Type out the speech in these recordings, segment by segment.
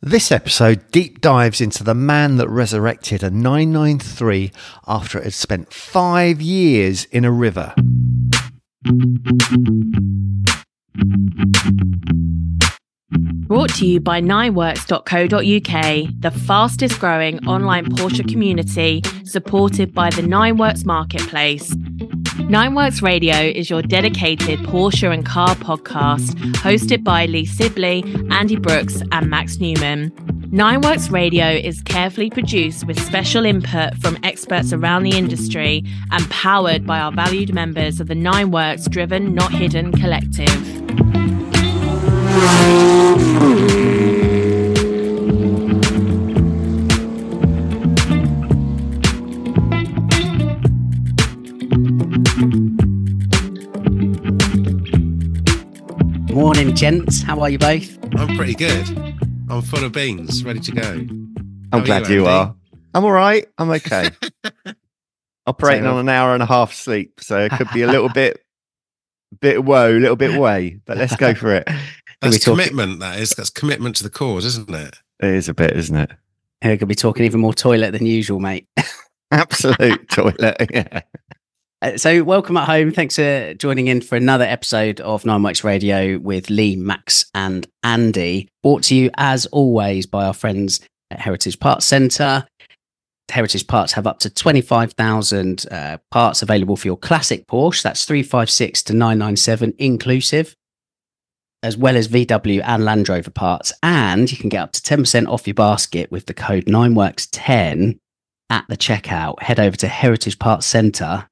This episode deep dives into the man that resurrected a 993 after it had spent 5 years in a river. Brought to you by nineworks.co.uk, the fastest growing online Porsche community supported by the Nineworks Marketplace. Nineworks Radio is your dedicated Porsche and car podcast, hosted by Lee Sibley, Andy Brooks and Max Newman. Nineworks Radio is carefully produced with special input from experts around the industry and powered by our valued members of the Nineworks Driven Not Hidden Collective. Morning, gents. How are you both? I'm pretty good. I'm full of beans, ready to go. I'm glad you are. I'm all right. I'm okay. Operating on an hour and a half sleep, so it could be a little bit woe, a little bit way, but let's go for it. That's commitment, that is. That's commitment to the cause, isn't it? It is a bit, isn't it? We're going to be talking even more toilet than usual, mate. Absolute toilet, yeah. So welcome at home. Thanks for joining in for another episode of Nineworks Radio with Lee, Max and Andy. Brought to you, as always, by our friends at Heritage Parts Centre. Heritage Parts have up to 25,000 parts available for your classic Porsche. That's 356 to 997 inclusive, as well as VW and Land Rover parts. And you can get up to 10% off your basket with the code NineWorks10 at the checkout. Head over to heritagepartscentre.com.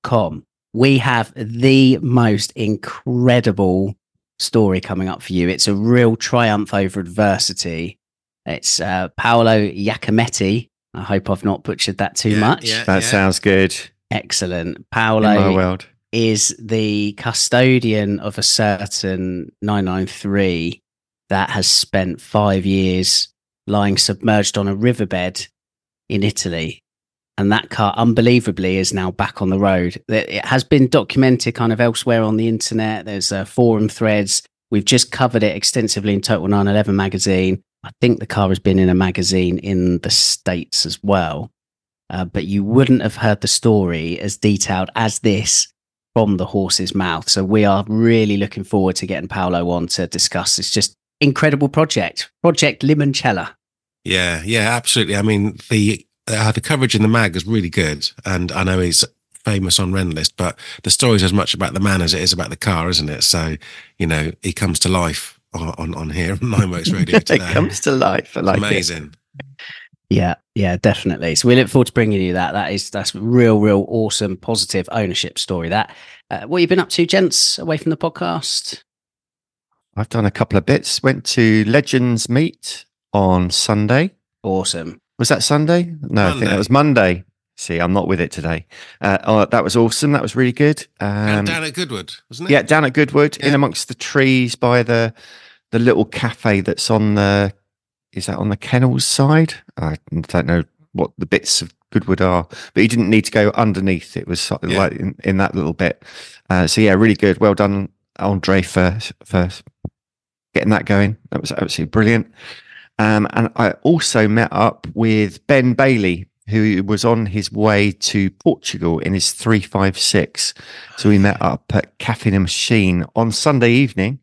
We have the most incredible story coming up for you. It's a real triumph over adversity. It's Paolo Iacometti. I hope I've not butchered that too much. That sounds good. Excellent. Paolo is the custodian of a certain 993 that has spent 5 years lying submerged on a riverbed in Italy. And that car, unbelievably, is now back on the road. It has been documented kind of elsewhere on the internet. There's forum threads. We've just covered it extensively in Total 911 magazine. I think the car has been in a magazine in the States as well. But you wouldn't have heard the story as detailed as this from the horse's mouth. So we are really looking forward to getting Paolo on to discuss this just incredible Project Limoncello. Yeah, absolutely. I mean, the coverage in the mag is really good, and I know he's famous on Renlist, but the story's as much about the man as it is about the car, isn't it? So, you know, he comes to life on here on Nineworks Radio today. It comes to life. I like Amazing. It. Yeah, definitely. So we look forward to bringing you that. That's real awesome, positive ownership story. That. What have you been up to, gents, away from the podcast? I've done a couple of bits. Went to Legends Meet on Sunday. Awesome. Was that Sunday? No, Monday. I think that was Monday. See, I'm not with it today. That was awesome. That was really good. Down at Goodwood, wasn't it? Yeah, down at Goodwood, in amongst the trees by the little cafe that's on the... Is that on the kennels side? I don't know what the bits of Goodwood are, but you didn't need to go underneath. It was sort of like in that little bit. So yeah, really good. Well done, Andre, for getting that going. That was absolutely brilliant. And I also met up with Ben Bailey, who was on his way to Portugal in his 356. So we met up at Cafe and Machine on Sunday evening,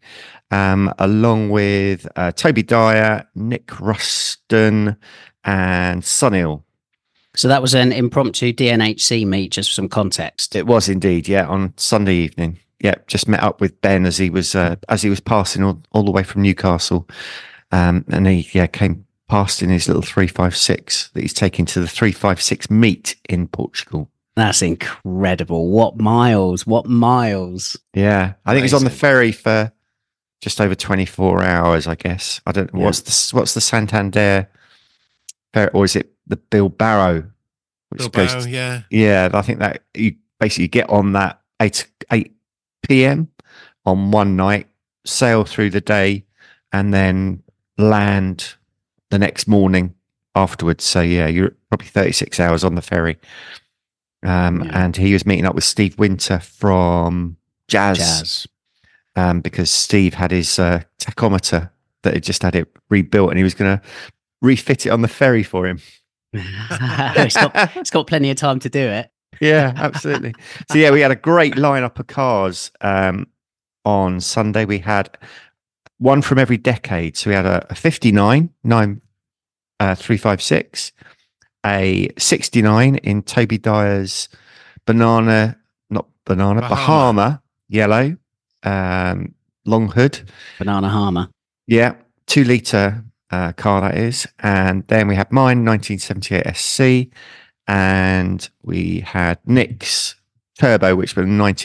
along with Toby Dyer, Nick Ruston, and Sunil. So that was an impromptu DNHC meet, just for some context. It was indeed, yeah, on Sunday evening. Yeah, just met up with Ben as he was passing all the way from Newcastle. And he came past in his little 356 that he's taking to the 356 meet in Portugal. That's incredible. What miles. Yeah. I think he's on the ferry for just over 24 hours, I guess. I don't know. What's the Santander ferry, or is it the Bilbao? Yeah. Yeah, I think that you basically get on that 8 p.m. on one night, sail through the day, and then land the next morning afterwards. So yeah, you're probably 36 hours on the ferry. And he was meeting up with Steve Winter from Jazz. Because Steve had his tachometer that had just had it rebuilt, and he was going to refit it on the ferry for him. It's got plenty of time to do it. Yeah, absolutely. So yeah, we had a great lineup of cars on Sunday. We had one from every decade. So we had a 59 356, a 69 in Toby Dyer's Bahama yellow, long hood. Banana Harmer. Yeah, 2 litre car that is. And then we had mine, 1978 SC. And we had Nick's Turbo, which was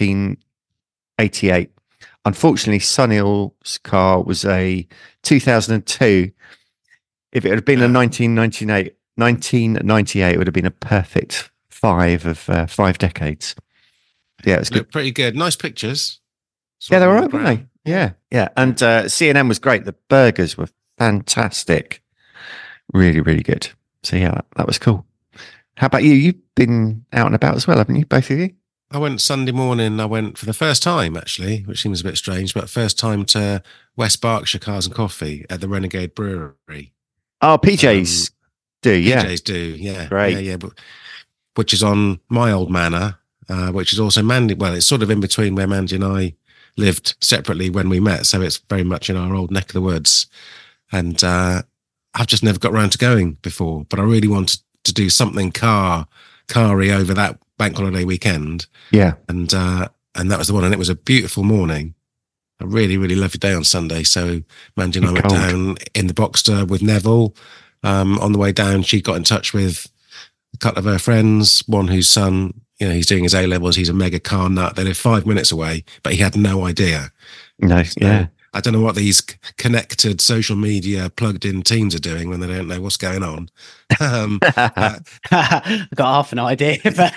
1988. Unfortunately, Sunil's car was a 2002. If it had been a 1998, it would have been a perfect 5 of 5 decades. Yeah, it was good. Pretty good. Nice pictures. Yeah, they were all right, weren't they? Yeah, yeah. And C&M was great. The burgers were fantastic. Really, really good. So yeah, that was cool. How about you? You've been out and about as well, haven't you? Both of you? I went Sunday morning. I went for the first time, actually, which seems a bit strange, but first time to West Berkshire Cars and Coffee at the Renegade Brewery. Oh, PJs do, yeah. PJs do, yeah. Great. Yeah. Which is on my old manor, which is also Mandy. Well, it's sort of in between where Mandy and I lived separately when we met. So it's very much in our old neck of the woods. And I've just never got around to going before, but I really wanted to do something car-y over that bank holiday weekend. Yeah. And that was the one. And it was a beautiful morning. A really, really lovely day on Sunday. So Mandy and I went down in the Boxster with Neville. On the way down, she got in touch with a couple of her friends, one whose son, he's doing his A-levels. He's a mega car nut. They live 5 minutes away, but he had no idea. No, yeah. I don't know what these connected social media plugged in teens are doing when they don't know what's going on. I've got half an idea.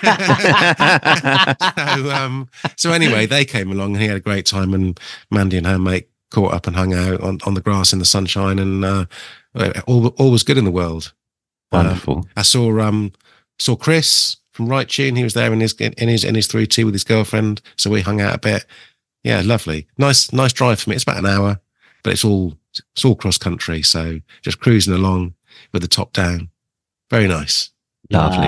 So anyway, they came along and he had a great time, and Mandy and her mate caught up and hung out on the grass in the sunshine, and all was good in the world. Wonderful. I saw Chris from Right Tune. He was there in his 3-2 with his girlfriend, so we hung out a bit. Yeah, lovely. Nice drive for me. It's about an hour, but it's all cross country. So just cruising along with the top down. Very nice. Lovely.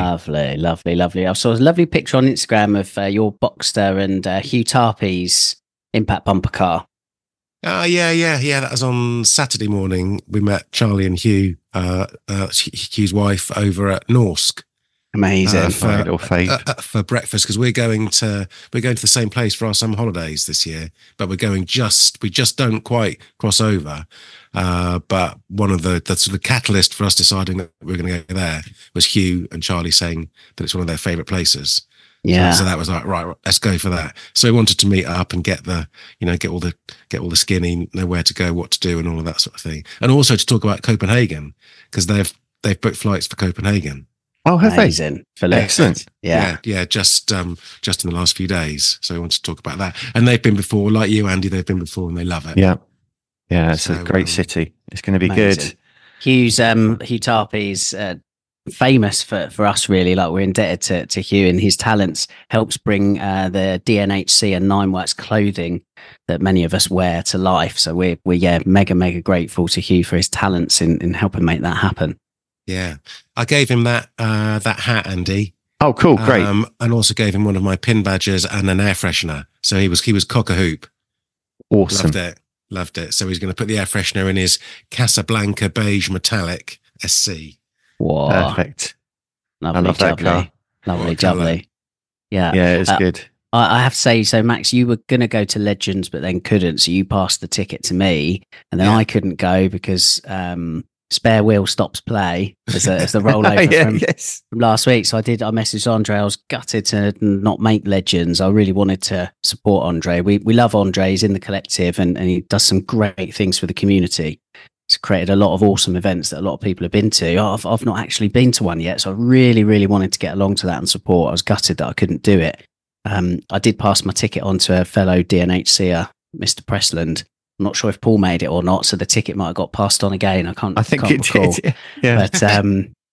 I saw a lovely picture on Instagram of your Boxster and Hugh Tarpey's impact bumper car. Yeah. That was on Saturday morning. We met Charlie and Hugh, Hugh's wife, over at Norsk. Amazing. For breakfast, because we're going to the same place for our summer holidays this year, but we just don't quite cross over. But one of the sort of catalyst for us deciding that we're going to go there was Hugh and Charlie saying that it's one of their favourite places. Yeah. So that was like, right, let's go for that. So we wanted to meet up and get all the skinny, know where to go, what to do, and all of that sort of thing, and also to talk about Copenhagen, because they've booked flights for Copenhagen. Oh, have Amazing. they? Excellent. Yeah. Just in the last few days. So we want to talk about that. And they've been before, like you, Andy. They've been before, and they love it. Yeah. It's a great city. It's going to be amazing. Good. Hugh Tarpey's famous for us, really. Like, we're indebted to Hugh, and his talents helps bring the DNHC and Nineworks clothing that many of us wear to life. So we're mega grateful to Hugh for his talents in helping make that happen. Yeah, I gave him that hat, Andy. Oh, cool, great. And also gave him one of my pin badges and an air freshener. So he was cock a hoop. Awesome, loved it. So he's going to put the air freshener in his Casablanca beige metallic SC. Wow, perfect. Lovely, I love that car. Lovely. Yeah, it's good. I have to say, so Max, you were going to go to Legends, but then couldn't. So you passed the ticket to me, and then I couldn't go because Spare Wheel stops play as the rollover from last week. So I messaged Andre. I was gutted to not make Legends. I really wanted to support Andre. We love Andre. He's in the collective, and he does some great things for the community. He's created a lot of awesome events that a lot of people have been to. I've not actually been to one yet, so I really, really wanted to get along to that and support. I was gutted that I couldn't do it. I did pass my ticket on to a fellow DNHCer, Mr. Pressland. I'm not sure if Paul made it or not, so the ticket might have got passed on again. I think it recall. Did. Yeah. But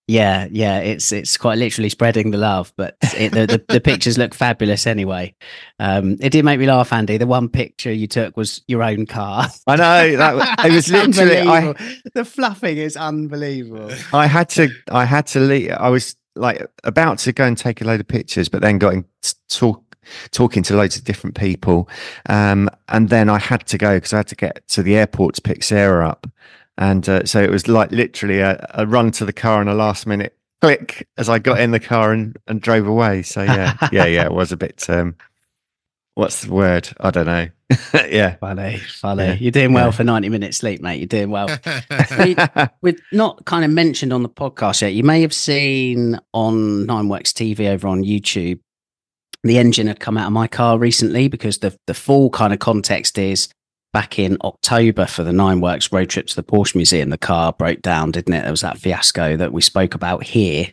Yeah, it's quite literally spreading the love, but the pictures look fabulous anyway. It did make me laugh, Andy. The one picture you took was your own car. I know it was literally. The fluffing is unbelievable. I had to leave. I was like about to go and take a load of pictures, but then talking to loads of different people, and then I had to go because I had to get to the airport to pick Sarah up. And so it was like literally a run to the car and a last minute click as I got in the car and drove away. So yeah, it was a bit, what's the word? I don't know. Yeah. Funny. Yeah. You're doing well for 90 minutes sleep, mate. You're doing well. We've not kind of mentioned on the podcast yet. You may have seen on Nineworks TV over on YouTube, the engine had come out of my car recently because the full kind of context is back in October for the Nineworks road trip to the Porsche Museum, the car broke down, didn't it? There was that fiasco that we spoke about here.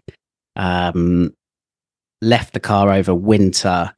Left the car over winter.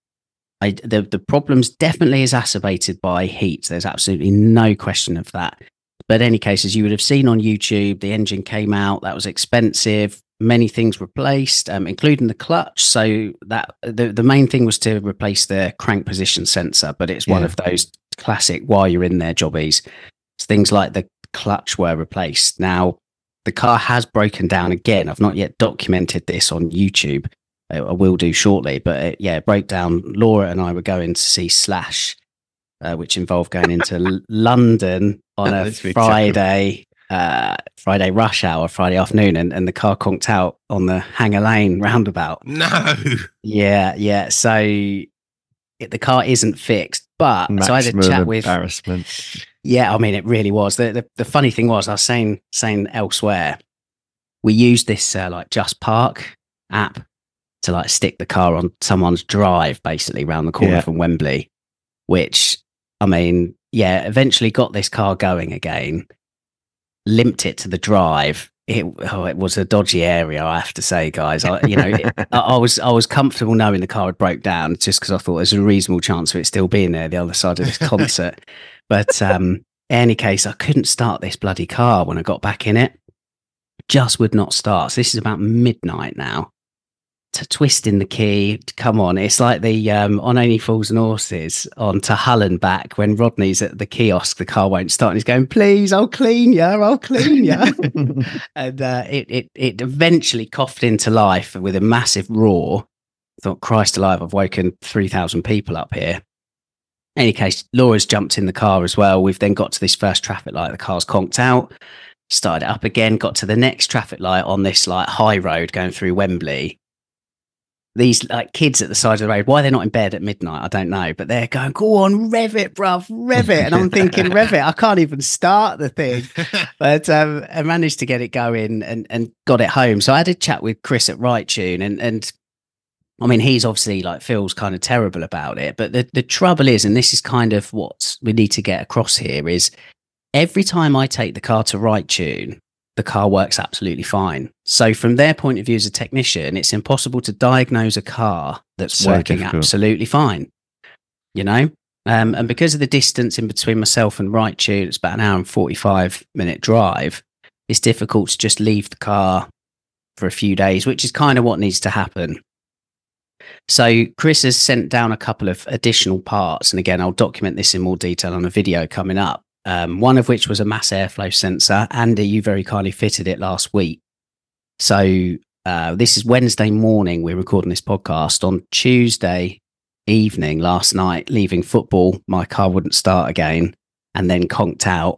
The problem's definitely exacerbated by heat. There's absolutely no question of that. But in any case, as you would have seen on YouTube, the engine came out. That was expensive. Many things replaced, including the clutch. So that the main thing was to replace the crank position sensor, but it's one of those classic while you're in there jobbies. Things like the clutch were replaced. Now, the car has broken down again. I've not yet documented this on YouTube. I will do shortly, but it broke down. Laura and I were going to see Slash, which involved going into London on a Friday rush hour, Friday afternoon, and the car conked out on the Hanger Lane roundabout. No. Yeah. So the car isn't fixed, but Maximum so I had a chat with embarrassment. Yeah, I mean, it really was. The funny thing was, I was saying elsewhere, we used this like Just Park app to like stick the car on someone's drive, basically around the corner from Wembley, which, I mean, eventually got this car going again, limped it to the drive. It was a dodgy area, I have to say, guys. I was comfortable knowing the car had broke down just because I thought there's a reasonable chance of it still being there the other side of this concert. But in any case, I couldn't start this bloody car when I got back in it. Just would not start. So this is about midnight now. To twist in the key, come on. It's like the on Only Fools and Horses on To Hull and Back when Rodney's at the kiosk, the car won't start and he's going, please, I'll clean you. And it eventually coughed into life with a massive roar. I thought, Christ alive, I've woken 3,000 people up here. In any case, Laura's jumped in the car as well. We've then got to this first traffic light. The car's conked out, started it up again, got to the next traffic light on this like high road going through Wembley. These like kids at the side of the road, why they're not in bed at midnight, I don't know, but they're going, go on, rev it, bruv, rev it. And I'm thinking, rev it, I can't even start the thing. But I managed to get it going and got it home. So I had a chat with Chris at Right Tune and I mean, he's obviously like feels kind of terrible about it. But the trouble is, and this is kind of what we need to get across here, is every time I take the car to Right Tune, the car works absolutely fine. So from their point of view as a technician, it's impossible to diagnose a car that's working absolutely fine, you know? And because of the distance in between myself and Right Tune, it's about an hour and 45-minute drive, it's difficult to just leave the car for a few days, which is kind of what needs to happen. So Chris has sent down a couple of additional parts. And again, I'll document this in more detail on a video coming up. One of which was a mass airflow sensor. Andy, you very kindly fitted it last week. So this is Wednesday morning. We're recording this podcast. On Tuesday evening, last night, leaving football, my car wouldn't start again and then conked out.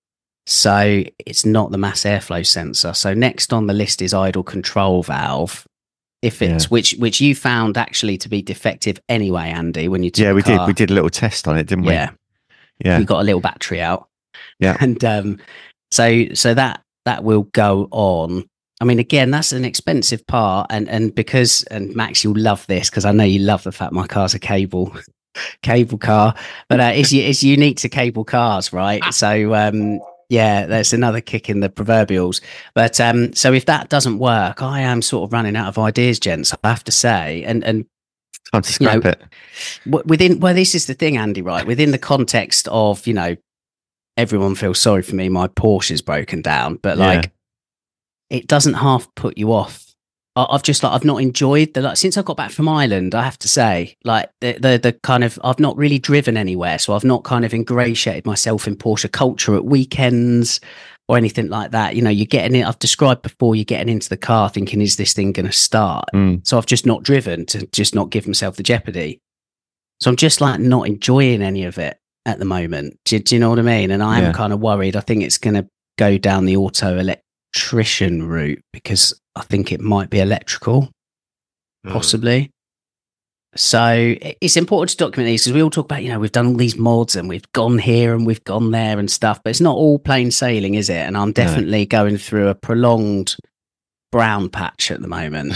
So it's not the mass airflow sensor. So next on the list is idle control valve. If it's which you found actually to be defective anyway, Andy, when you took we did. We did a little test on it, didn't we? Yeah. You got a little battery out. Yeah. And so that will go on. I mean, again, that's an expensive part. And because, and Max, you'll love this because I know you love the fact my car's a cable car, but it's unique to cable cars, right? So, that's another kick in the proverbials. But so if that doesn't work, I am sort of running out of ideas, gents, I have to say. And time to scrap it. This is the thing, Andy, right? Within the context of, everyone feels sorry for me, my Porsche is broken down, but it doesn't half put you off. I've not enjoyed since I got back from Ireland, I have to say, like the kind of, I've not really driven anywhere. So I've not kind of ingratiated myself in Porsche culture at weekends or anything like that. You know, you're getting it. I've described before, you're getting into the car thinking, is this thing going to start? So I've just not driven to just not give myself the jeopardy. So I'm just like not enjoying any of it at the moment. Do you know what I mean? And I am kind of worried. I think it's going to go down the auto electrician route because I think it might be electrical, possibly. So it's important to document these because we all talk about, you know, we've done all these mods and we've gone here and we've gone there and stuff, but it's not all plain sailing, is it? And I'm definitely going through a prolonged brown patch at the moment.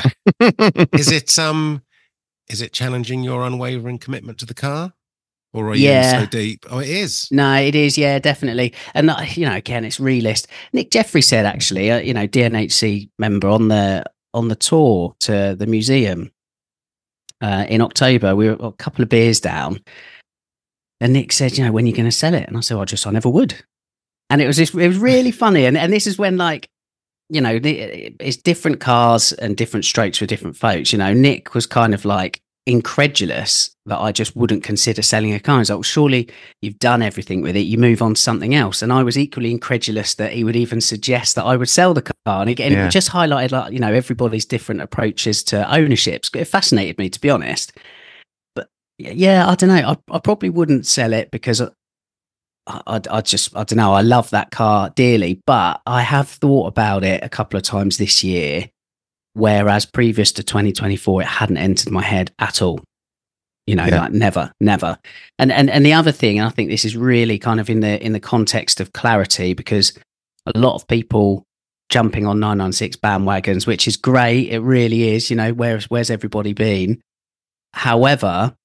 Is it challenging your unwavering commitment to the car? Or are you in so deep? Oh, it is. No, it is. Yeah, definitely. And, you know, again, it's realist. Nick Jeffrey said, actually, you know, DNHC member on the tour to the museum in October, we were a couple of beers down. And Nick said, you know, when are you going to sell it? And I said, I never would. And it was really funny. And this is when, like, you know, it's different cars and different strokes for different folks. You know, Nick was kind of like incredulous that I just wouldn't consider selling a car. He's like, well, surely you've done everything with it. You move on to something else. And I was equally incredulous that he would even suggest that I would sell the car. And again, it just highlighted, like, you know, everybody's different approaches to ownership. It fascinated me, to be honest. But yeah, I don't know. I probably wouldn't sell it because I don't know. I love that car dearly, but I have thought about it a couple of times this year. Whereas previous to 2024, it hadn't entered my head at all. You know, like never. And the other thing, and I think this is really kind of in the context of clarity, because a lot of people jumping on 996 bandwagons, which is great. It really is. You know, where's everybody been? However,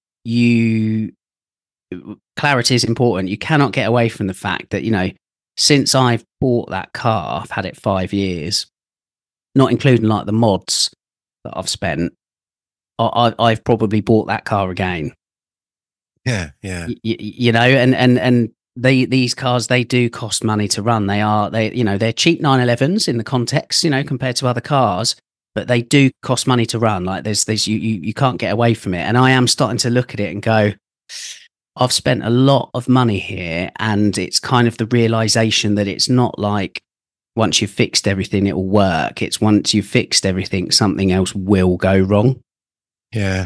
clarity is important. You cannot get away from the fact that, you know, since I've bought that car, I've had it 5 years. Not including like the mods that I've spent, I've probably bought that car again. Yeah. You know, and these cars, they do cost money to run. They're cheap 911s in the context, you know, compared to other cars, but they do cost money to run. Like there's you can't get away from it. And I am starting to look at it and go, I've spent a lot of money here, and it's kind of the realization that it's not like, once you've fixed everything, it will work. It's once you've fixed everything, something else will go wrong. Yeah.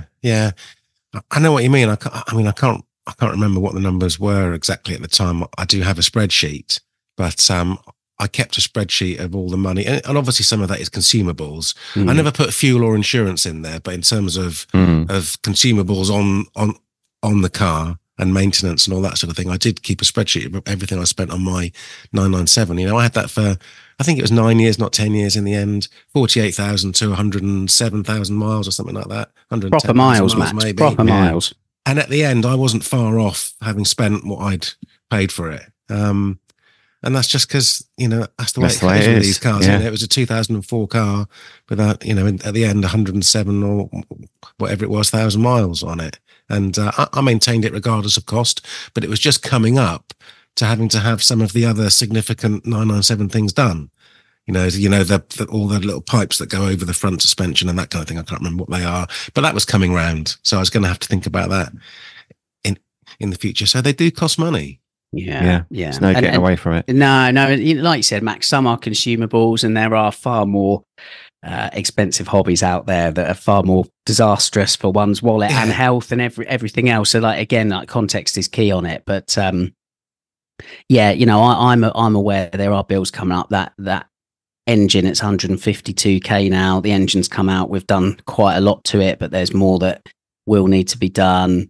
I know what you mean. I can't remember what the numbers were exactly at the time. I do have a spreadsheet, but I kept a spreadsheet of all the money, and obviously some of that is consumables. I never put fuel or insurance in there, but in terms of consumables on the car and maintenance and all that sort of thing, I did keep a spreadsheet of everything I spent on my 997. You know, I had that for, I think it was 9 years, not 10 years in the end, 48,000 to 107,000 miles or something like that. Proper miles, Max, maybe. Proper miles. And at the end, I wasn't far off having spent what I'd paid for it. And that's just because, you know, that's the way it is with these cars. You know, it was a 2004 car without, you know, at the end, 107 or whatever it was, 1,000 miles on it. And I maintained it regardless of cost, but it was just coming up to having to have some of the other significant 997 things done. You know, all the little pipes that go over the front suspension and that kind of thing. I can't remember what they are, but that was coming round. So I was going to have to think about that in the future. So they do cost money. Yeah. There's no getting away from it. No. Like you said, Max, some are consumables, and there are far more expensive hobbies out there that are far more disastrous for one's wallet and health and everything else. So, like, again, like, context is key on it. But yeah, you know, I'm aware there are bills coming up. That engine, it's 152k now. The engine's come out. We've done quite a lot to it, but there's more that will need to be done.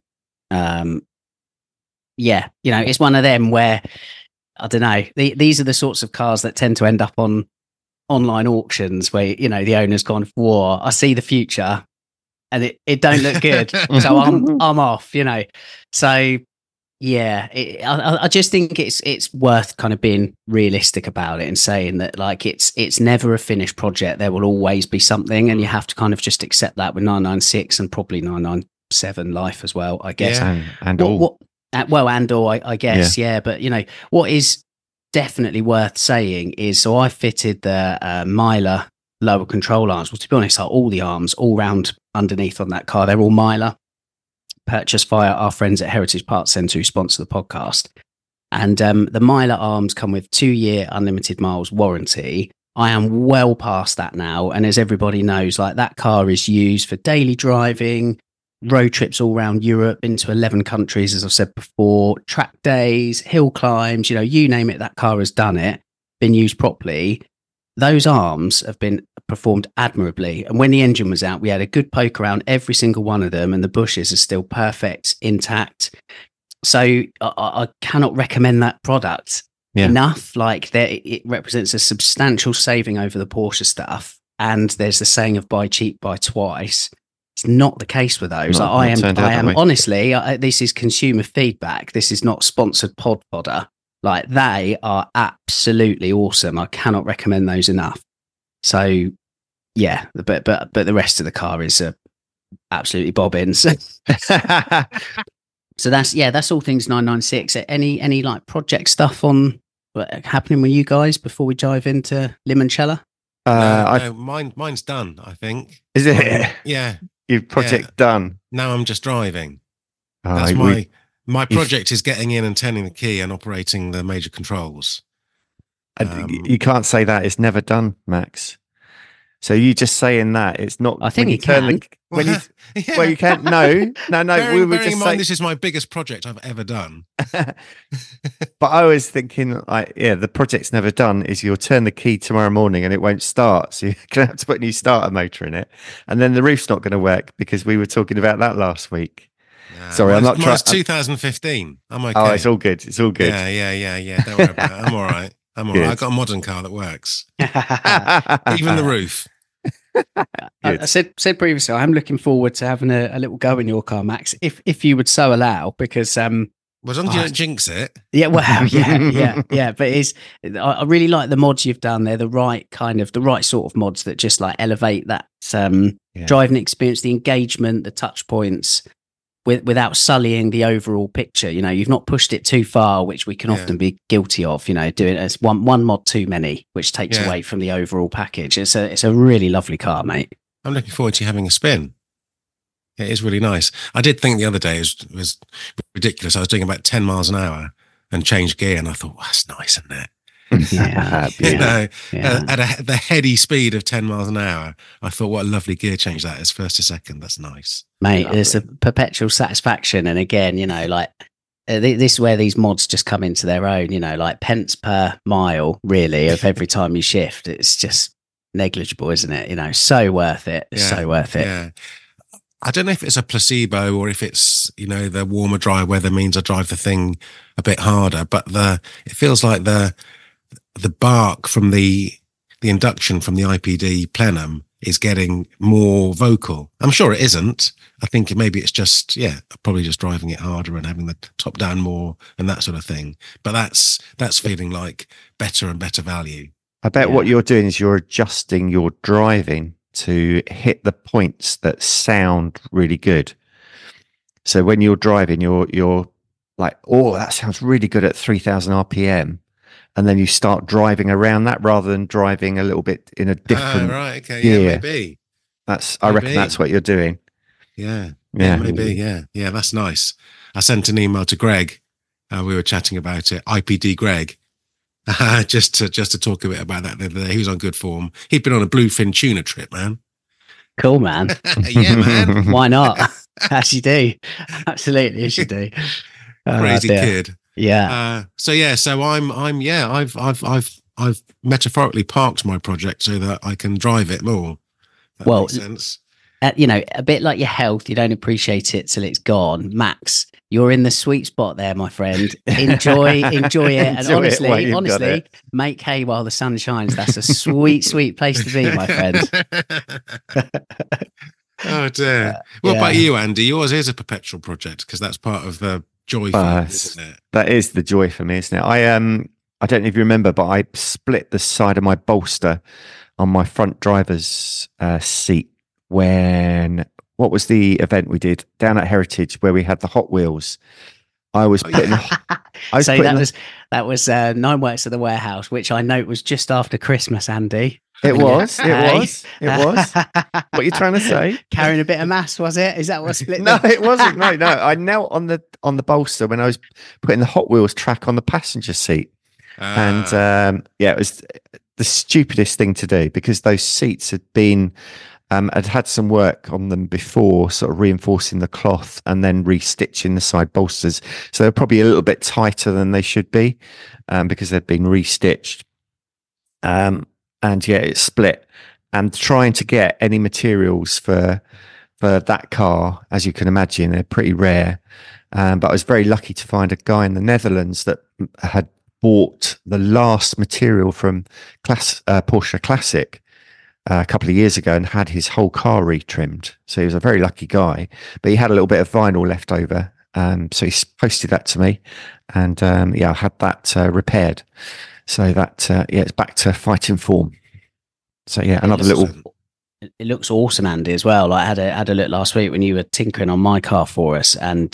Yeah, you know, it's one of them where, I don't know, these are the sorts of cars that tend to end up on online auctions where, you know, the owner's gone, whoa, I see the future and it don't look good. So I'm off, you know. So yeah, I just think it's worth kind of being realistic about it and saying that, like, it's never a finished project. There will always be something, and you have to kind of just accept that with 996 and probably 997 life as well, I guess. Yeah. And all. I guess, yeah. But, you know, what is definitely worth saying is, so I fitted the Mylar lower control arms. Well, to be honest, all the arms all round underneath on that car, they're all Mylar, purchased via our friends at Heritage Parts Centre who sponsor the podcast. And the Mylar arms come with 2-year unlimited miles warranty. I am well past that now. And as everybody knows, like, that car is used for daily driving, road trips all around Europe, into 11 countries, as I've said before, track days, hill climbs, you name it, that car has done it, been used properly. Those arms have been performed admirably. And when the engine was out, we had a good poke around every single one of them, and the bushes are still perfect, intact. So I cannot recommend that product enough. Like, it represents a substantial saving over the Porsche stuff. And there's the saying of buy cheap, buy twice. It's not the case with those. I am honestly, this is consumer feedback. This is not sponsored podder. Like, they are absolutely awesome. I cannot recommend those enough. So yeah, but the rest of the car is absolutely bobbins. So that's all things 996. Any like project stuff happening with you guys before we dive into Limoncello? No, mine's done, I think. Is it? Yeah. Your project done. Now I'm just driving. That's my project is getting in and turning the key and operating the major controls. You can't say that. It's never done, Max. So you just saying that it's not. I think you can. Well, you can't. No. Bearing in mind, this is my biggest project I've ever done. But I was thinking, the project's never done. Is you'll turn the key tomorrow morning and it won't start, so you're gonna have to put a new starter motor in it, and then the roof's not going to work because we were talking about that last week. Sorry, I'm not trying. It's 2015. I'm okay. Oh, it's all good. It's all good. Yeah. Don't worry about it. I'm all right. I've got a modern car that works. Even the roof. I said previously, I'm looking forward to having a little go in your car, Max, if you would so allow, because as long as you don't jinx it. Yeah, well, yeah. But I really like the mods you've done. They're the right sort of mods that just like elevate that driving experience, the engagement, the touch points, without sullying the overall picture. You've not pushed it too far, which we can often be guilty of, doing it as one mod too many, which takes away from the overall package. It's a really lovely car, mate. I'm looking forward to having a spin. It is really nice. I did think the other day it was ridiculous. I was doing about 10 miles an hour and changed gear, and I thought, that's nice, isn't it? At the heady speed of 10 miles an hour, I thought, what a lovely gear change that is, first to second. That's nice, mate. It's a perpetual satisfaction. And again, this is where these mods just come into their own. Like pence per mile, really, of every time you shift. It's just negligible, isn't it? So worth it. So worth it. Yeah. I don't know if it's a placebo or if it's, the warmer, dry weather means I drive the thing a bit harder, but it feels like the bark from the induction from the IPD plenum is getting more vocal. I'm sure it isn't. I think maybe it's just, probably just driving it harder and having the top down more and that sort of thing. But that's feeling like better and better value. I bet what you're doing is you're adjusting your driving to hit the points that sound really good. So when you're driving, you're like, oh, that sounds really good at 3,000 RPM. And then you start driving around that rather than driving a little bit in a different gear. Maybe. I reckon that's what you're doing. Yeah, maybe. Yeah, that's nice. I sent an email to Greg. We were chatting about it. IPD Greg. just to talk a bit about that the other day. He was on good form. He'd been on a bluefin tuna trip, man. Cool, man. Yeah, man. Why not? As you do. Absolutely, as you do. Crazy kid. Yeah. So I've metaphorically parked my project so that I can drive it more. That makes sense. A bit like your health, you don't appreciate it till it's gone. Max, you're in the sweet spot there, my friend. Enjoy it. And honestly, make hay while the sun shines. That's a sweet place to be, my friend. Oh dear. What about you, Andy? Yours is a perpetual project because that's part of the joy for me, isn't it? That is the joy for me, isn't it? I don't know if you remember, but I split the side of my bolster on my front driver's seat what was the event we did down at Heritage where we had the Hot Wheels I was Oh, putting. yeah. I was So putting that was Nine Works at the Warehouse, which I note was just after Christmas, Andy. It And you- was. It was. What are you trying to say? Carrying a bit of mass, was it? Is that what split? No, them? it wasn't. No, no. I knelt on the bolster when I was putting the Hot Wheels track on the passenger seat, and yeah, it was the stupidest thing to do because those seats had been. I'd had some work on them before, sort of reinforcing the cloth and then restitching the side bolsters. So they're probably a little bit tighter than they should be because they'd been restitched. And yeah, it split. And trying to get any materials for that car, as you can imagine, they're pretty rare. But I was very lucky to find a guy in the Netherlands that had bought the last material from Porsche Classic a couple of years ago and had his whole car retrimmed. So he was a very lucky guy, but he had a little bit of vinyl left over. So he posted that to me, and yeah, I had that repaired. So that yeah, it's back to fighting form. So yeah, another little. It looks awesome, Andy, as well. Like, I had a look last week when you were tinkering on my car for us, and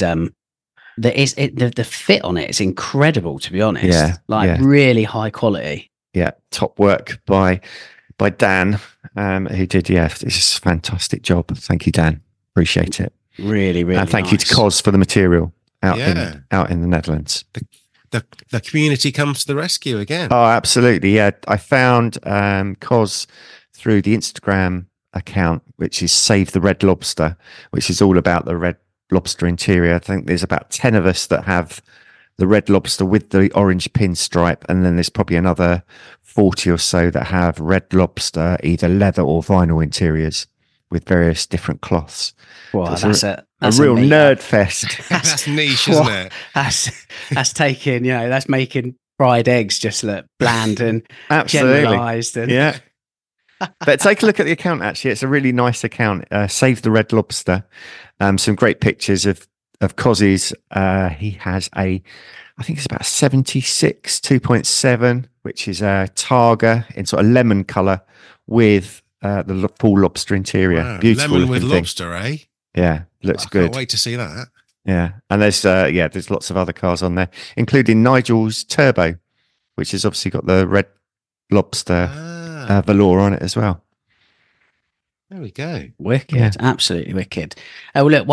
the fit on it is incredible, to be honest. Yeah, like really high quality. Yeah, top work by Dan, who did, yeah, it's just a fantastic job. Thank you, Dan. Appreciate it. Really, really. And thank you to Cos for the material out in the Netherlands. The community comes to the rescue again. Oh, absolutely. Yeah. I found Cos through the Instagram account, which is Save the Red Lobster, which is all about the Red Lobster interior. I think there's about 10 of us that have the Red Lobster with the orange pinstripe, and then there's probably another 40 or so that have Red Lobster, either leather or vinyl interiors with various different cloths. Well, so that's a real nerd fest. That's niche, isn't it? That's taking, that's making fried eggs just look bland and Absolutely. generalized. And Yeah. But take a look at the account, actually. It's a really nice account. Save the Red Lobster. Some great pictures of Cozzy's. He has I think it's about 76 2.7, which is a Targa in sort of lemon color with the full lobster interior. Wow. Beautiful Lemon with thing. lobster, eh? Yeah, looks good. Can't wait to see that. Yeah, and there's lots of other cars on there, including Nigel's Turbo, which has obviously got the Red Lobster velour on it as well. There we go. Wicked, absolutely wicked. Oh, look,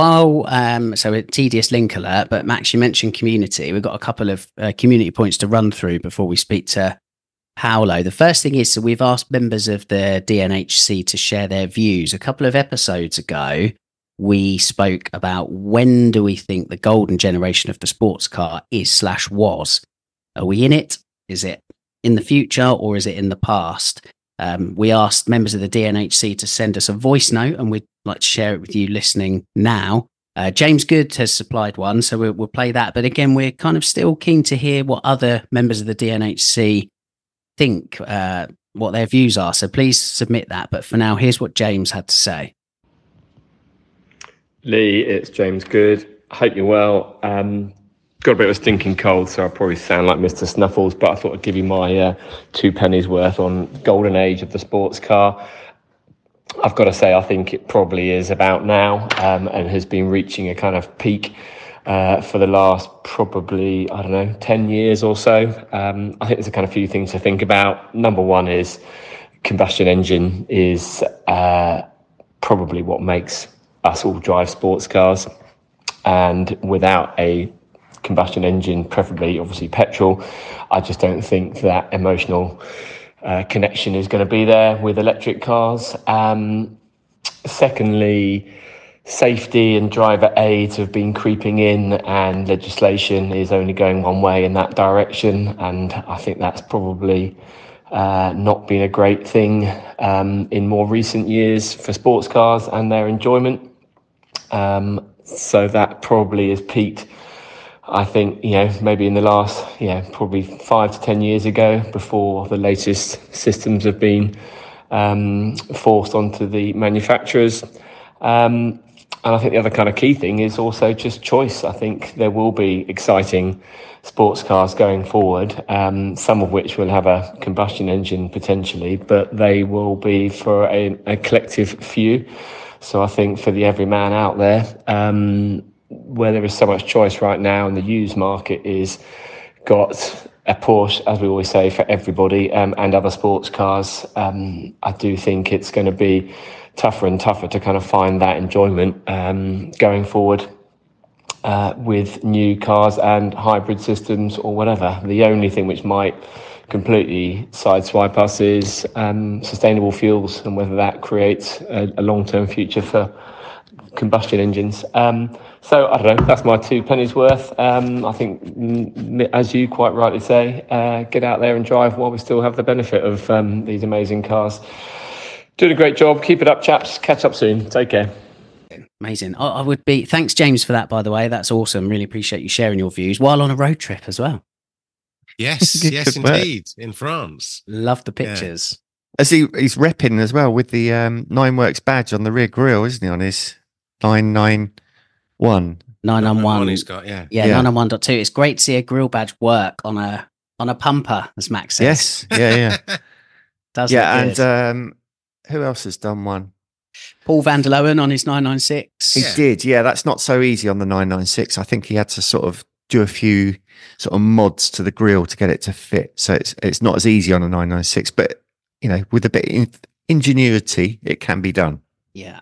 so a tedious link alert, but Max, you mentioned community. We've got a couple of community points to run through before we speak to Paolo. The first thing is, so we've asked members of the DNHC to share their views. A couple of episodes ago, we spoke about when do we think the golden generation of the sports car is/was. Are we in it? Is it in the future, or is it in the past? We asked members of the DNHC to send us a voice note, and we'd like to share it with you listening now. James Good has supplied one, so we'll play that. But again, we're kind of still keen to hear what other members of the DNHC think, what their views are. So please submit that. But for now, here's what James had to say. Lee, it's James Good. I hope you're well. Got a bit of a stinking cold, so I'll probably sound like Mr. Snuffles, but I thought I'd give you my 2 pennies worth on golden age of the sports car. I've got to say, I think it probably is about now, and has been reaching a kind of peak for the last probably, 10 years or so. I think there's a kind of few things to think about. Number one is combustion engine is probably what makes us all drive sports cars, and without a combustion engine, preferably obviously petrol, I just don't think that emotional connection is going to be there with electric cars. Secondly, safety and driver aids have been creeping in, and legislation is only going one way in that direction, and I think that's probably not been a great thing in more recent years for sports cars and their enjoyment. So that probably has peaked, I think, maybe in the last, probably 5 to 10 years ago, before the latest systems have been forced onto the manufacturers. And I think the other kind of key thing is also just choice. I think there will be exciting sports cars going forward, some of which will have a combustion engine potentially, but they will be for a collective few. So I think for the everyman out there, where there is so much choice right now, and the used market is got a Porsche, as we always say, for everybody, and other sports cars. I do think it's going to be tougher and tougher to kind of find that enjoyment going forward with new cars and hybrid systems or whatever. The only thing which might completely sideswipe us is sustainable fuels, and whether that creates a long-term future for combustion engines. So I don't know, that's my 2 pennies worth. I think, as you quite rightly say, get out there and drive while we still have the benefit of these amazing cars. Doing a great job. Keep it up, chaps. Catch up soon. Take care. Amazing. I would be. Thanks, James, for that, by the way. That's awesome. Really appreciate you sharing your views while on a road trip as well. Yes, yes, indeed. In France. Love the pictures. As he's repping as well with the Nineworks badge on the rear grille, isn't he, on his 991? 991. He's got, yeah. 991.2. It's great to see a grille badge work on a pumper, as Max says. Yes, yeah. Does look good. And who else has done one? Paul van der Loen on his 996. He did, yeah. That's not so easy on the 996. I think he had to sort of do a few sort of mods to the grille to get it to fit. So it's not as easy on a 996, but with a bit of ingenuity, it can be done. Yeah.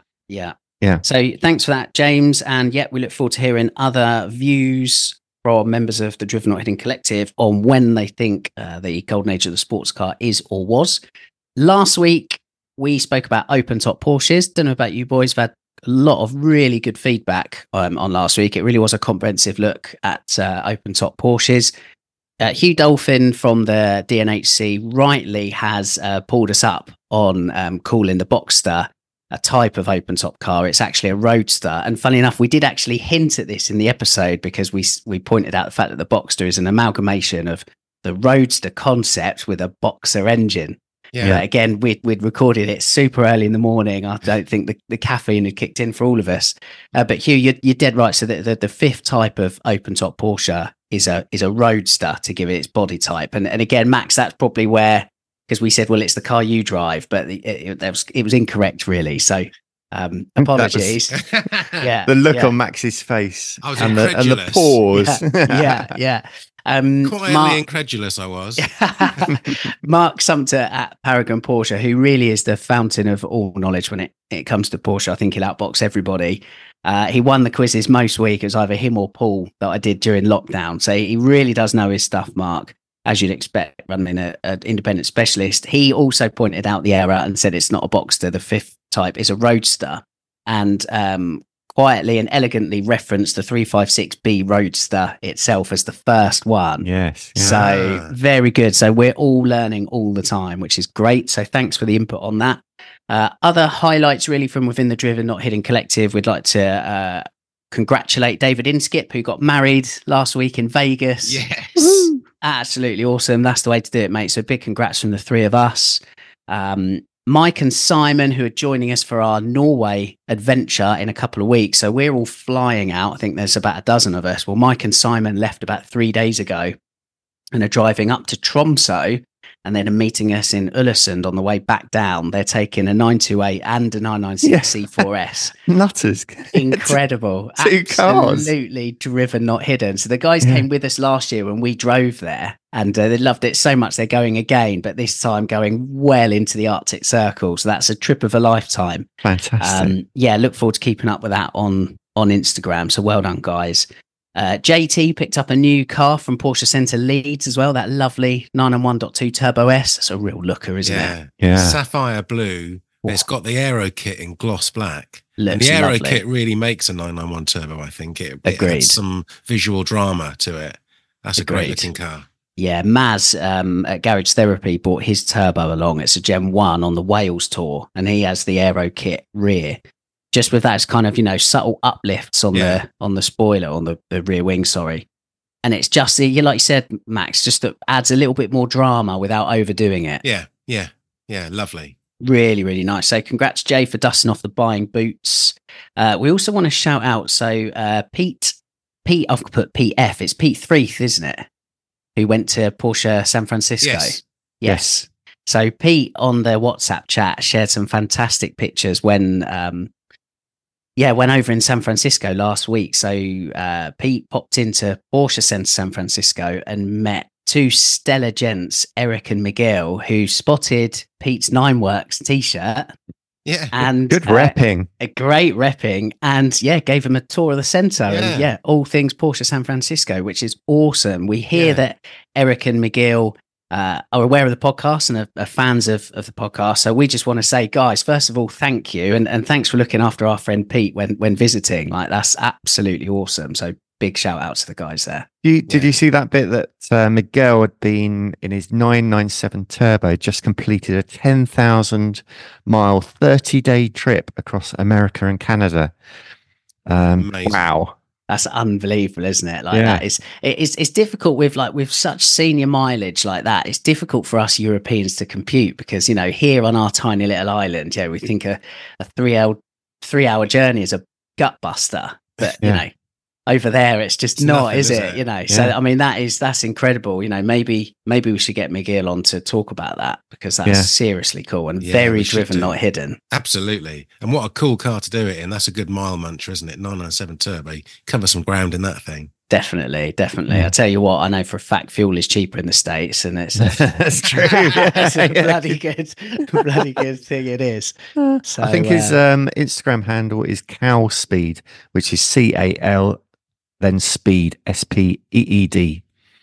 So thanks for that, James. And we look forward to hearing other views from members of the Driven Not Hidden Collective on when they think the golden age of the sports car is or was. Last week, we spoke about open-top Porsches. Don't know about you boys. We've had a lot of really good feedback on last week. It really was a comprehensive look at open-top Porsches. Hugh Dolphin from the DNHC rightly has pulled us up on calling the Boxster a type of open-top car. It's actually a roadster. And funny enough, we did actually hint at this in the episode because we pointed out the fact that the Boxster is an amalgamation of the roadster concept with a boxer engine. Yeah. Again, we'd recorded it super early in the morning. I don't think the caffeine had kicked in for all of us. But Hugh, you're dead right. So the fifth type of open-top Porsche is a roadster, to give it its body type. And again, Max, that's probably where, because we said, well, it's the car you drive, but it was incorrect, really. So apologies. The look on Max's face I was and the pause. Yeah. Quietly incredulous I was. Mark Sumter at Paragon Porsche, who really is the fountain of all knowledge when it comes to Porsche. I think he'll outbox everybody. He won the quizzes most week. It was either him or Paul that I did during lockdown. So he really does know his stuff, Mark, as you'd expect, running an independent specialist. He also pointed out the error and said it's not a Boxster. The fifth type is a roadster. And quietly and elegantly referenced the 356B Roadster itself as the first one. Yes. Yeah. So very good. So we're all learning all the time, which is great. So thanks for the input on that. Other highlights really from within the Driven Not Hidden Collective. We'd like to congratulate David Inskip, who got married last week in Vegas. Yes. Woo! Absolutely awesome. That's the way to do it, mate. So big congrats from the three of us. Mike and Simon, who are joining us for our Norway adventure in a couple of weeks. So we're all flying out. I think there's about a dozen of us. Well, Mike and Simon left about 3 days ago and are driving up to Tromsø and then are meeting us in Ullesund on the way back down. They're taking a 928 and a 996 C4S. Nutters. Incredible. Two cars. Absolutely Driven Not Hidden. So the guys came with us last year when we drove there, and they loved it so much they're going again, but this time going well into the Arctic Circle. So that's a trip of a lifetime. Fantastic. Look forward to keeping up with that on Instagram. So well done, guys. JT picked up a new car from Porsche Centre Leeds as well, that lovely 991.2 Turbo S. That's a real looker, isn't it? Yeah. Sapphire blue. It's got the aero kit in gloss black. Looks and the aero lovely. kit really makes a 991 Turbo, I think. It Agreed. adds some visual drama to it. That's Agreed. a great looking car. Yeah, Maz at Garage Therapy brought his turbo along. It's a Gen 1 on the Wales tour, and he has the aero kit rear. Just with that, it's kind of, subtle uplifts on the spoiler, on the rear wing, sorry. And it's just, like you said, Max, just that adds a little bit more drama without overdoing it. Yeah, lovely. Really, really nice. So congrats, Jay, for dusting off the buying boots. We also want to shout out, Pete, I've put PF, it's Pete Threath, isn't it? Who went to Porsche San Francisco. Yes. So Pete on the WhatsApp chat shared some fantastic pictures when Yeah, went over in San Francisco last week. So Pete popped into Porsche Center San Francisco and met two stellar gents, Eric and Miguel, who spotted Pete's Nineworks t-shirt. Yeah. And Good repping. A great repping. And yeah, gave him a tour of the center. And yeah, all things Porsche San Francisco, which is awesome. We hear that Eric and Miguel are aware of the podcast and are fans of the podcast. So we just want to say, guys, first of all, thank you. And thanks for looking after our friend Pete when visiting. Like, that's absolutely awesome. So big shout out to the guys there. Did you see that bit that Miguel had been in his 997 Turbo, just completed a 10,000 mile, 30-day trip across America and Canada? Wow. That's unbelievable, isn't it? Like that is it's difficult with such senior mileage like that. It's difficult for us Europeans to compute because, you know, here on our tiny little island, we think a 3-hour journey is a gut buster, but you know, over there it's just not, nothing, is it? You know, so I mean that's incredible. You know, maybe we should get Miguel on to talk about that because that's seriously cool and very driven, not hidden. Absolutely. And what a cool car to do it in. That's a good mile muncher, isn't it? 997 Turbo. Cover some ground in that thing. Definitely. I tell you what, I know for a fact fuel is cheaper in the States, and it's that's true. It's a bloody good thing it is. So, I think his Instagram handle is Cal Speed, which is CAL then Speed, SPEED.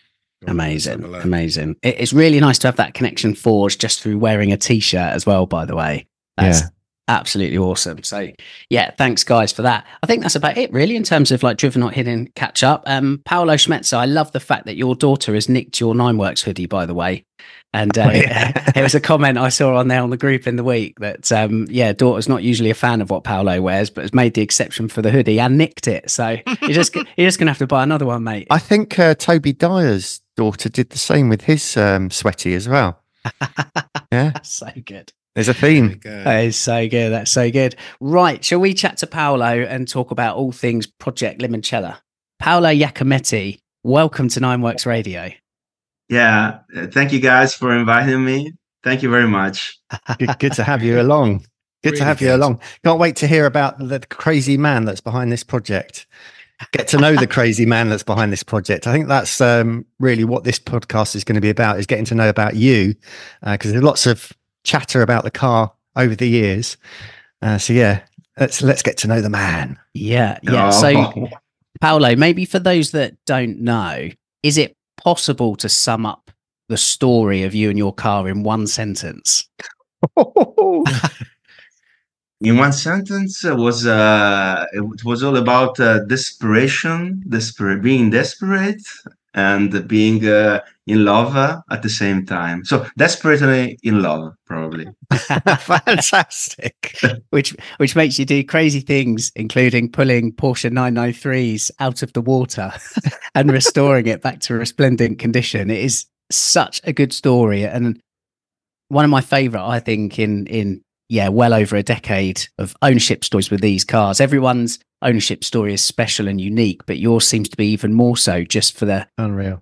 Amazing. It's really nice to have that connection forged just through wearing a t-shirt as well, by the way. That's absolutely awesome. So yeah, thanks guys for that. I think that's about it really in terms of like driven not hidden catch up. Paolo Schmetzer, I love the fact that your daughter has nicked your Nineworks hoodie, by the way. And it was a comment I saw on there on the group in the week that daughter's not usually a fan of what Paolo wears, but has made the exception for the hoodie and nicked it. So you're just gonna have to buy another one, mate. I think Toby Dyer's daughter did the same with his sweaty as well. Yeah, that's so good. There's a theme. That is so good. That's so good. Right, shall we chat to Paolo and talk about all things Project Limoncello? Paolo Iacometti, welcome to Nineworks Radio. Yeah, thank you guys for inviting me. Thank you very much. Good to have you along. Good to have you along. Can't wait to hear about the crazy man that's behind this project. Get to know the crazy man that's behind this project. I think that's really what this podcast is going to be about, is getting to know about you, because there's lots of chatter about the car over the years. So yeah, let's get to know the man. Yeah. So Paolo, maybe for those that don't know, is it possible to sum up the story of you and your car in one sentence? In one sentence, it was all about desperation, being desperate, and being in love at the same time. So desperately in love, probably. Fantastic. Which makes you do crazy things, including pulling Porsche 993s out of the water and restoring it back to a resplendent condition. It is such a good story, and one of my favorite, I think, in well over a decade of ownership stories with these cars. Everyone's ownership story is special and unique, but yours seems to be even more so, just for the unreal.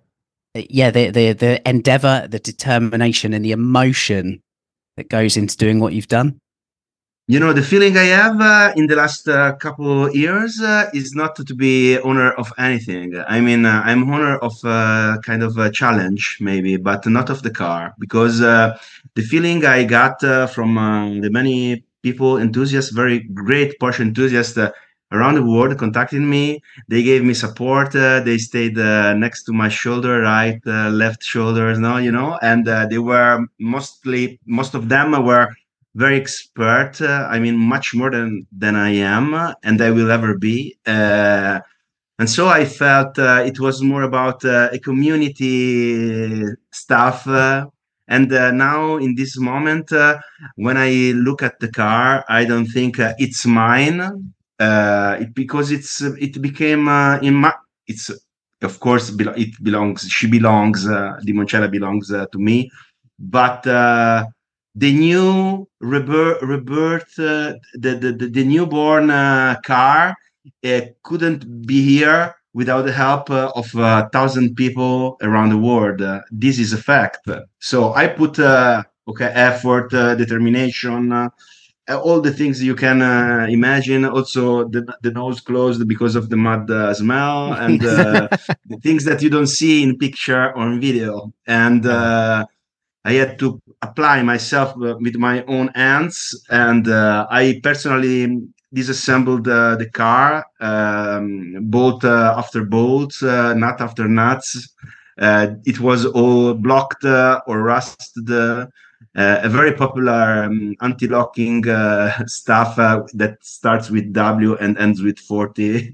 The endeavor, the determination, and the emotion that goes into doing what you've done. You know, the feeling I have in the last couple of years is not to be owner of anything. I mean, I'm owner of kind of a challenge, maybe, but not of the car, because the feeling I got from the many people, enthusiasts, very great Porsche enthusiasts around the world contacted me. They gave me support. They stayed next to my shoulder, right, left shoulders, and they were most of them were very expert. I mean, much more than I am, and I will ever be. And so I felt it was more about a community stuff. And now in this moment, when I look at the car, I don't think it's mine. Because it became it's of course it belongs. She belongs. Limoncello belongs to me, but the new rebirth, the newborn car couldn't be here without the help of 1,000 people around the world. This is a fact. So I put effort, determination, all the things you can imagine. Also, the nose closed because of the mud smell, and the things that you don't see in picture or in video. And I had to apply myself with my own hands, and I personally disassembled the car, bolt after bolt, nut after nuts. It was all blocked or rusted. A very popular anti-locking stuff that starts with W and ends with 40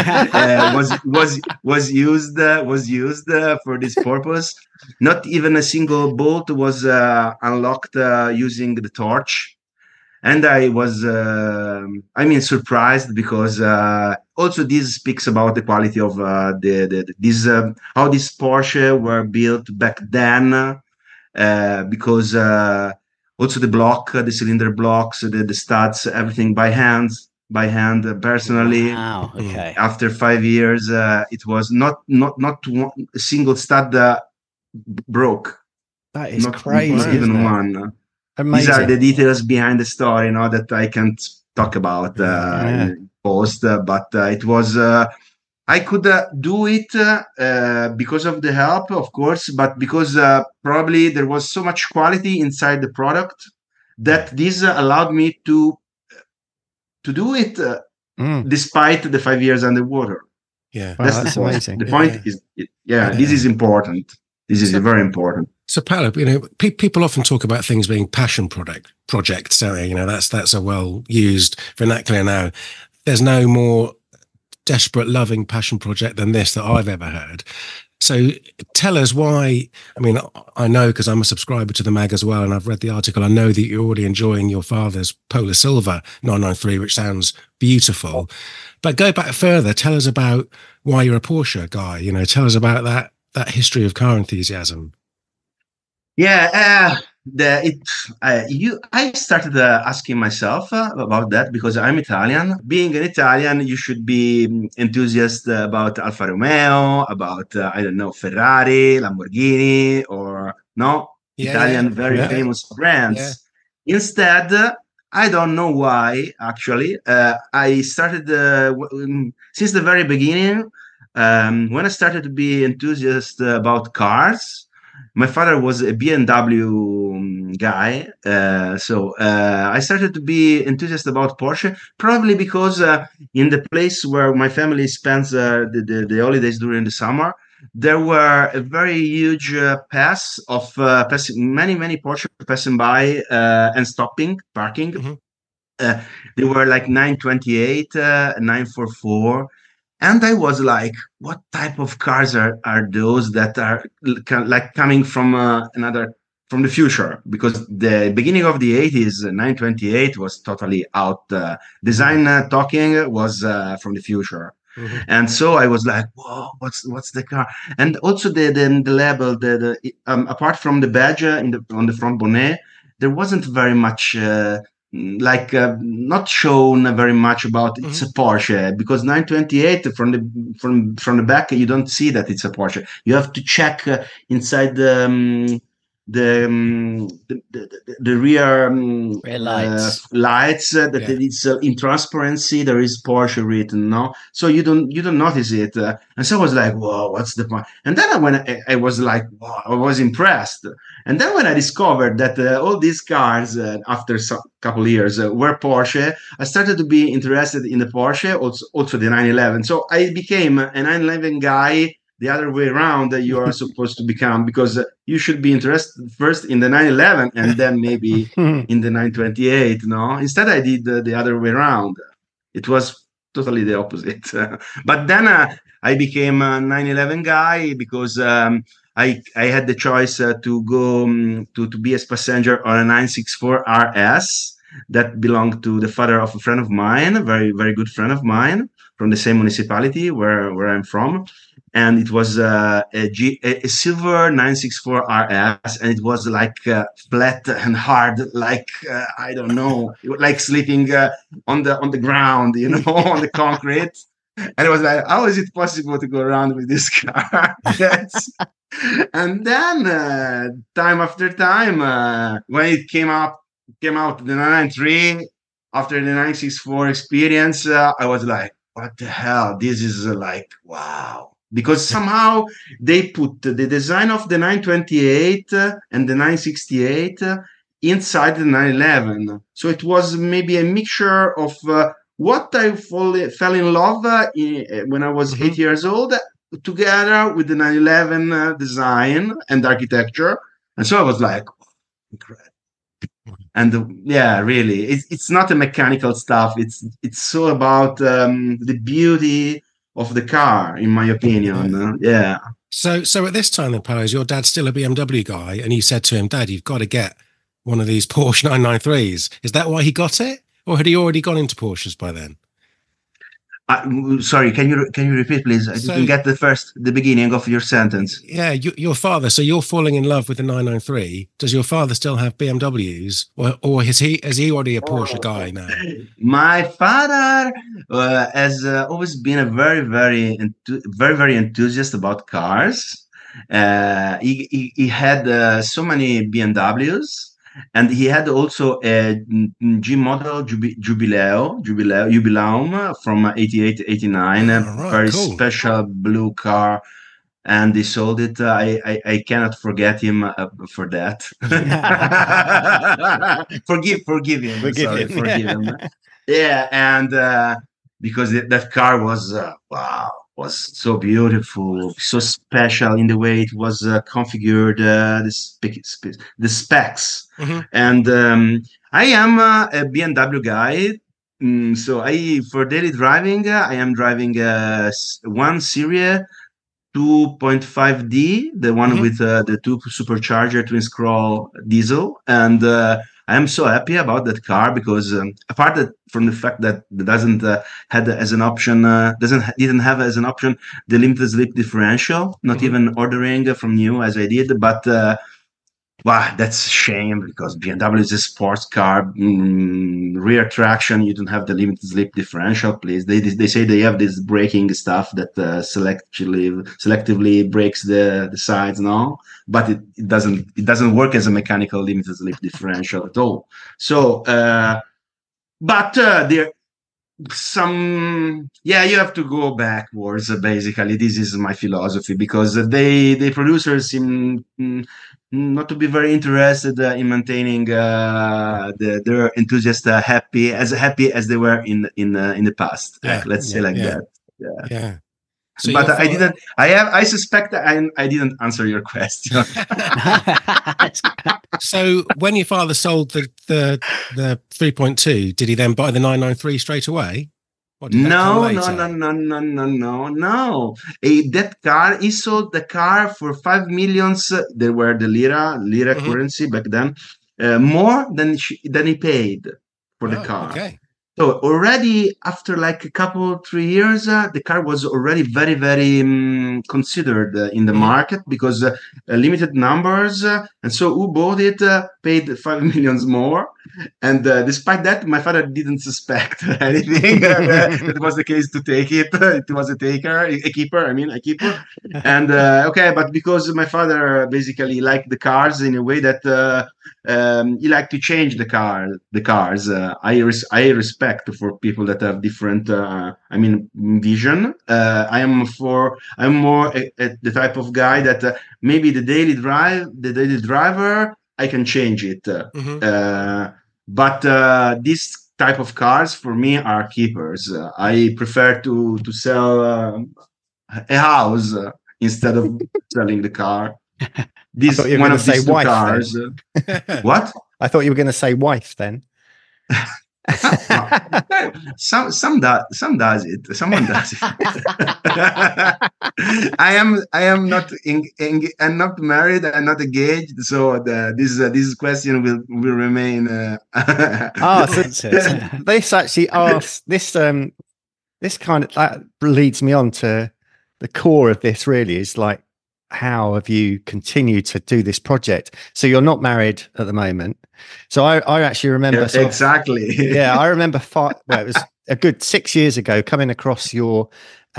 was used for this purpose. Not even a single bolt was unlocked using the torch. And I was, surprised, because also this speaks about the quality of how these Porsche were built back then. Because also the cylinder blocks, the studs, everything by hand, personally. Wow. Okay. After 5 years, it was not one, a single stud broke. That is not crazy. even one. Amazing. These are the details behind the story, that I can't talk about in post. But it was. I could do it because of the help, of course, but because probably there was so much quality inside the product that this allowed me to do it despite the 5 years underwater. Yeah, that's the point. Amazing. The point is, this is important. This is very important. So, Paolo, people often talk about things being passion projects. So, that's a well-used vernacular now. There's no more desperate, loving passion project than this that I've ever heard. So tell us why. I know, because I'm a subscriber to the mag as well, and I've read the article. I know that you're already enjoying your father's Polar Silver 993, which sounds beautiful. But go back further. Tell us about why you're a Porsche guy. Tell us about that history of car enthusiasm. Yeah, I started asking myself about that, because I'm Italian. Being an Italian, you should be enthusiastic about Alfa Romeo, about Ferrari, Lamborghini, or Italian very famous brands. Yeah. Instead, I don't know why. Actually, I started since the very beginning. When I started to be enthusiastic about cars. My father was a BMW guy, so I started to be enthusiastic about Porsche, probably because in the place where my family spends the holidays during the summer, there were a very huge pass of many Porsche passing by and parking. Mm-hmm. They were like 928, 944. And I was like, what type of cars are those that are like coming from from the future? Because the beginning of the 80s, 928 was totally out. Design talking was from the future. Mm-hmm. And so I was like, whoa, what's the car? And also the label, apart from the badge on the front bonnet, there wasn't very much not shown very much about it's a Porsche, because 928 from the back you don't see that it's a Porsche. You have to check inside the rear lights that it's in transparency. There is Porsche written, so you don't notice it. And so I was like, whoa, what's the point? And then when I was like, wow, I was impressed. And then when I discovered that all these cars after some couple of years were Porsche, I started to be interested in the Porsche, also the 911. So I became a 911 guy. The other way around that you are supposed to become, because you should be interested first in the 911 and then maybe in the 928. Instead I did the other way around. It was totally the opposite. But then I became a 911 guy because I had the choice to go to be a passenger on a 964 RS that belonged to the father of a friend of mine, a very, very good friend of mine from the same municipality where I'm from. And it was a silver 964 RS, and it was like flat and hard, like I don't know, like sleeping on the ground, on the concrete. And it was like, how is it possible to go around with this car? And then time after time, when it came out the 993, after the 964 experience, I was like, what the hell? This is like, wow. Because somehow they put the design of the 928 and the 968 inside the 911. So it was maybe a mixture of what I fell in love when I was 8 years old, together with the 911 design and architecture. And so I was like, incredible. And yeah, really, it's not a mechanical stuff. It's all about the beauty of the car, in my opinion. Yeah. So at this time then, Paolo, is your dad still a BMW guy? And you said to him, Dad, you've got to get one of these Porsche 993s. Is that why he got it? Or had he already gone into Porsches by then? Sorry, can you repeat, please? I didn't get the beginning of your sentence. Yeah, your father. So you're falling in love with the 993. Does your father still have BMWs, or is he already a Porsche guy now? My father has always been a very, very enthusiast about cars. He had so many BMWs. And he had also a G model Jubileum from 88 to 89, a very special blue car. And he sold it. I cannot forget him for that. Forgive him. Forgive him. Yeah, and because that car was wow. Was so beautiful, so special in the way it was configured, the specs. And I am a BMW guy. So for daily driving, I am driving one Series 2.5D, the one with the two supercharger twin scroll diesel. And I am so happy about that car because apart from the fact that it doesn't had as an option, didn't have as an option the limited slip differential, not even ordering from new as I did, but wow, that's a shame because BMW is a sports car, rear traction. You don't have the limited slip differential, please. They say they have this braking stuff that selectively brakes the sides now, but it doesn't work as a mechanical limited slip differential at all. So, but there. You have to go backwards. Basically, this is my philosophy because the producers seem not to be very interested in maintaining their enthusiasts happy as they were in the past. Let's say that. Yeah. So but I didn't. I suspect I didn't answer your question. So when your father sold the 3.2, did he then buy the 993 straight away? No. That car, he sold the car for 5 million. There were the lira currency back then, more than he paid for the car. Okay. So already after like a couple 3 years, the car was already very, very considered in the market because limited numbers. And so who bought it paid 5 million more. And despite that, my father didn't suspect anything. That was the case to take it. It was a keeper. And but because my father basically liked the cars in a way that he liked to change the cars. I respect for people that have different vision. I'm more the type of guy that maybe the daily driver I can change it. But this type of cars for me are keepers. I prefer to sell a house instead of selling the car. This one of these two cars. What? I thought you were going to say wife then. Some does it. Someone does it. I am not I'm not married. I'm not engaged. So this question will remain. This actually asks this kind of that leads me on to the core of this. Really, is like, how have you continued to do this project? So you're not married at the moment. So I actually remember exactly. I remember it was a good 6 years ago coming across your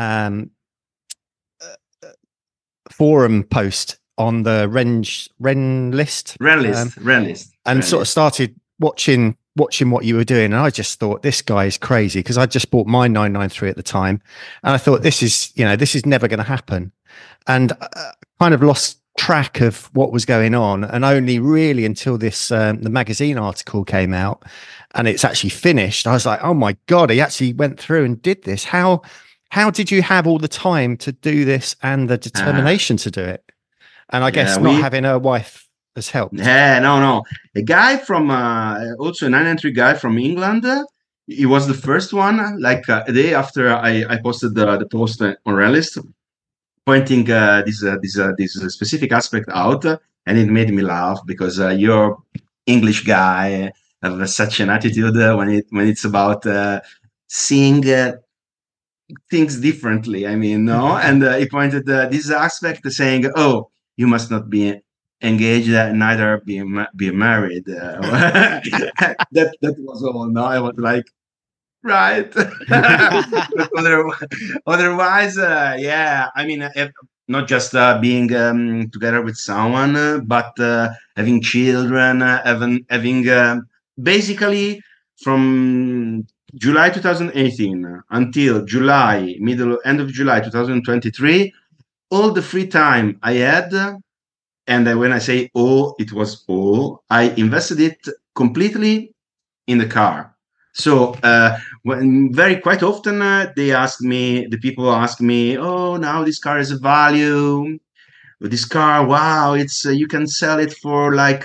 forum post on the Ren list, and sort of started watching watching what you were doing, and I just thought this guy is crazy, because I just bought my 993 at the time, and I thought this is never going to happen, and kind of lost track of what was going on, and only really until this the magazine article came out and it's actually finished, I was like, oh my God, he actually went through and did this. How did you have all the time to do this and the determination to do it? And I guess not having a wife has helped. Yeah, no. A guy from also a 993 guy from England. He was the first one. Like a day after I posted the post on Renlist, pointing this specific aspect out, and it made me laugh, because you're English guy have such an attitude when it's about seeing things differently. I mean, no, and he pointed this aspect, saying, "Oh, you must not be engaged, neither be married." That was all. No, I was like, right. But otherwise, yeah. I mean, not just being together with someone, but having children, having basically from July 2018 until end of July 2023, all the free time I had, and when I say all, it was all, I invested it completely in the car. So quite often the people ask me, oh, now this car has a value. This car, wow, it's you can sell it for like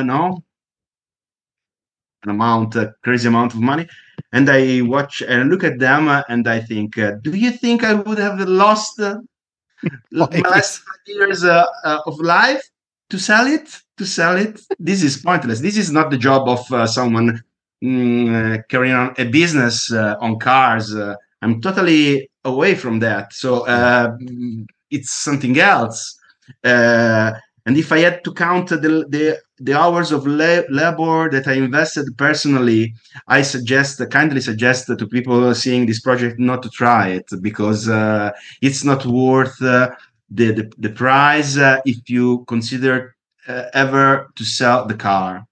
crazy amount of money. And I watch and look at them and I think, do you think I would have lost my last 5 years of life to sell it? This is pointless. This is not the job of someone carrying on a business on cars. I'm totally away from that. So it's something else. And if I had to count the hours of labor that I invested personally, I kindly suggest to people seeing this project not to try it, because it's not worth the price if you consider ever to sell the car.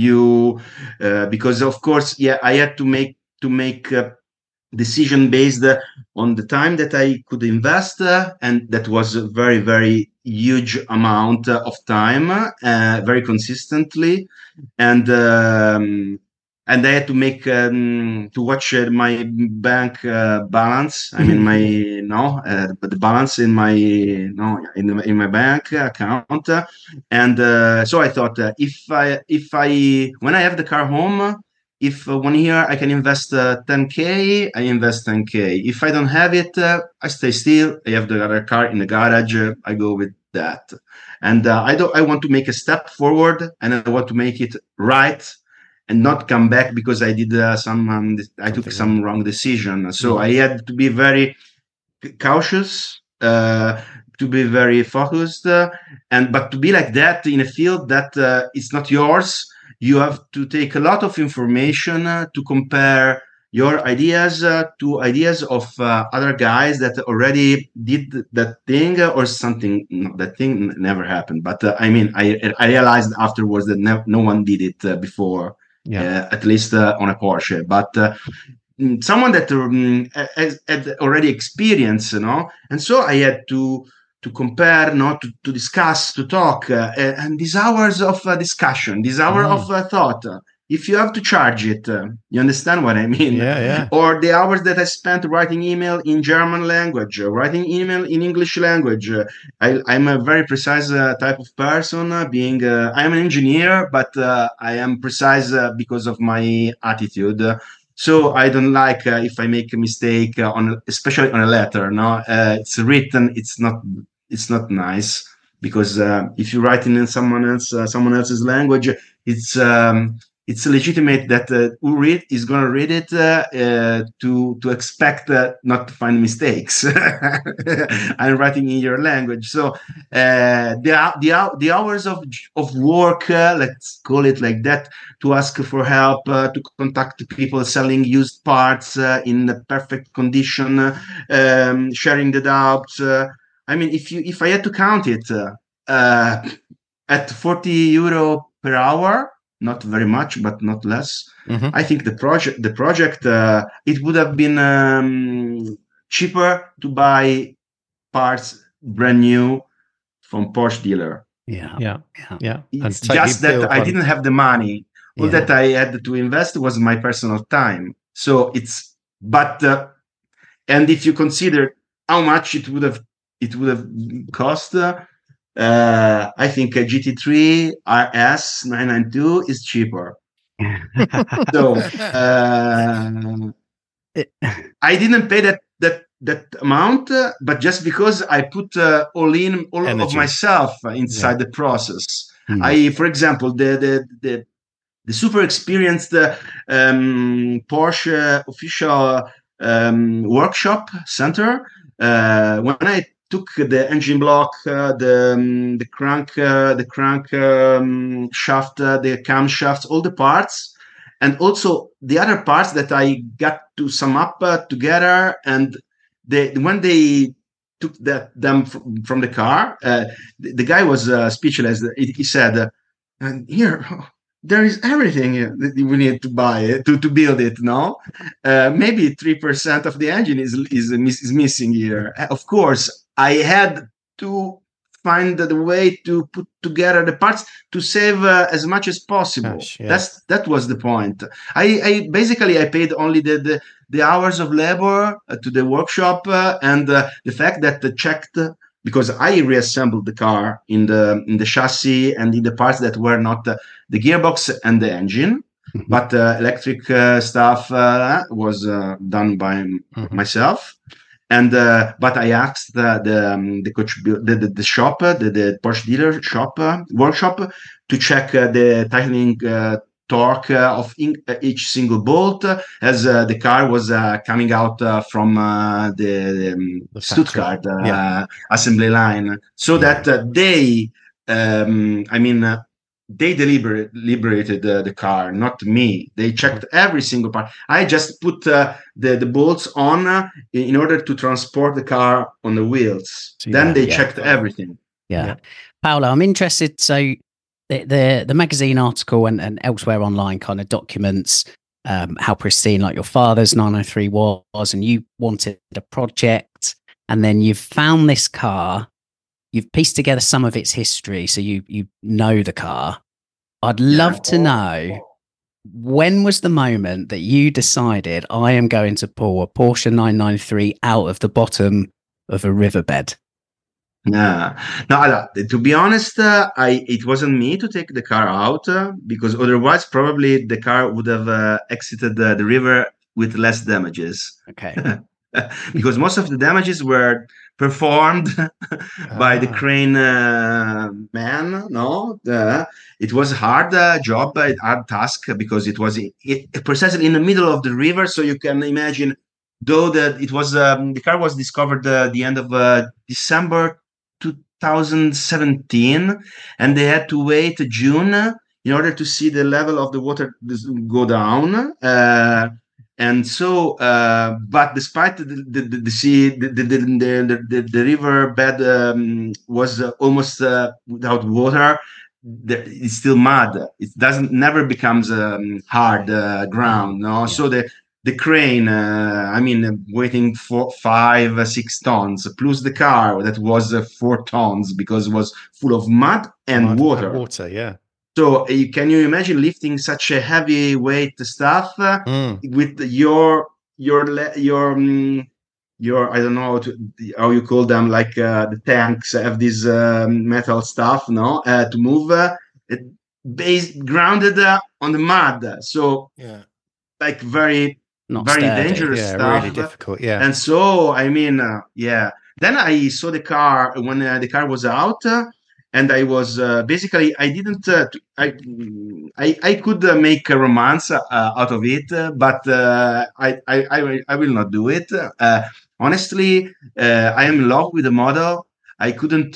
Because of course, I had to make decision based on the time that I could invest, and that was a very, very huge amount of time, very consistently, and I had to make to watch my bank balance. I mean, the balance in my in my bank account, and so I thought, if I when I have the car home, if 1 year I can invest 10K, I invest 10K. If I don't have it, I stay still. I have the other car in the garage. I go with that, and I want to make a step forward, and I want to make it right, and not come back because I did I took some wrong decision. So I had to be very cautious, to be very focused, but to be like that in a field that is not yours. You have to take a lot of information to compare your ideas to ideas of other guys that already did that thing or something. No, that thing never happened. But I mean, I realized afterwards that no one did it before, at least on a Porsche. But someone that had already experienced, and so I had to compare, to discuss, to talk, and these hours of discussion, this hour of thought. If you have to charge it, you understand what I mean? Yeah. Or the hours that I spent writing email in German language, writing email in English language. I'm a very precise type of person. I'm an engineer, but I am precise because of my attitude. So I don't like if I make a mistake especially on a letter. It's written. It's not nice, because if you write in someone else's language, it's legitimate that who is going to read it to expect not to find mistakes. I'm writing in your language, so the hours of work, let's call it like that, to ask for help, to contact people selling used parts in the perfect condition, sharing the doubts. I mean, if I had to count it at €40 per hour, not very much, but not less. Mhm. I think the project, it would have been cheaper to buy parts brand new from Porsche dealer. Yeah. It's totally just that build I one. didn't have the money. All Yeah. that I had to invest was my personal time. So and if you consider how much it would have cost, I think a GT3 RS 992 is cheaper. So I didn't pay that amount, but just because I put all of Energy. myself inside the process. Mm. For example, the super experienced Porsche official workshop center. When I took the engine block, the crank shaft, the camshafts, all the parts, and also the other parts that I got to sum up together. And when they took them from the car, the guy was speechless. He said, "And here." There is everything that we need to buy to build it. No, maybe 3% of the engine is missing here. Of course, I had to find the way to put together the parts to save as much as possible. Gosh, yeah. That was the point. I basically I paid only the hours of labor to the workshop and the fact that the checked. Because I reassembled the car in the chassis and in the parts that were not the gearbox and the engine, but electric stuff was done by myself. And but I asked the shop, the Porsche dealer shop workshop to check the tightening torque of each single bolt as the car was coming out from the Stuttgart assembly line, so that they liberated the car, not me. They checked every single part. I just put the bolts on in order to transport the car on the wheels. Then they checked everything. Yeah. Paolo, I'm interested. So the magazine article and elsewhere online kind of documents how pristine like your father's 993 was, and you wanted a project, and then you've found this car. You've pieced together some of its history, so you know the car. I'd love to know, when was the moment that you decided I am going to pull a Porsche 993 out of the bottom of a riverbed? No, to be honest, it wasn't me to take the car out because otherwise probably the car would have exited the river with less damages. Okay. Because most of the damages were performed by the crane man. No, it was a hard job, a hard task, because it was precisely in the middle of the river. So you can imagine, though, that it was the car was discovered at the end of December 2017, and they had to wait June in order to see the level of the water go down. And so, but despite the sea, the river bed was almost without water. It's still mud. It never becomes hard ground. No, so the crane, weighing 5-6 tons, plus the car that was 4 tons because it was full of mud and water. Yeah. So can you imagine lifting such a heavy weight stuff with your I don't know how you call them, like the tanks have this metal stuff, to move grounded on the mud. So like very dangerous stuff. Really difficult. Yeah. And so then I saw the car when the car was out. And I was basically, I didn't, I could make a romance out of it, but I will not do it. Honestly, I am in love with the model. I couldn't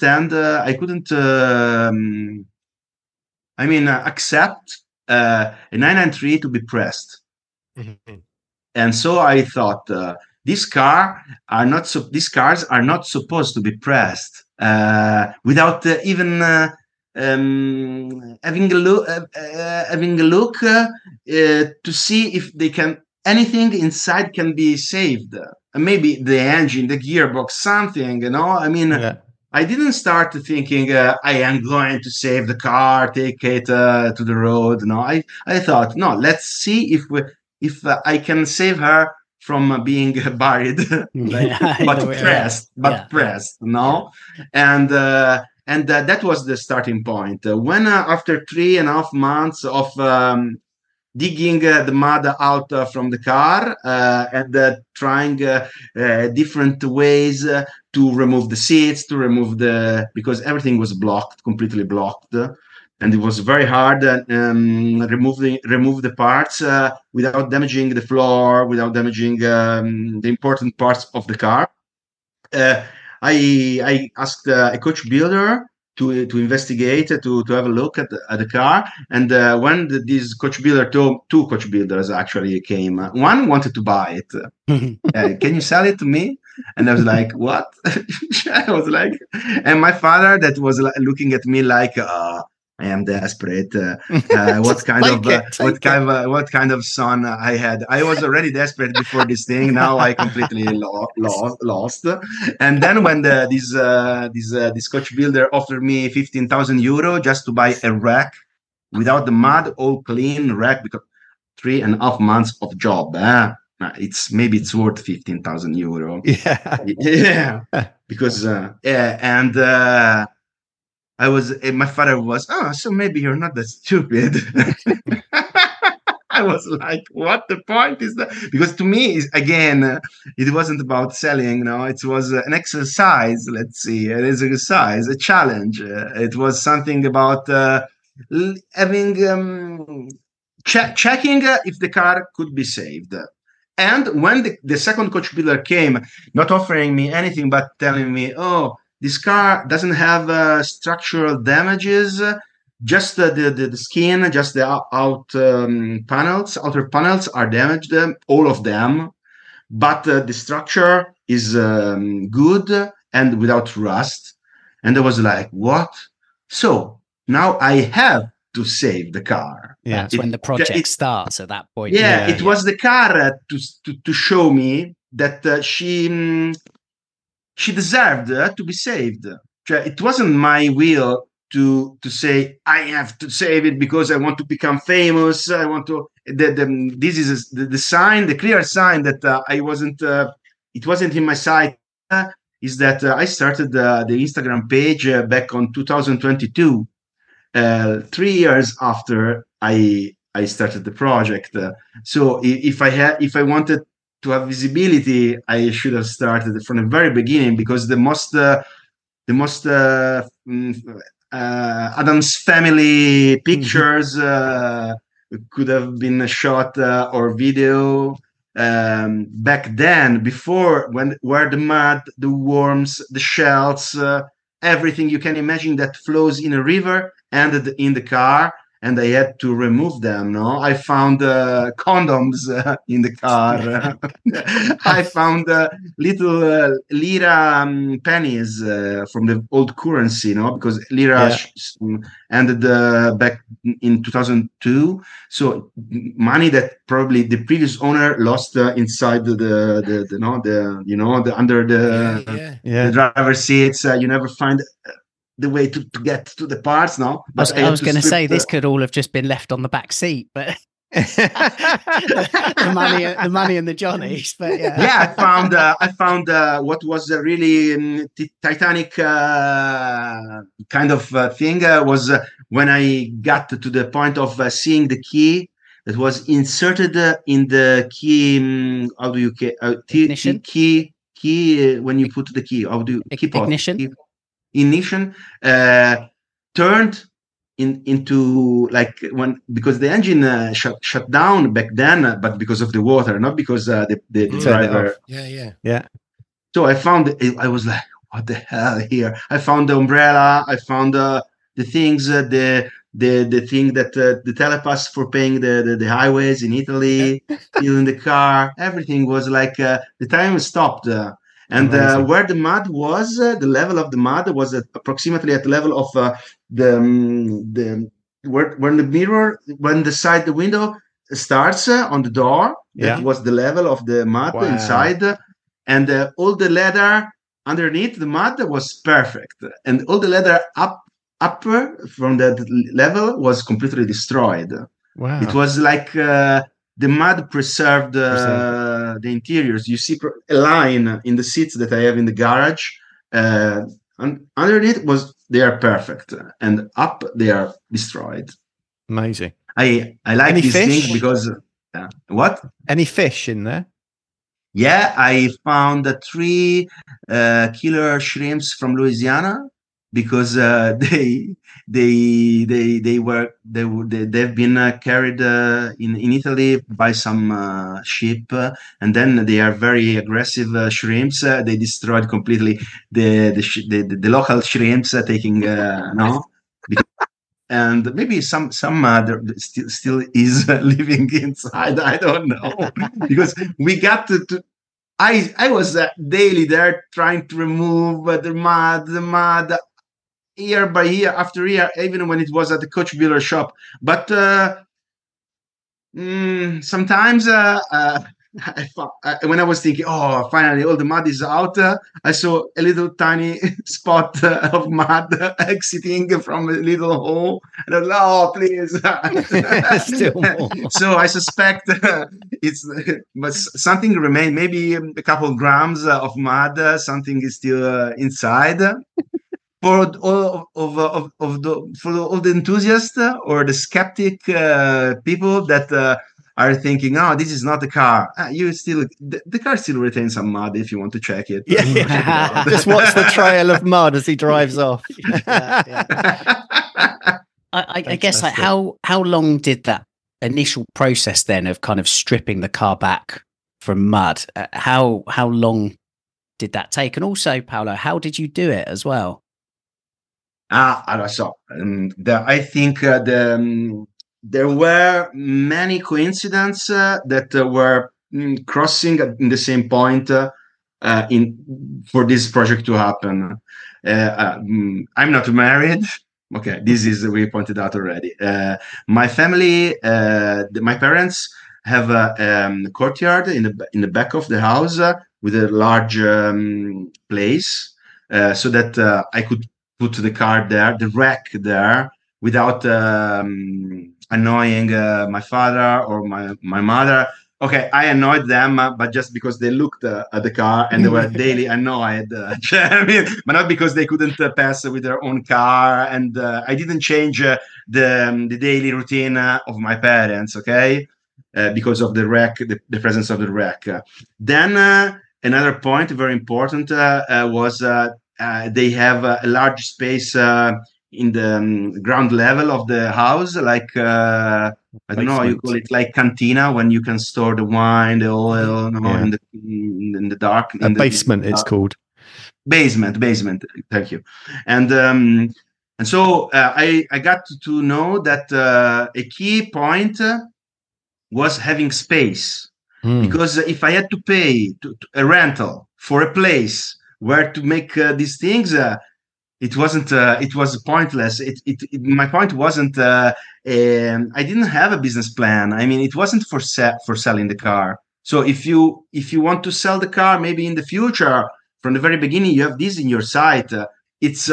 accept a 993 to be pressed. Mm-hmm. And so I thought, these cars are not supposed to be pressed without even having a look to see if they can anything inside can be saved. Maybe the engine, the gearbox, something. I mean. Yeah. I didn't start thinking I am going to save the car, take it to the road. No, I thought, no, let's see if I can save her from being buried, pressed. No, and that was the starting point. When after 3.5 months of digging the mud out from the car and trying different ways to remove the seats, to remove because everything was completely blocked. And it was very hard remove the parts without damaging the floor, without damaging the important parts of the car. I asked a coach builder to investigate, to have a look at the car. And when this coach builder, two coach builders actually came, one wanted to buy it. Can you sell it to me? And I was like, what? I was like, and my father that was looking at me like, I am desperate. What kind of son I had? I was already desperate before this thing. Now I completely lost. And then when this coach builder offered me 15,000 euro just to buy a rack without the mud, all clean rack, because 3.5 months of job. It's worth 15,000 euro. Yeah. Because my father was, so maybe you're not that stupid. I was like, what the point is that? Because to me, again, it wasn't about selling. No, it was an exercise. Let's see, an exercise, a challenge. It was something about having checking if the car could be saved. And when the second coach builder came, not offering me anything but telling me, this car doesn't have structural damages, just the skin, just the outer panels are damaged, all of them, but the structure is good and without rust. And I was like, what? So now I have to save the car. Yeah, that's when the project starts at that point. Yeah, it was the car to show me that she deserved to be saved. It wasn't my will to say I have to save it because I want to become famous. I want to. This is the sign, the clear sign that I wasn't. It wasn't in my sight. Is that I started the Instagram page back on 2022, 3 years after I started the project. So if I wanted to have visibility, I should have started from the very beginning, because the most Addams Family pictures could have been shot or video back then, before, where the mud, the worms, the shells, everything you can imagine that flows in a river ended in the car, and I had to remove them. No, I found condoms in the car. I found little lira pennies from the old currency, because lira ended back in 2002. So money that probably the previous owner lost inside the under the driver's seats. You never find the way to get to the parts. No, but I was going to say this could all have just been left on the back seat, but the money and the Johnnies. But I found what was a really Titanic kind of thing was when I got to the point of seeing the key that was inserted in the key. How do you ignition? Key when you put the key? How do you keep ignition? Ignition turned into like because the engine shut down back then, but because of the water, not because the driver. Yeah. So I found I was like, what the hell here? I found the umbrella. I found the things, the thing that the telepass for paying the highways in Italy, still in the car. Everything was like the time stopped. And Amazing. where the mud was, the level of the mud was approximately at the level of when the mirror, when the window starts on the door. That Yeah. was the level of the mud Wow. inside, and all the leather underneath the mud was perfect, and all the leather upper from that level was completely destroyed. Wow. It was like the mud preserved the interiors. You see a line in the seats that I have in the garage. Underneath they are perfect, and up they are destroyed. Amazing. I like Any these fish? things because what? Any fish in there? Yeah, I found 3 killer shrimps from Louisiana because they've been carried in Italy by some ship, and then they are very aggressive shrimps. They destroyed completely the local shrimps, taking no. And maybe some there still is living inside. I don't know because we got to I was daily there trying to remove the mud year by year after year, even when it was at the coach builder shop. But sometimes when I was thinking, oh, finally all the mud is out, I saw a little tiny spot of mud exiting from a little hole, and I was like, oh, please. Still more. So I suspect but something remained, maybe a couple of grams of mud, something is still inside. For all for all the enthusiasts or the skeptic people that are thinking, oh, this is not the car. The car still retains some mud if you want to check it. Yeah. Check it out. Just watch the trail of mud as he drives off. I guess, like, how long did that initial process then of kind of stripping the car back from mud? How long did that take? And also, Paolo, how did you do it as well? So I think there were many coincidences that were crossing in the same point for this project to happen. I'm not married. Okay, this is we pointed out already. My family, my parents have a courtyard in the back of the house with a large place, so that I could put the car there, the rack there, without annoying my father or my mother. Okay, I annoyed them, but just because they looked at the car and they were daily annoyed. I mean, but not because they couldn't pass with their own car. And I didn't change the daily routine of my parents, okay? Because of the rack, the presence of the rack. Then another point, very important, was they have a large space in the ground level of the house, like I don't know, you call it like cantina, when you can store the wine, the oil, in the dark. A basement, it's called. Basement. Thank you. And so I got to know that a key point was having space, because if I had to pay a rental for a place where to make these things, it wasn't. It was pointless. My point wasn't. I didn't have a business plan. I mean, it wasn't for selling the car. So if you want to sell the car, maybe in the future, from the very beginning, you have this in your sight. It's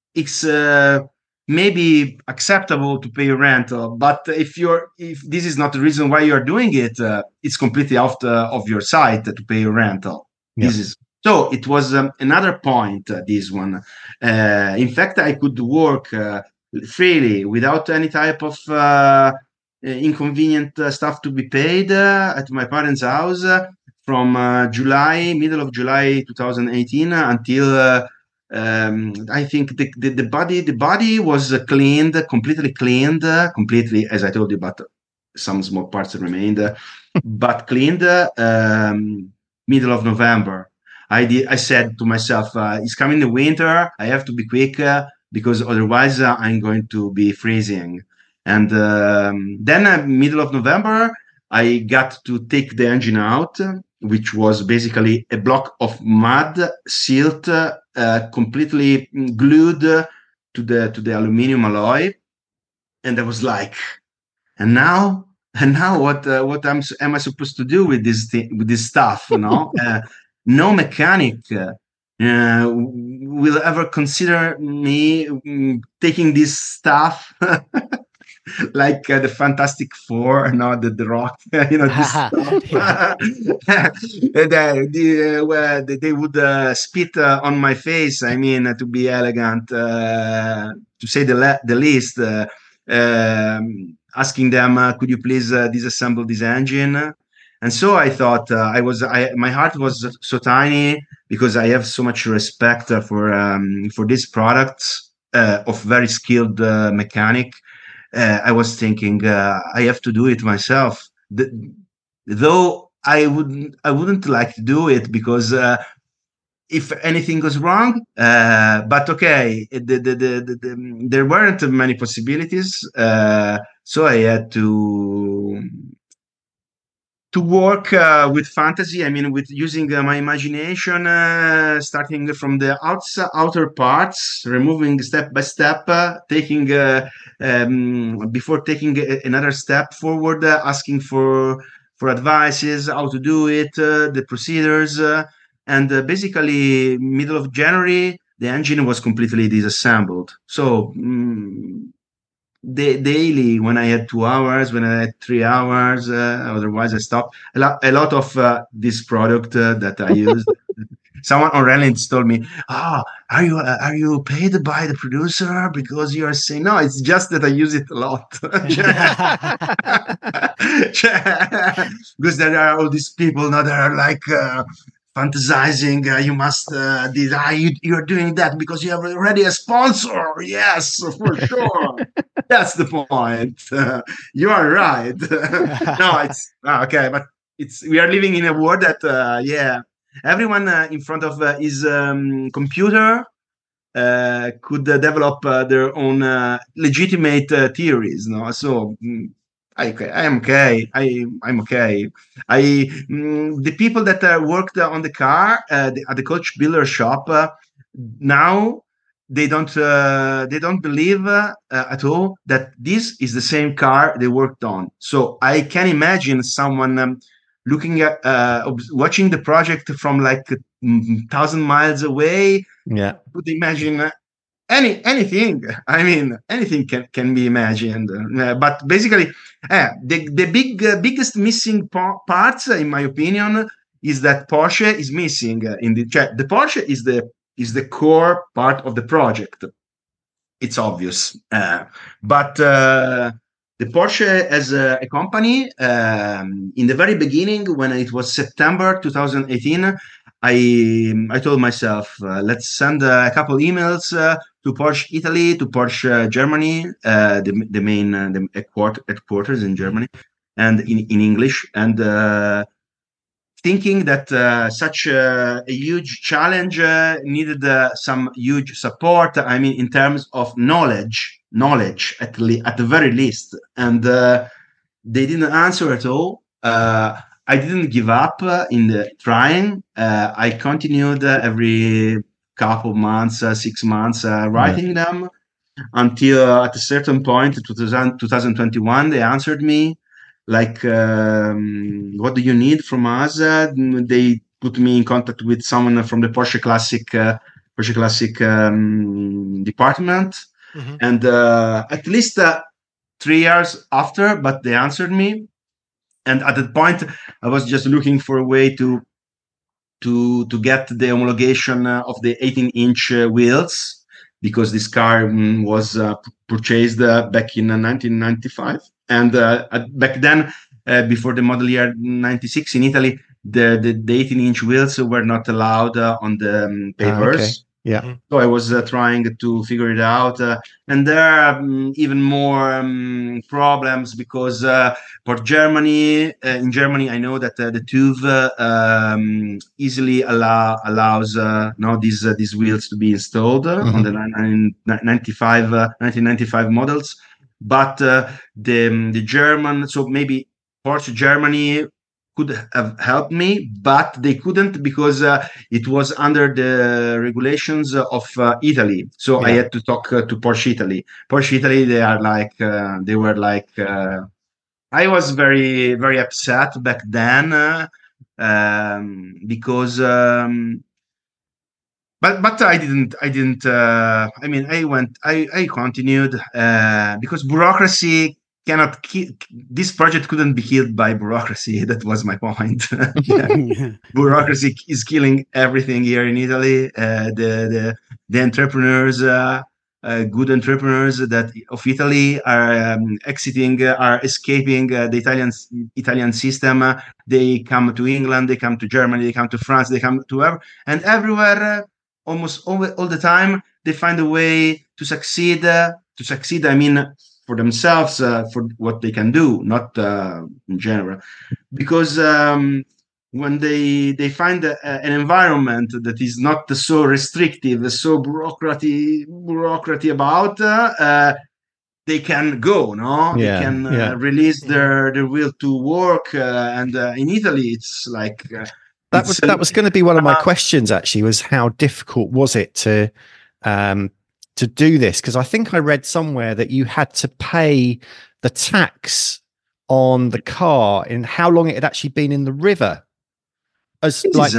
maybe acceptable to pay a rental, but if this is not the reason why you're doing it, it's completely off of your sight to pay a rental. Yeah. This is. So it was another point, this one. In fact, I could work freely without any type of inconvenient stuff to be paid at my parents' house from middle of July 2018 until I think the body was completely cleaned, as I told you, but some small parts remained, but cleaned middle of November. I said to myself, it's coming the winter. I have to be quick because otherwise I'm going to be freezing. And then middle of November, I got to take the engine out. which was basically a block of mud sealed, completely glued to the aluminum alloy. And I was like, and now what am I supposed to do with this stuff? No mechanic will ever consider me taking this stuff like the Fantastic Four, the Rock, this, they would spit on my face. I mean, to be elegant, to say the least. Asking them, could you please disassemble this engine? And so I thought, my heart was so tiny because I have so much respect for these products of very skilled mechanic. I was thinking I have to do it myself, though I wouldn't like to do it because if anything goes wrong, but okay, there weren't many possibilities, so I had to work with fantasy. I mean, with using my imagination, starting from the outer parts, removing step by step, taking before taking another step forward, asking for advices, how to do it, the procedures. And basically, middle of January, the engine was completely disassembled. So daily, when I had 2 hours, when I had 3 hours, otherwise I stopped. A lot of this product that I used. Someone on Reddit told me, are you paid by the producer because you are saying no? It's just that I use it a lot. Because there are all these people now that are like fantasizing, you must you're doing that because you have already a sponsor. Yes, for sure. That's the point. You are right. No, it's okay, but we are living in a world that everyone in front of his computer could develop their own legitimate theories. No, so. I am okay. I'm okay. The people that worked on the car at the coach builder shop now they don't believe at all that this is the same car they worked on. So I can imagine someone looking at watching the project from like 1,000 miles away. Yeah, could imagine. Anything. I mean, anything can be imagined. But basically, the biggest missing parts, in my opinion, is that Porsche is missing. The Porsche is the core part of the project. It's obvious, but the Porsche as a company, in the very beginning, when it was September 2018. I told myself, let's send a couple emails to Porsche Italy, to Porsche Germany, the main headquarters in Germany, and in English, and thinking that such a huge challenge needed some huge support. I mean, in terms of knowledge at the very least, and they didn't answer at all. I didn't give up in the trying. I continued every couple months, 6 months, writing them until at a certain point, 2021, they answered me like, what do you need from us? They put me in contact with someone from the Porsche Classic department. Mm-hmm. And at least 3 years after, but they answered me. And at that point, I was just looking for a way to get the homologation of the 18-inch wheels, because this car was purchased back in 1995. And back then, before the model year 96 in Italy, the 18-inch wheels were not allowed on the papers. Okay. Yeah. So I was trying to figure it out, and there are even more problems because for Germany, in Germany, I know that the TÜV easily allows these wheels to be installed on the 1995 models, but the German, so maybe Porsche Germany could have helped me, but they couldn't because it was under the regulations of Italy. So I had to talk to Porsche Italy. Porsche Italy, they are like, they were like, I was very, very upset back then because, but I didn't. I mean, I continued because bureaucracy cannot. This project couldn't be killed by bureaucracy. That was my point. Bureaucracy is killing everything here in Italy. The entrepreneurs. Good entrepreneurs that of Italy are exiting, are escaping the Italian system. They come to England, they come to Germany, they come to France, they come to everywhere. Almost all the time, they find a way to succeed. I mean, for themselves, for what they can do, not in general, because. When they find an environment that is not so restrictive, so bureaucracy about, they can go, no? They can release their will to work. And in Italy, it's like that was going to be one of my questions. Actually, was how difficult was it to do this? Because I think I read somewhere that you had to pay the tax on the car and how long it had actually been in the river. This is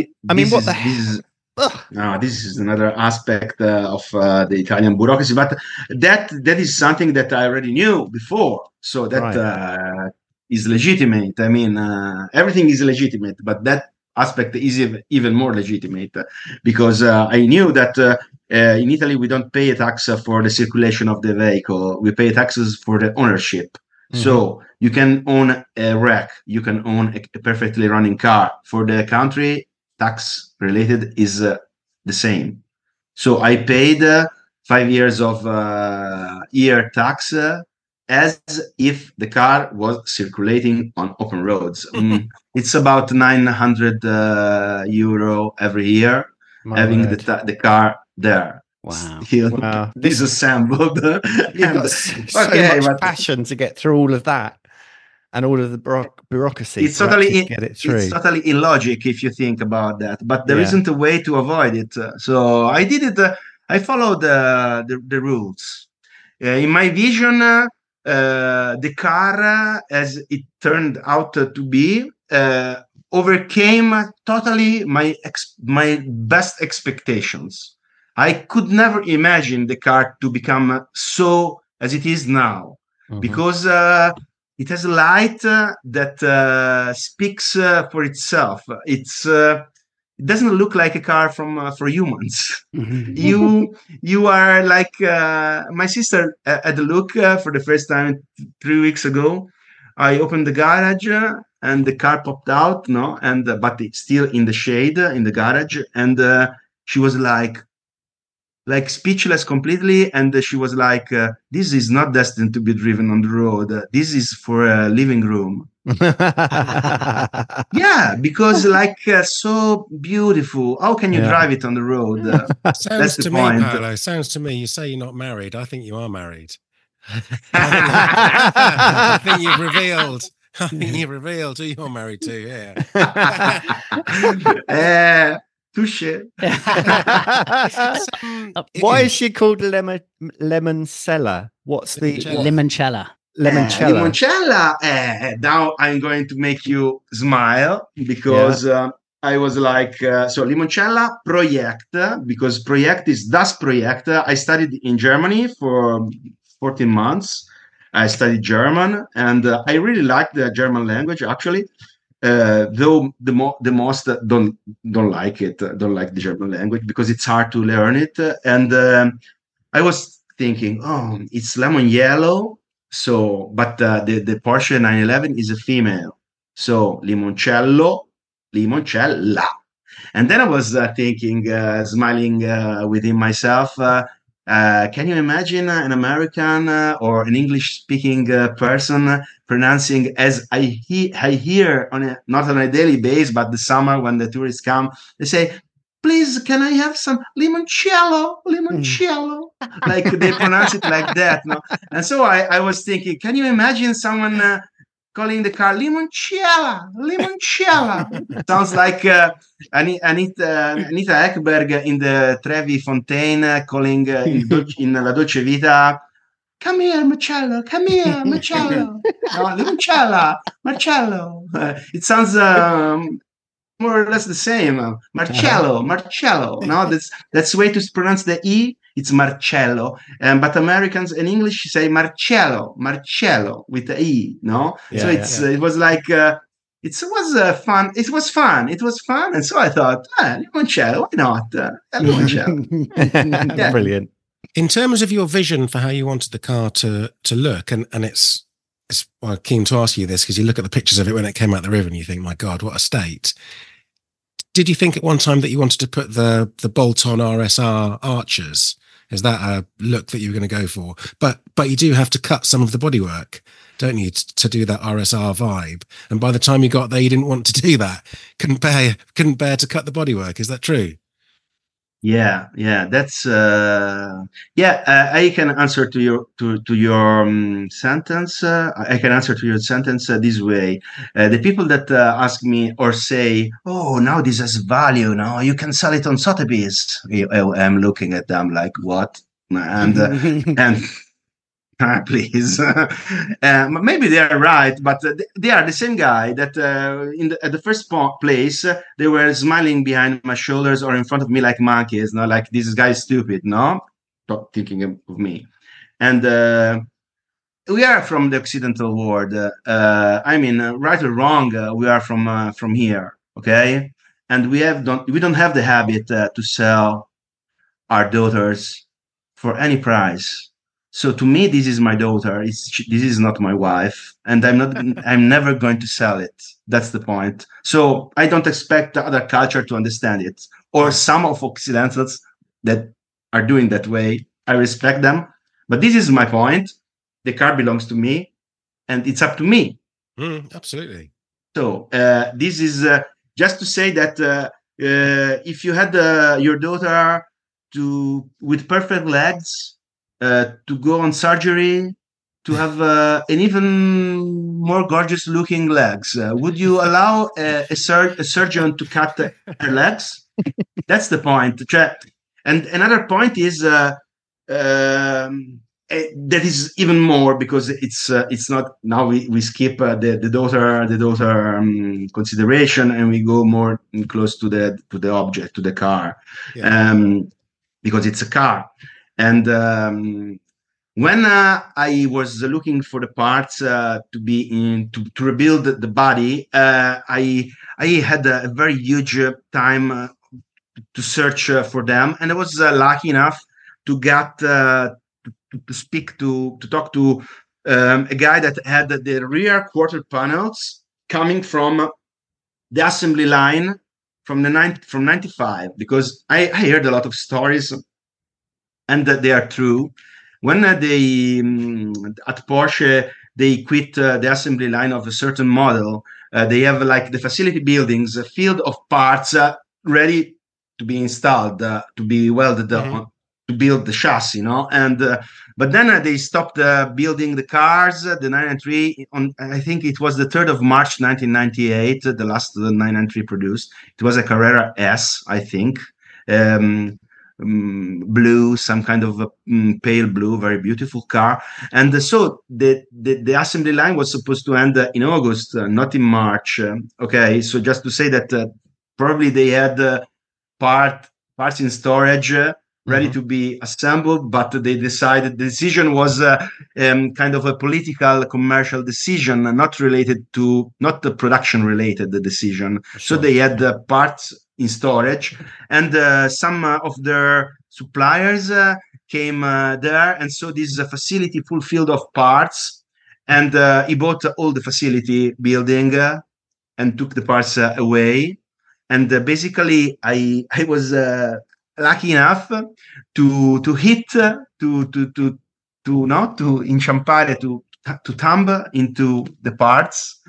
another aspect of the Italian bureaucracy, but that is something that I already knew before, so that is legitimate. I mean, everything is legitimate, but that aspect is even more legitimate because I knew that in Italy we don't pay a tax for the circulation of the vehicle; we pay taxes for the ownership. Mm-hmm. So you can own a wreck, you can own a perfectly running car. For the country, tax related is the same. So I paid 5 years of year tax as if the car was circulating on open roads. It's about 900 euro every year, having the car there. Wow. Wow. Disassembled. You've got so much passion to get through all of that and all of the bureaucracy. It's totally get it through. It's totally illogic if you think about that, but there isn't a way to avoid it. So I did it. I followed the rules. In my vision, the car, as it turned out to be, overcame totally my best expectations. I could never imagine the car to become so as it is now, because it has a light that speaks for itself. It doesn't look like a car for humans. You are like my sister had a look for the first time 3 weeks ago. I opened the garage and the car popped out, but it's still in the shade in the garage, and she was like speechless completely, and she was like, this is not destined to be driven on the road. This is for a living room. Yeah, because so beautiful. How can you drive it on the road? Sounds to me, Paolo, sounds to me, you say you're not married. I think you are married. I think you've revealed who you're married to, yeah. Touché. Why is she called Lemoncella? What's the Limoncello? Limoncello. Now I'm going to make you smile because I was like, so Limoncello Projekt, because Projekt is Das Projekt. I studied in Germany for 14 months. I studied German, and I really like the German language, actually. Though the most don't like it, don't like the German language because it's hard to learn it. And I was thinking, it's lemon yellow. So, but the Porsche 911 is a female. So Limoncello, Limoncella. And then I was thinking, smiling within myself, can you imagine an American or an English-speaking person pronouncing as I hear not on a daily basis, but the summer when the tourists come, they say, please, can I have some limoncello? Like they pronounce it like that. No? And so I was thinking, can you imagine someone calling the car limoncello, limoncello. Sounds like Anita Ekberg in the Trevi Fontaine calling in La Dolce Vita. Come here, Marcello. Come here, Marcello. No, limoncello, Marcello. It sounds more or less the same. Marcello, Marcello. No, that's the way to pronounce the E. It's Marcello, but Americans in English say Marcello, Marcello with the E. No, so it was like it was fun. It was fun. It was fun, and so I thought, limoncello, why not? Limoncello. Brilliant. In terms of your vision for how you wanted the car to look, and it's well, I'm keen to ask you this because you look at the pictures of it when it came out the river and you think, my God, what a state. Did you think at one time that you wanted to put the bolt-on RSR archers? Is that a look that you were going to go for? But you do have to cut some of the bodywork, don't you, to do that RSR vibe? And by the time you got there, you didn't want to do that. Couldn't bear to cut the bodywork. Is that true? Yeah, that's I can answer to your sentence. I can answer to your sentence this way. The people that ask me or say, "Oh, now this has value. Now you can sell it on Sotheby's." I'm looking at them like, "What?" And please, maybe they are right, but they are the same guy that at the first place they were smiling behind my shoulders or in front of me like monkeys, no, like this guy is stupid, no, stop thinking of me. And we are from the Occidental world. I mean, right or wrong, we are from here, okay? And we don't have the habit to sell our daughters for any price. So to me, this is my daughter. This is not my wife, and I'm never going to sell it. That's the point. So I don't expect the other culture to understand it, or some of Occidentals that are doing that way. I respect them, but this is my point. The car belongs to me, and it's up to me. Absolutely. So this is just to say that if you had your daughter with perfect legs. To go on surgery to have an even more gorgeous looking legs. Would you allow a surgeon to cut her legs? That's the point. And another point is that is even more because it's not now we skip the daughter consideration and we go more close to the object, to the car, because it's a car. And when I was looking for the parts to rebuild the body, I had a very huge time to search for them, and I was lucky enough to get to talk to a guy that had the rear quarter panels coming from the assembly line from 95, because I heard a lot of stories. And that they are true. When they at Porsche they quit the assembly line of a certain model, they have like the facility buildings, a field of parts ready to be installed, to be welded on, to build the chassis, And but then they stopped building the cars, the 993. On I think it was the 3rd of March 1998, the last 993 produced. It was a Carrera S, I think. Blue, some kind of pale blue, very beautiful car. And so the assembly line was supposed to end in August, not in March. Okay, so just to say that probably they had parts in storage ready to be assembled, but they decided the decision was kind of a political, commercial decision, not the production related decision. Sure. So they had parts in storage, and some of their suppliers came there, and so this is a facility full field of parts, and he bought all the facility building and took the parts away, and basically I was lucky enough to inciampare, to tumble into the parts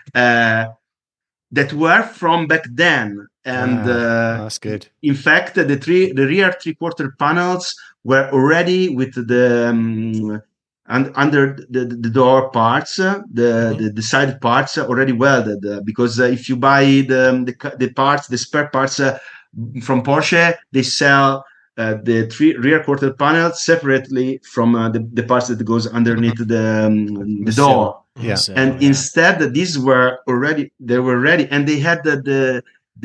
that were from back then. And that's good. In fact, the rear 3/4 panels were already with the and under the door parts, the side parts are already welded. Because if you buy the parts, the spare parts from Porsche, they sell the 3 rear quarter panels separately from the parts that goes underneath the door. Yeah. And instead, these were ready, and they had the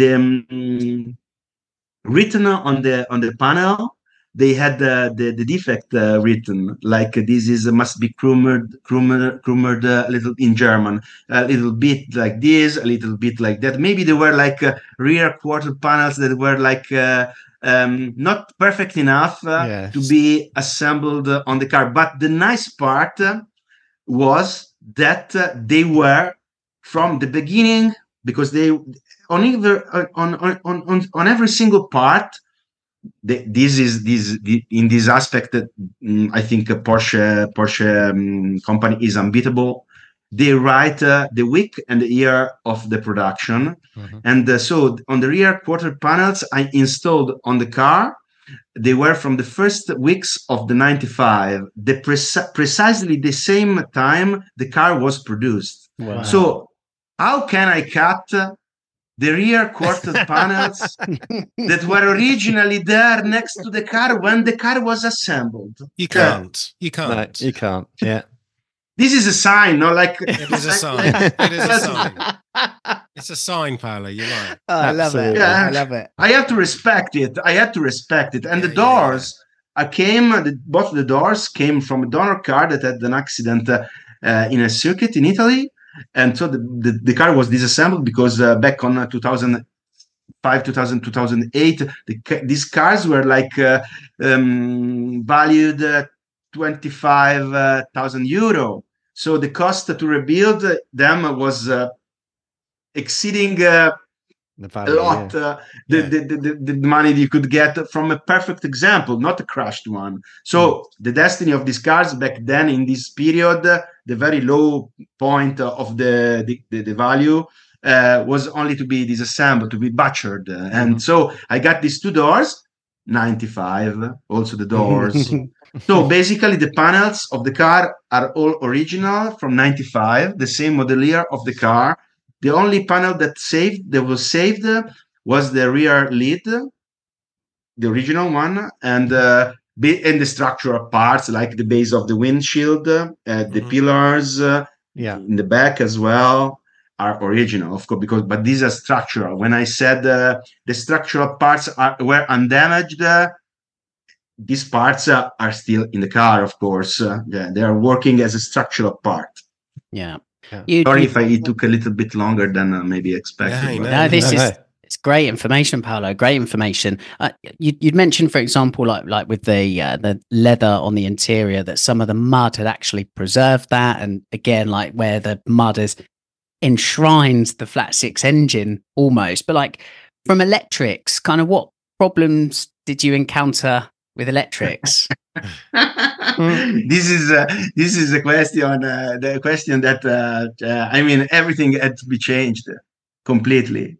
written on the panel. They had the defect written, like this must be krummerd a little in German, a little bit like this, a little bit like that. Maybe there were like rear quarter panels that were like not perfect enough to be assembled on the car. But the nice part was that they were from the beginning, because they on every single part. In this aspect that I think a Porsche company is unbeatable. They write the week and the year of the production, and so on the rear quarter panels I installed on the car, they were from the first weeks of the 95, precisely the same time the car was produced. Wow. So how can I cut the rear quarter panels that were originally there next to the car when the car was assembled? You can't. You can't. No, you can't. Yeah. This is a sign, no? Like it is a sign. It is a sign. It's a sign, Paolo. You're right. Oh, I love it. Yeah. I love it. I have to respect it. And the doors, both the doors came from a donor car that had an accident in a circuit in Italy. And so the car was disassembled because back on 2005, 2008, these cars were like valued 25,000 euro. So the cost to rebuild them was exceeding a lot the money you could get from a perfect example, not a crashed one. So the destiny of these cars back then, in this period, the very low point of the value was only to be disassembled, to be butchered. And so I got these 2 doors, 95, also the doors. So basically the panels of the car are all original from 95, the same model year of the car. The only panel that was saved was the rear lid, the original one, and the structural parts like the base of the windshield, the pillars in the back as well are original, of course, but these are structural. When I said the structural parts were undamaged, these parts are still in the car, of course. They are working as a structural part. Yeah. Sorry if it took a little bit longer than maybe expected. It's great information, Paolo. Great information. You'd mentioned, for example, like with the leather on the interior, that some of the mud had actually preserved that, and again, like where the mud has enshrined the flat 6 engine almost. But like from electrics, kind of what problems did you encounter with electrics? This is a question. The question that I mean, everything had to be changed completely.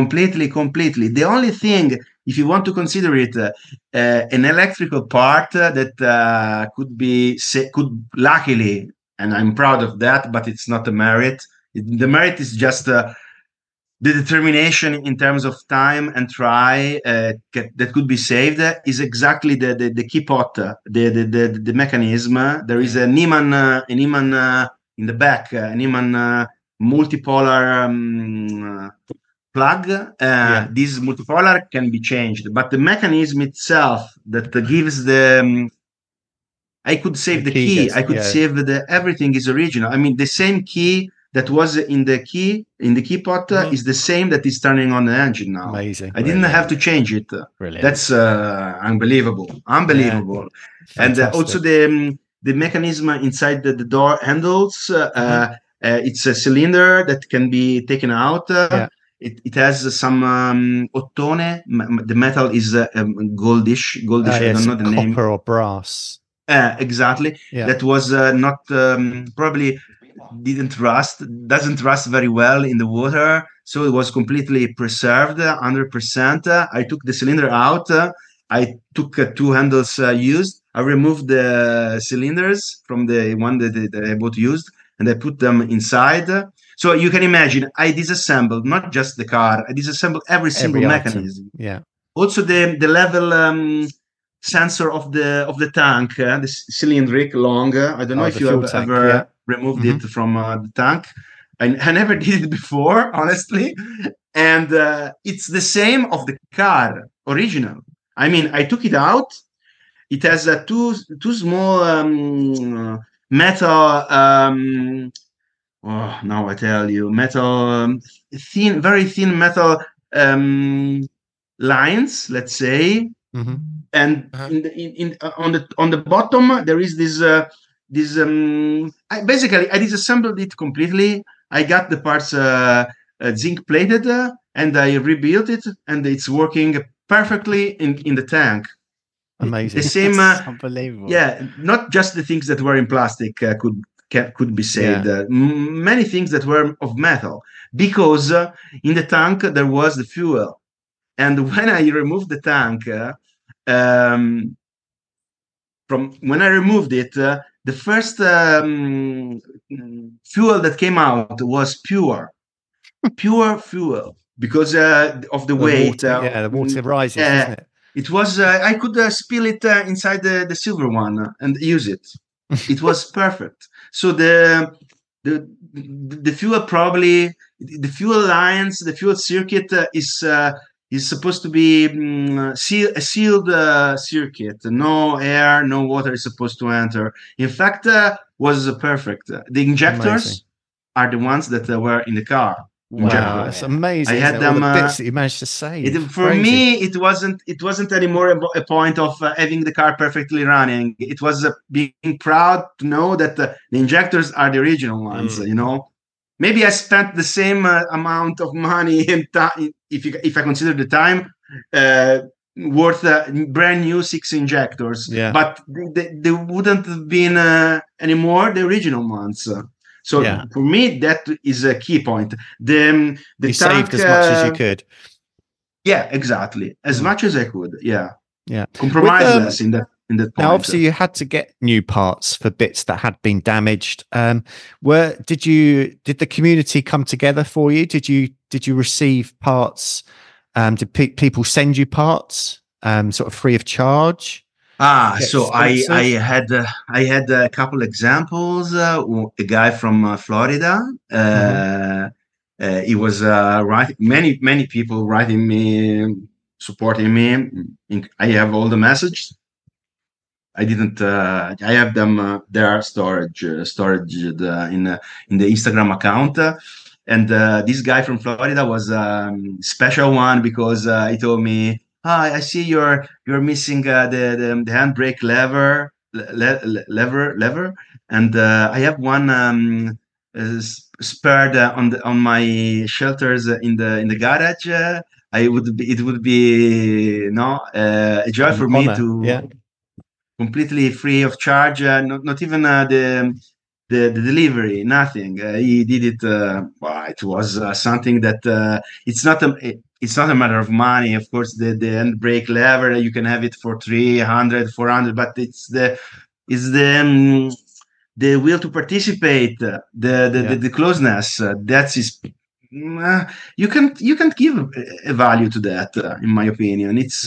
The only thing, if you want to consider it an electrical part that could luckily, and I'm proud of that, but it's not a merit. The merit is just the determination in terms of time and try that could be saved is exactly the key pot, the mechanism. There is a Niemann in the back, a Niemann multipolar plug. This multipolar can be changed, but the mechanism itself that gives the I could save the key. I could save everything is original. I mean, the same key that was in the key pot is the same that is turning on the engine now. Amazing. I didn't have to change it. Brilliant. That's unbelievable. Yeah. And also the mechanism inside the door handles. It's a cylinder that can be taken out. It has some ottone. The metal is goldish. I don't know the name. Copper or brass. Exactly. That was not probably doesn't rust very well in the water, so it was completely preserved 100%. I took the cylinder out. I took two handles used. I removed the cylinders from the one that I bought used, and I put them inside. So you can imagine, I disassembled not just the car, I disassembled every single item. mechanism. Yeah. Also the level sensor of the tank, the cylindric long. I don't know if you have ever removed it from the tank. I never did it before, honestly. And it's the same of the car, original. I mean, I took it out. It has two small metal. Now I tell you, metal, thin, very thin metal lines. Let's say, and on the bottom there is this. I disassembled it completely. I got the parts zinc plated, and I rebuilt it, and it's working perfectly in the tank. Amazing. The same, unbelievable. Yeah, not just the things that were in plastic could be saved. Yeah. Many things that were of metal, because in the tank there was the fuel, and when I removed the tank, from when I removed it, the first fuel that came out was pure fuel, because of the weight. Water, the water rises, doesn't it? It was. I could spill it inside the silver one and use it. It was perfect. So the fuel, probably the fuel lines, the fuel circuit is supposed to be a sealed circuit. No air, no water is supposed to enter. In fact, was perfect. The injectors are the ones that were in the car. Wow, that's amazing. I had them. All the bits that you managed to save. For me, it wasn't anymore a point of having the car perfectly running. It was being proud to know that the injectors are the original ones. You know, maybe I spent the same amount of money and time, if I consider the time, worth brand new 6 injectors. Yeah. But they wouldn't have been anymore the original ones. So for me, that is a key point. The you tank, saved as much as you could. Yeah, exactly. As much as I could. Yeah. Compromiseless in that point. Now, obviously, you had to get new parts for bits that had been damaged. Did the community come together for you? Did you receive parts? Did people send you parts, sort of free of charge? So I had a couple examples. A guy from Florida. He was writing, many people writing me, supporting me. I have all the messages. I didn't. I have them. They are storage in the Instagram account. And this guy from Florida was a special one, because he told me, I see you're missing the handbrake lever, and I have one spared on my shelters in the garage. It would be a joy for me to completely free of charge. Not even the delivery, nothing. He did it. It was something that it's not a matter of money. Of course, the handbrake lever, you can have it for 300, 400, but it's the will to participate, the closeness. That is, you can't give a value to that. In my opinion, it's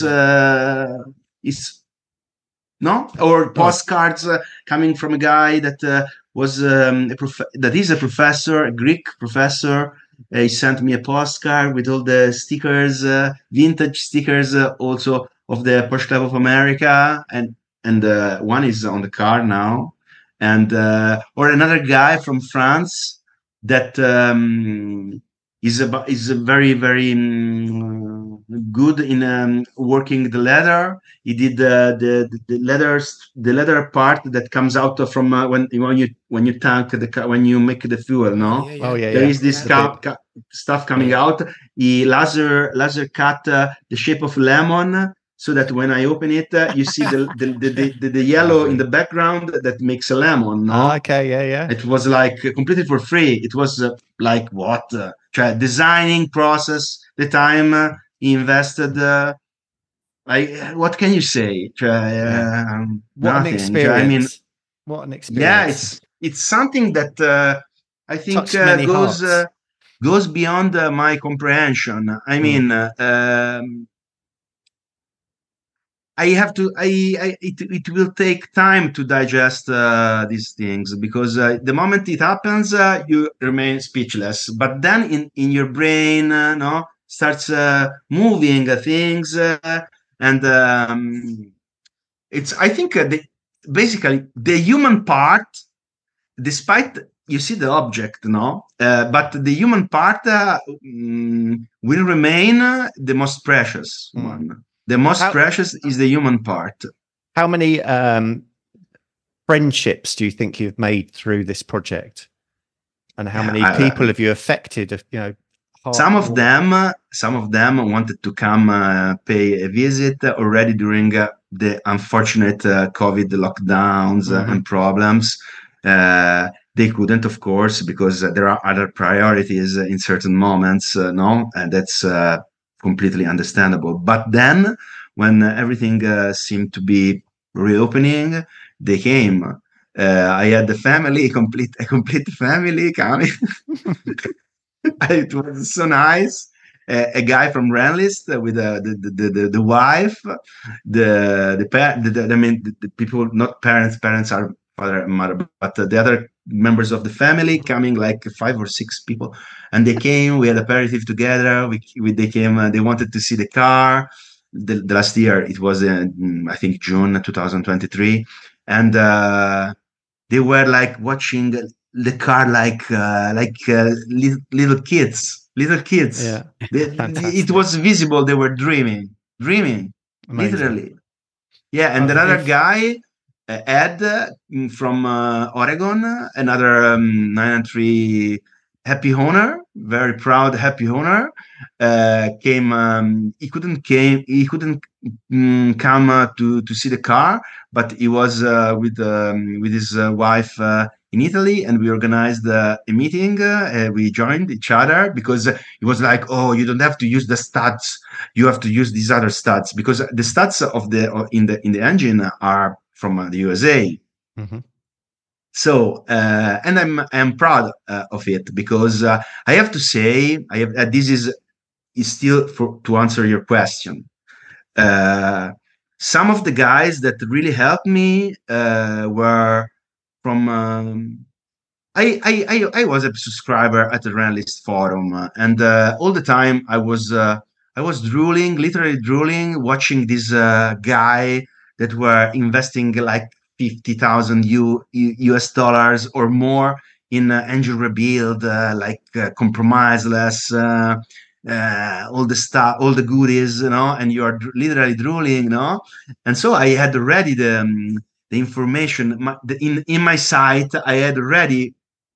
no, or postcards coming from a guy that was that is a professor, a Greek professor. He sent me a postcard with all the stickers, vintage stickers, also of the Porsche Club of America, and one is on the car now, and or another guy from France that is very, very good in working the leather. He did the leather part that comes out from when you tank the car, when you make the fuel. No, there is this stuff coming out. He laser cut the shape of lemon, so that when I open it, you see the yellow in the background that makes a lemon. No? It was like completely for free. It was like what designing process. The time he invested. what can you say? What an Nothing. experience! What an experience! It's something that I think Touched many hearts. Goes beyond my comprehension. I mean, I have to. It will take time to digest these things, because the moment it happens, you remain speechless. But then in your brain, no, starts moving things, and it's. I think basically the human part, despite you see the object, no, but the human part will remain the most precious one. The most precious is the human part. How many friendships do you think you've made through this project, and how many people have you affected? Some of them wanted to come pay a visit already during the unfortunate COVID lockdowns and problems. They couldn't, of course, because there are other priorities in certain moments, no, and that's completely understandable. But then, when everything seemed to be reopening, they came. I had the family, a complete family coming. It was so nice. A guy from Renlist with the wife, the people, not parents. Parents are father and mother, but the other members of the family coming, like 5 or 6 people, and they came. We had aperitif together. They came. They wanted to see the car. The last year, it was I think June 2023, and they were like watching the car like little kids. Yeah, it was visible. They were dreaming, Amazing. literally. Yeah, and another guy, Ed from Oregon, another 993 happy owner, very proud happy owner, came. He couldn't come to see the car, but he was with his wife in Italy, and we organized a meeting. We joined each other, because it was like, oh, you don't have to use the studs, you have to use these other studs, because the studs in the engine are from the USA. So and I'm proud of it, because I have to say, this is still to answer your question. Some of the guys that really helped me were from. I was a subscriber at the Renlist forum, and all the time I was drooling, literally drooling, watching this guy that were investing like $50,000 US dollars or more in engine rebuild, compromiseless, all the stuff, all the goodies, and you are literally drooling, and so I had already the information in my site. I had already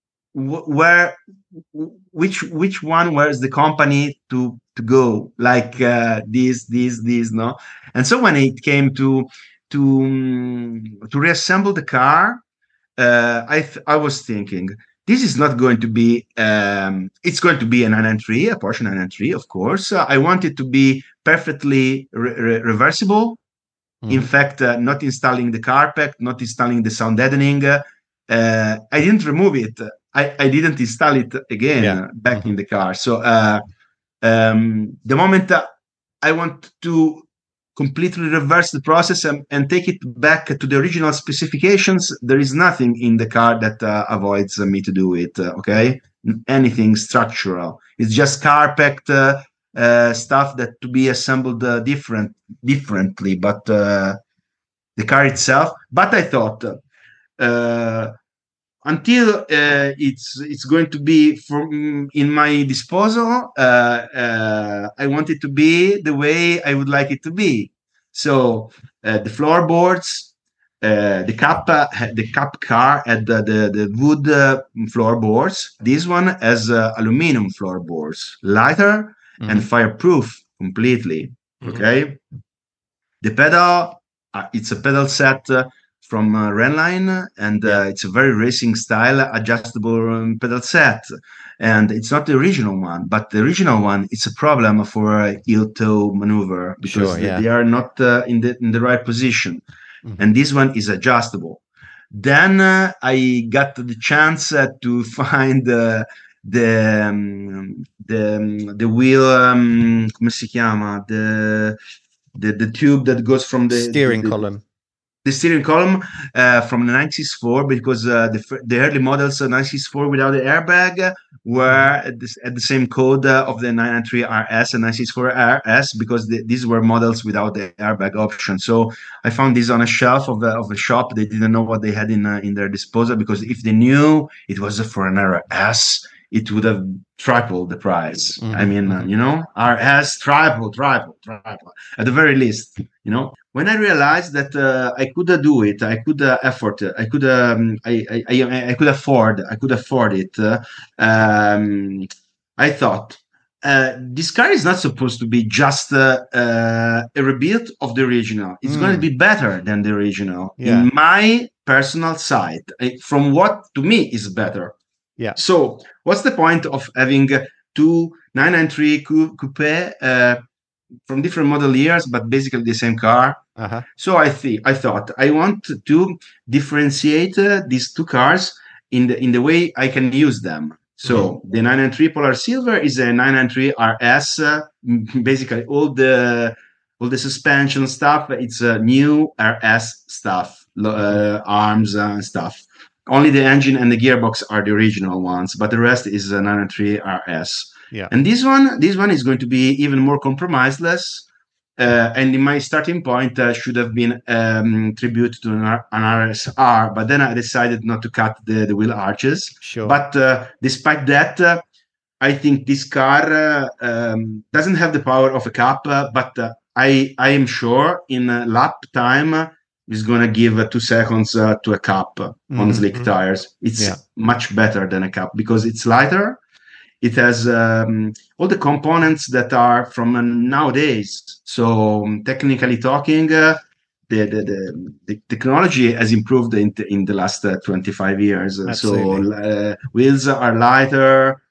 which one was the company to go, like this, no. And so when it came to reassemble the car, I was thinking, this is not going to be. It's going to be a 993, a Porsche 993, of course. I want it to be perfectly reversible. In fact, not installing the carpet, not installing the sound deadening. I didn't remove it. I didn't install it again back in the car. So the moment I want to completely reverse the process and take it back to the original specifications, there is nothing in the car that avoids me to do it. Okay, anything structural. It's just carpet stuff that to be assembled differently, but the car itself. But I thought until it's going to be in my disposal, I want it to be the way I would like it to be. So the floorboards, the cup car had the wood floorboards. This one has aluminum floorboards, lighter and fireproof completely. Okay, the pedal, it's a pedal set from Renline, and it's a very racing style adjustable pedal set. And it's not the original one, but the original one, it's a problem for heel toe maneuver because they are not in the right position. Mm-hmm. And this one is adjustable. Then I got the chance to find the wheel, come si chiama? The tube that goes from the steering column. The steering column from the 964, because the early models 964 without the airbag were at the same code of the 993 RS and 964 RS, because these were models without the airbag option. So I found this on a shelf of a shop. They didn't know what they had in their disposal, because if they knew it was for an RS, it would have tripled the price. Mm-hmm. I mean, RS triple at the very least. When I realized that I could do it, I could afford it, I could afford it. I thought this car is not supposed to be just a rebuild of the original. It's going to be better than the original in my personal sight. From what to me is better. Yeah. So what's the point of having two 993 coupe from different model years, but basically the same car? Uh-huh. So I thought I want to differentiate these two cars in the way I can use them. So the 993 Polar Silver is a 993 RS. Basically, all the suspension stuff, it's new RS stuff, arms and stuff. Only the engine and the gearbox are the original ones, but the rest is a 993 RS. Yeah. And this one is going to be even more compromiseless. And in my starting point should have been tribute to an RSR, but then I decided not to cut the wheel arches. Sure. But despite that, I think this car doesn't have the power of a cup, but I am sure in lap time is going to give 2 seconds to a cup on slick tires. It's much better than a cup because it's lighter. It has all the components that are from nowadays. So technically talking, the technology has improved in the last 25 years. Absolutely. So wheels are lighter.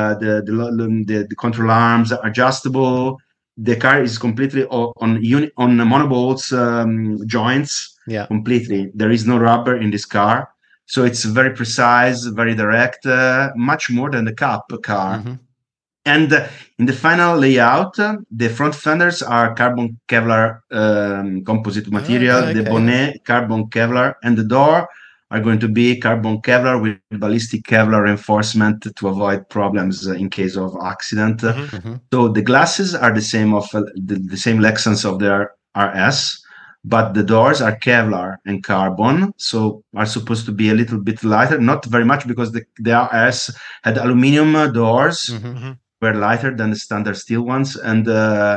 The control arms are adjustable. The car is completely on monobolts joints. Yeah, completely. There is no rubber in this car. So it's very precise, very direct, much more than the Cup car. Mm-hmm. And in the final layout, the front fenders are carbon Kevlar composite material, okay. The bonnet carbon Kevlar, and the door are going to be carbon Kevlar with ballistic Kevlar reinforcement to avoid problems in case of accident. Mm-hmm. So the glasses are the same of the same Lexans of their RS. But the doors are Kevlar and carbon, so are supposed to be a little bit lighter, not very much because the RS had aluminum doors, were lighter than the standard steel ones. And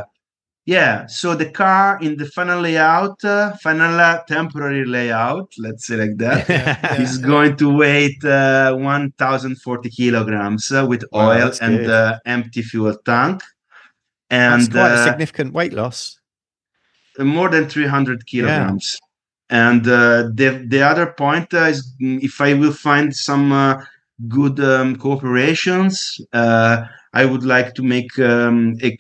so the car in the final layout, final temporary layout, let's say like that, is going to weigh 1,040 kilograms with oil and empty fuel tank. And that's quite a significant weight loss. More than 300 kilograms. And the other point is if I will find some good cooperations, I would like to make a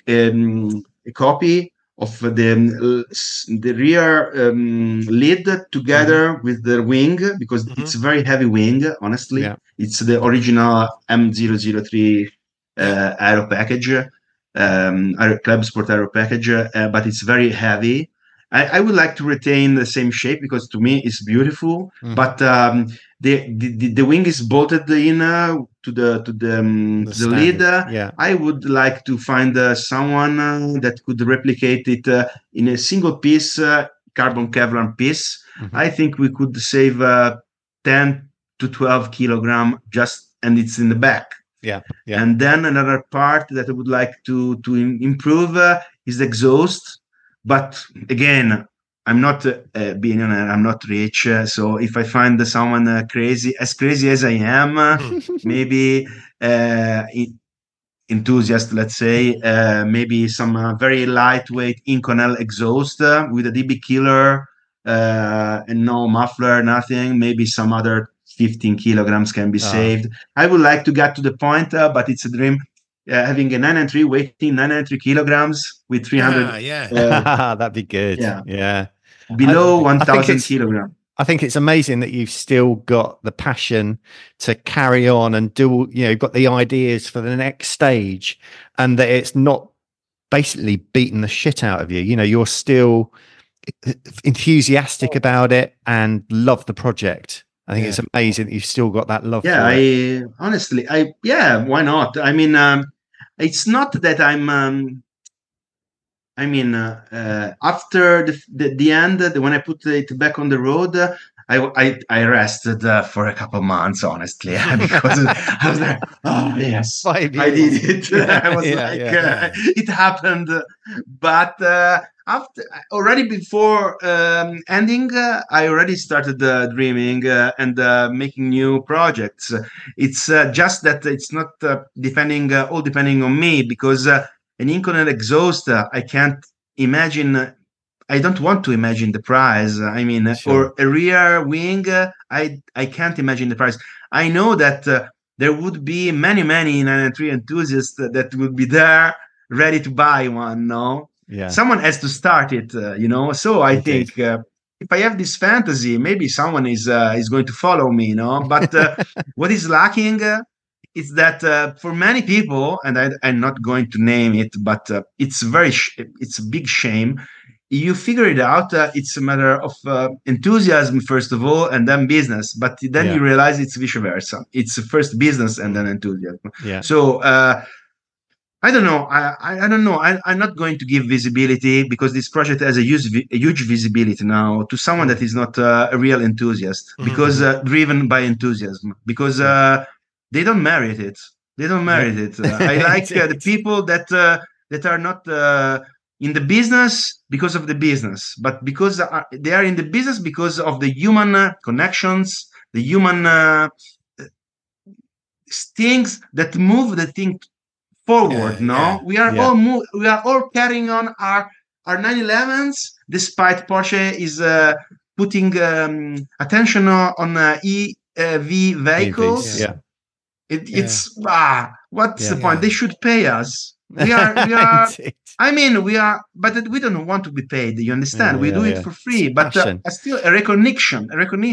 copy of the rear lid together with the wing, because it's a very heavy wing, honestly. Yeah. It's the original M003 aero package. Club Sport Aero package, but it's very heavy. I would like to retain the same shape because to me it's beautiful. But the wing is bolted in to the lid. I would like to find someone that could replicate it in a single piece carbon Kevlar piece. I think we could save 10 to 12 kilogram and it's in the back. Yeah. And then another part that I would like to improve is the exhaust. But again, I'm not a billionaire. I'm not rich. So if I find someone as crazy as I am, maybe enthusiast, let's say, maybe some very lightweight Inconel exhaust with a DB killer and no muffler, nothing. Maybe some other 15 kilograms can be saved. I would like to get to the point, but it's a dream. Having a 993 weighing 993 kilograms with 300. That'd be good. Yeah. Below 1,000 kilograms. I think it's amazing that you've still got the passion to carry on and do, you've got the ideas for the next stage, and that it's not basically beating the shit out of you. You're still enthusiastic about it and love the project. I think it's amazing that you've still got that love. Yeah, why not? I mean, it's not that after the end, when I put it back on the road, I rested for a couple of months, honestly, because I was like, oh yes, I did it. I was it happened. But after, already before ending, I already started dreaming and making new projects. It's just that it's not depending on me, because an inconel exhaust, I can't imagine. I don't want to imagine the price. I mean, or a rear wing, I can't imagine the price. I know that there would be many 993 enthusiasts that would be there ready to buy one. No, someone has to start it. So I think if I have this fantasy, maybe someone is going to follow me. But what is lacking? It's that for many people, and I'm not going to name it, but it's a big shame. You figure it out. It's a matter of enthusiasm first of all, and then business. But then you realize it's vice versa. It's first business and then enthusiasm. Yeah. So I don't know. I don't know. I'm not going to give visibility, because this project has a huge visibility now to someone that is not a real enthusiast, because driven by enthusiasm, because. They don't merit it. I like the people that are not in the business because of the business, but because they are in the business because of the human connections, the human things that move the thing forward. We are all carrying on our 911s, despite Porsche is putting attention on EV vehicles. What's the point? They should pay us. We are but we don't want to be paid. You understand? We do it for free, but still a recognition.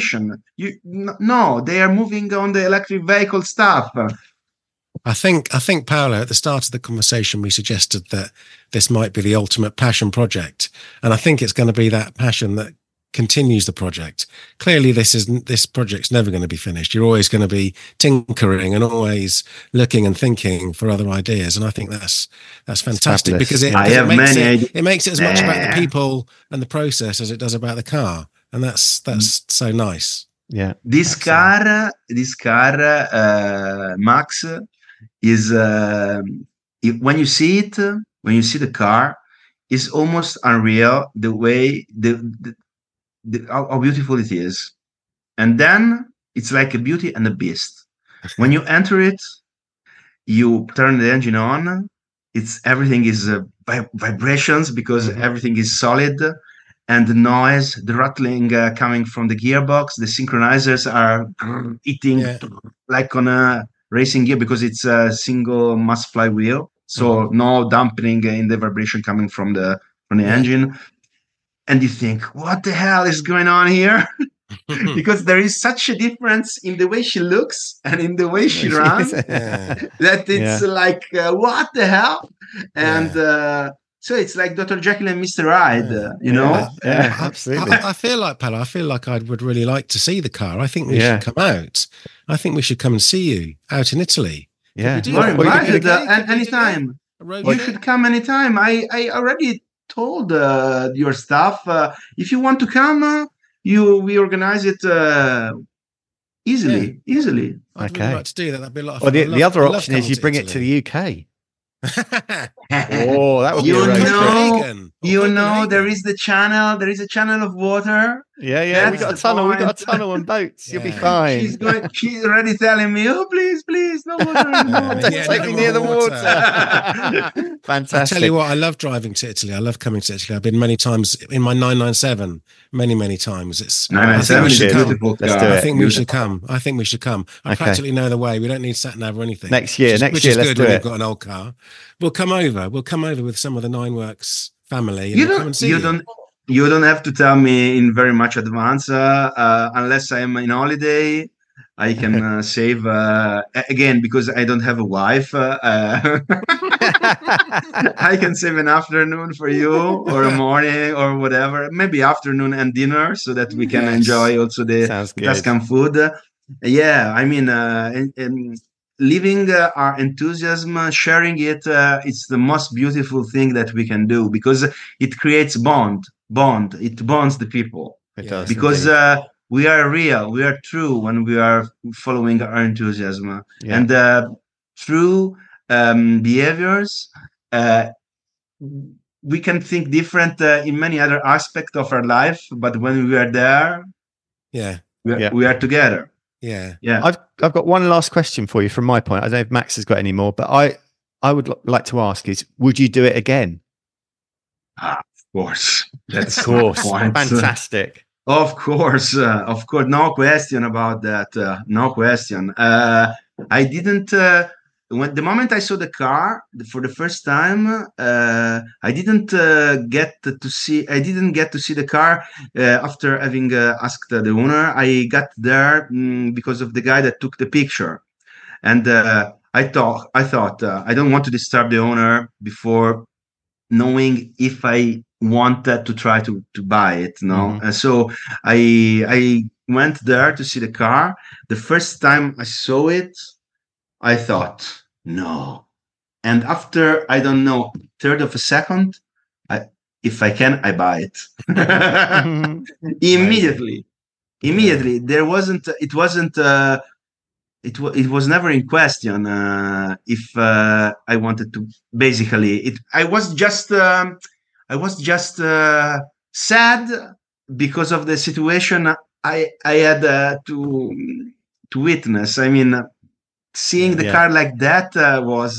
They are moving on the electric vehicle stuff. I think Paolo, at the start of the conversation, we suggested that this might be the ultimate passion project, and I think it's going to be that passion that continues the project. Clearly, this project's never going to be finished. You're always going to be tinkering and always looking and thinking for other ideas, and I think that's fantastic, because it makes it as much about the people and the process as it does about the car, and that's so nice. Yeah, this car, Max, is when you see the car, is almost unreal. The way how beautiful it is, and then it's like a beauty and a beast. When you enter it, you turn the engine on. Everything is vibrations, because everything is solid, and the noise, the rattling coming from the gearbox. The synchronizers are eating like on a racing gear, because it's a single mass flywheel, so no dampening in the vibration coming from the engine. And you think, what the hell is going on here? Because there is such a difference in the way she looks and in the way she runs that it's like, what the hell? And so it's like Dr. Jekyll and Mr. Hyde, Yeah, absolutely. I feel like, Paolo, I would really like to see the car. I think we should come out. I think we should come and see you out in Italy. Yeah. You're invited anytime. You should come anytime. I already told your staff, if you want to come, we organize it easily. I'd really like to do that. That'd be a lot of fun. Well, the other option is you bring it to the UK. Oh, that would be there is the channel. There is a channel of water Yeah. We That's got a the tunnel. We got point. a tunnel and boats. You'll be Yeah. fine. She's already telling me, "Oh, please, no water anymore." Don't Yeah, take no me near the water. water. Fantastic. I tell you what, I love driving to Italy. I love coming to Italy. I've been many times in my 997, many times. It's I think 997 we is a should come. beautiful Let's car. do it. I think we Beautiful. should come. I think we should come. I Okay. practically know the way. We don't need sat nav or anything. Next year, which is let's good do when it. we've got an old car. We'll come over. We'll come over with some of the Nineworks family. And You we'll come and see you don't have to tell me in very much advance unless I'm in holiday. I can save again because I don't have a wife. I can save an afternoon for you or a morning or whatever, maybe afternoon and dinner so that we can Yes. enjoy also the Sounds good. Tuscan food. Yeah, I mean, and living our enthusiasm, sharing it, it's the most beautiful thing that we can do because it creates bond. It bonds the people It Yeah. does. because indeed. we are real, we are true when we are following our enthusiasm Yeah. and through behaviors. We can think different in many other aspects of our life, but when we are there, Yeah. we are together. Yeah. Yeah. I've got one last question for you from my point. I don't know if Max has got any more, but I would like to ask is, would you do it again? Of course. That's Of course. my point. Fantastic. Of course. No question about that. No question. I didn't. When the moment I saw the car for the first time, I didn't get to see. I didn't get to see the car after having asked the owner. I got there because of the guy that took the picture, and I thought I don't want to disturb the owner before knowing if I wanted to try to buy it. No, Mhm. so I went there to see the car. The first time I saw it, I thought, no. And after, I don't know, third of a second, if I can, I buy it. Immediately. There wasn't, it wasn't, it was never in question if I wanted to, basically, I was just sad because of the situation I had to witness. I mean, seeing the car like that was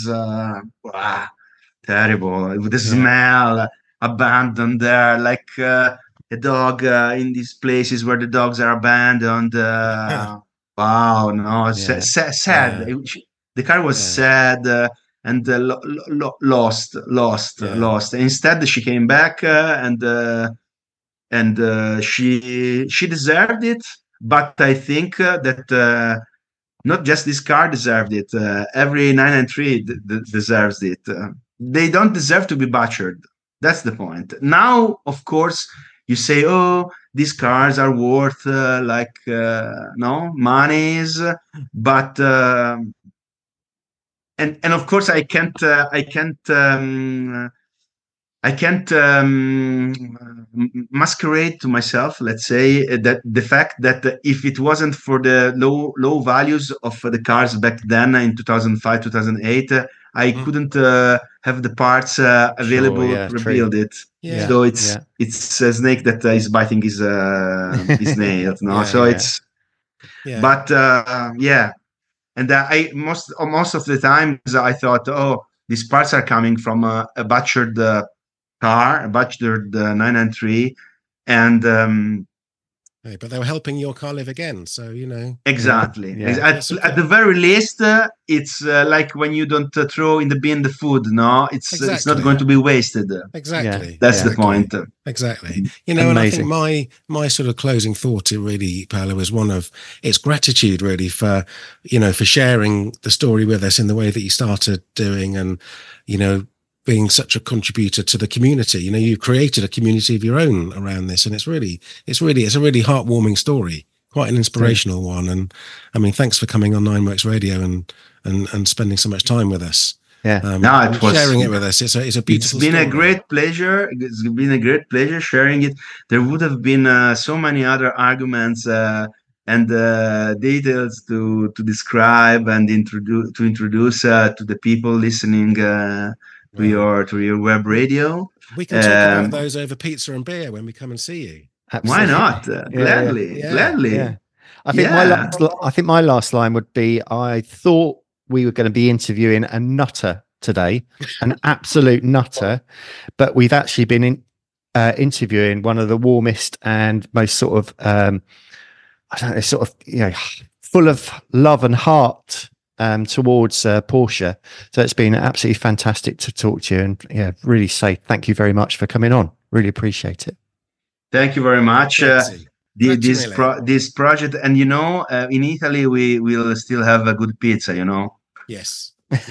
terrible. The smell, abandoned there, like a dog in these places where the dogs are abandoned. Wow, no, sad. The car was sad and lost. Instead, she came back and she deserved it. But I think that. Not just this car deserved it. Every 993 deserves it. They don't deserve to be butchered. That's the point. Now, of course, you say, "Oh, these cars are worth no monies," but and of course, I can't masquerade to myself, let's say, that the fact that if it wasn't for the low values of the cars back then in 2005, 2008, I couldn't have the parts available to rebuild it. Yeah. So it's a snake that is biting his nails. No, it's. Yeah. But and I most of the times I thought, oh, these parts are coming from a butchered car, a butchered 993, and but they were helping your car live again, so you know. Exactly. At the very least, it's like when you don't throw in the bin the food. No, it's not going to be wasted. Exactly. That's the point. Exactly. You know, Amazing. and I think my sort of closing thought, really, Paolo, is one of it's gratitude, really, for for sharing the story with us in the way that you started doing, and being such a contributor to the community. You created a community of your own around this, and it's a really heartwarming story, quite an inspirational one. And I mean, thanks for coming on Nineworks Radio and spending so much time with us. Yeah, it was sharing it with us. It's a beautiful. It's been story. a great pleasure. It's been a great pleasure sharing it. There would have been so many other arguments and details to describe and introduce to the people listening. To your web radio. We can talk about those over pizza and beer when we come and see you. Why not? Gladly, gladly. Yeah. I think my last line would be: I thought we were going to be interviewing a nutter today, an absolute nutter, but we've actually been interviewing one of the warmest and most sort of I don't know, sort of full of love and heart towards Porsche. So it's been absolutely fantastic to talk to you, and really say thank you very much for coming on. Really appreciate it. Thank you very much. This project, and in Italy we will still have a good pizza. Yes.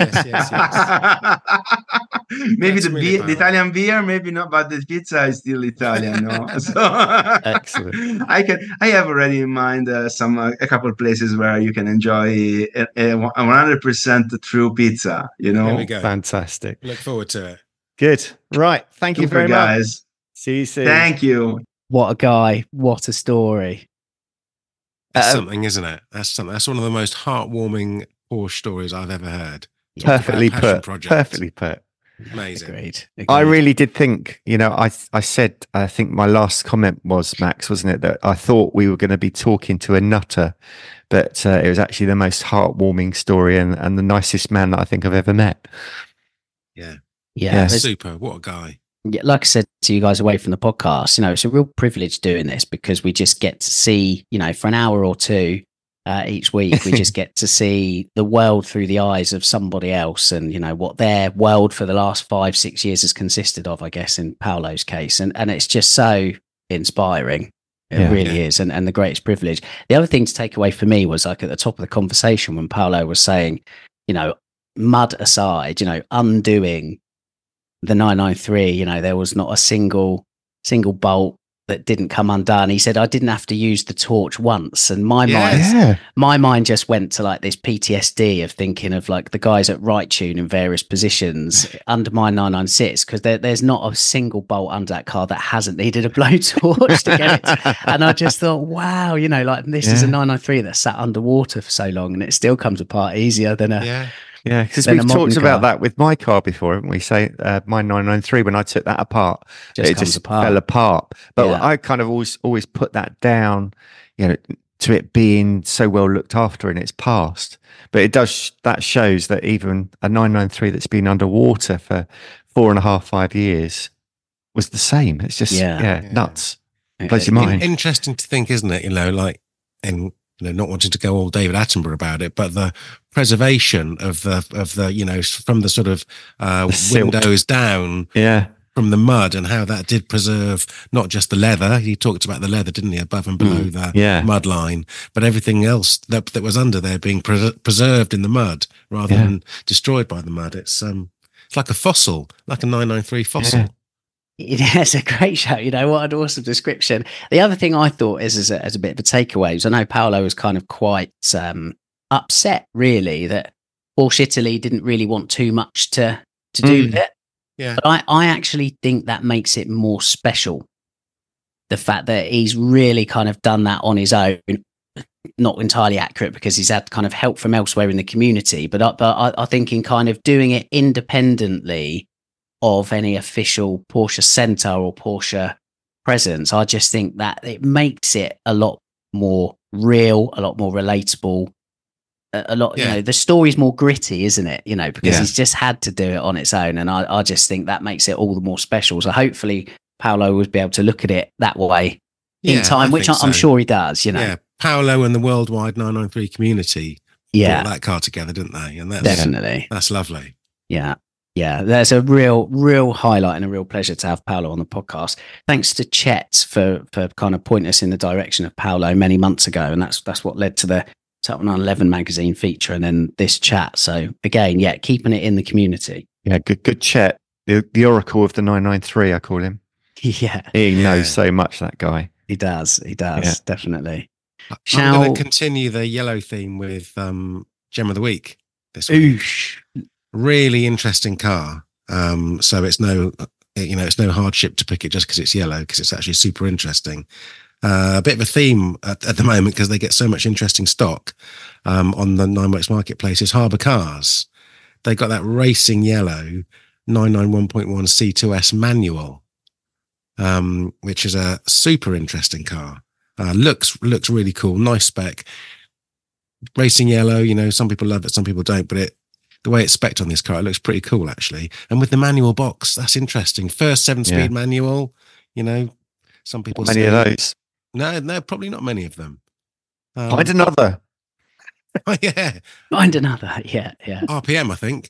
Maybe the Italian beer, maybe not, but the pizza is still Italian. No, so excellent. I have already in mind a couple of places where you can enjoy a 100% true pizza. There we go. Fantastic. Look forward to it. Good. Right. Thank you very much, guys. See you soon. Thank you. What a guy! What a story! That's something, isn't it? That's one of the most heartwarming Porsche stories I've ever heard. Perfectly put. Amazing. Agreed. I really did think, I said, I think my last comment was, Max, wasn't it, that I thought we were going to be talking to a nutter, but it was actually the most heartwarming story and the nicest man that I think I've ever met. Yeah. Super. What a guy. Yeah, like I said to you guys away from the podcast, it's a real privilege doing this because we just get to see, for an hour or two each week, we just get to see the world through the eyes of somebody else and, what their world for the last 5-6 years has consisted of, I guess, in Paolo's case. And it's just so inspiring. It really is. And the greatest privilege. The other thing to take away for me was like at the top of the conversation when Paolo was saying, mud aside, undoing the 993, there was not a single bolt that didn't come undone. He said, I didn't have to use the torch once. And my mind just went to like this PTSD of thinking of like the guys at Right Tune in various positions under my 996, because there's not a single bolt under that car that hasn't needed a blowtorch to get it. And I just thought, wow, like this is a 993 that sat underwater for so long and it still comes apart easier than a... Yeah, because we've talked about that with my car before, haven't we? Say my 993, when I took that apart, it just fell apart. But I kind of always put that down, to it being so well looked after in its past. But that shows that even a 993 that's been underwater for 4.5-5 years was the same. It's just nuts. Blows your mind. Interesting to think, isn't it? Not wanting to go all David Attenborough about it, but the preservation of the from the sort of windows down from the mud, and how that did preserve not just the leather. He talked about the leather, didn't he, above and below the mud line, but everything else that was under there being preserved in the mud rather than destroyed by the mud. It's like a fossil, like a 993 fossil. Yeah. It's a great show. What an awesome description. The other thing I thought is as a bit of a takeaway is I know Paolo was kind of quite upset, really, that Porsche Italy didn't really want too much to do with it. Yeah. But I actually think that makes it more special. The fact that he's really kind of done that on his own, not entirely accurate because he's had kind of help from elsewhere in the community. But I think in kind of doing it independently of any official Porsche Center or Porsche presence, I just think that it makes it a lot more real, a lot more relatable, a lot, the story's more gritty, isn't it? Because he's just had to do it on its own. And I just think that makes it all the more special. So hopefully Paolo will be able to look at it that way in time, which I'm sure he does, Yeah, Paolo and the worldwide 993 community brought that car together, didn't they? And that's lovely. Yeah, there's a real highlight and a real pleasure to have Paolo on the podcast. Thanks to Chet for kind of pointing us in the direction of Paolo many months ago, and that's what led to the Top 911 magazine feature and then this chat. So again, keeping it in the community. Yeah, good Chet, the oracle of the 993, I call him. Yeah, he knows so much, that guy. He does, definitely. I'm going to continue the yellow theme with Gem of the Week this week. Oosh. Really interesting car. So it's no hardship to pick it just because it's yellow, because it's actually super interesting. A bit of a theme at the moment because they get so much interesting stock on the Nineworks marketplace is Harbour Cars. They got that racing yellow 991.1 C2S manual. which is a super interesting car. Looks really cool, nice spec. Racing yellow, you know, some people love it, some people don't, but the way it's spec'd on this car, it looks pretty cool actually. And with the manual box, that's interesting. First 7-speed manual, you know, some people many of those. No, probably not many of them. Find another. Oh, yeah. Find another. Yeah. RPM, I think.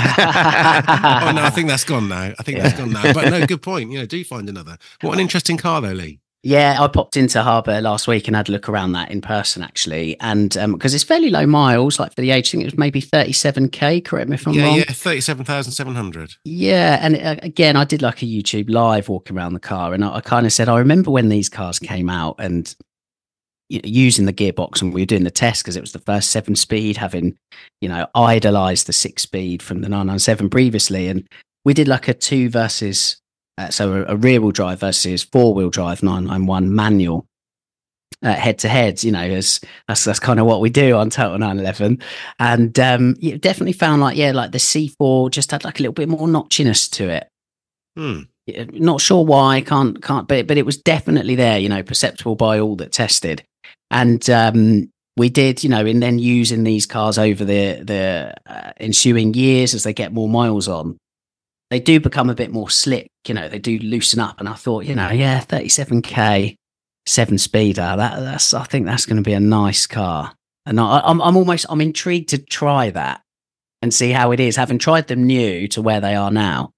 Oh, no, I think that's gone now. That's gone now. But no, good point. You know, do find another. What an interesting car, though, Lee. Yeah, I popped into Harbour last week and had a look around that in person, actually. And because it's fairly low miles, like for the age, I think it was maybe 37K, correct me if I'm wrong. Yeah, 37,700. Yeah, and again, I did like a YouTube live walking around the car, and I kind of said, I remember when these cars came out and using the gearbox, and we were doing the test because it was the first 7-speed, having, you know, idolized the 6-speed from the 997 previously. And we did like a 2 versus... so a rear-wheel drive versus 4-wheel drive 991 manual head-to-head, you know, that's kind of what we do on Total 911. And you definitely found like the C4 just had like a little bit more notchiness to it. Not sure why, can't but it was definitely there, you know, perceptible by all that tested. And we did, you know, and then using these cars over the ensuing years as they get more miles on, they do become a bit more slick, you know, they do loosen up. And I thought, you know, 37K, 7-speeder, I think that's going to be a nice car. And I'm intrigued to try that and see how it is, having tried them new to where they are now.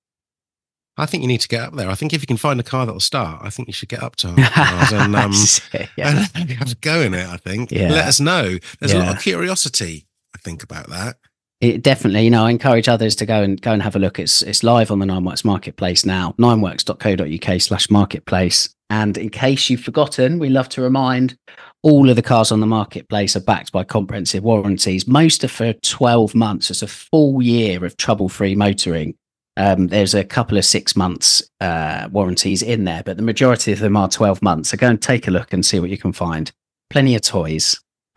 I think you need to get up there. I think if you can find a car that'll start, I think you should get up to cars and have a go in it, I think. Yeah. Let us know. There's a lot of curiosity, I think, about that. It definitely, you know, I encourage others to go and have a look. It's live on the Nineworks Marketplace now, nineworks.co.uk/marketplace. And in case you've forgotten, we love to remind all of the cars on the marketplace are backed by comprehensive warranties. Most are for 12 months. It's a full year of trouble-free motoring. There's a couple of 6 months warranties in there, but the majority of them are 12 months. So go and take a look and see what you can find. Plenty of toys.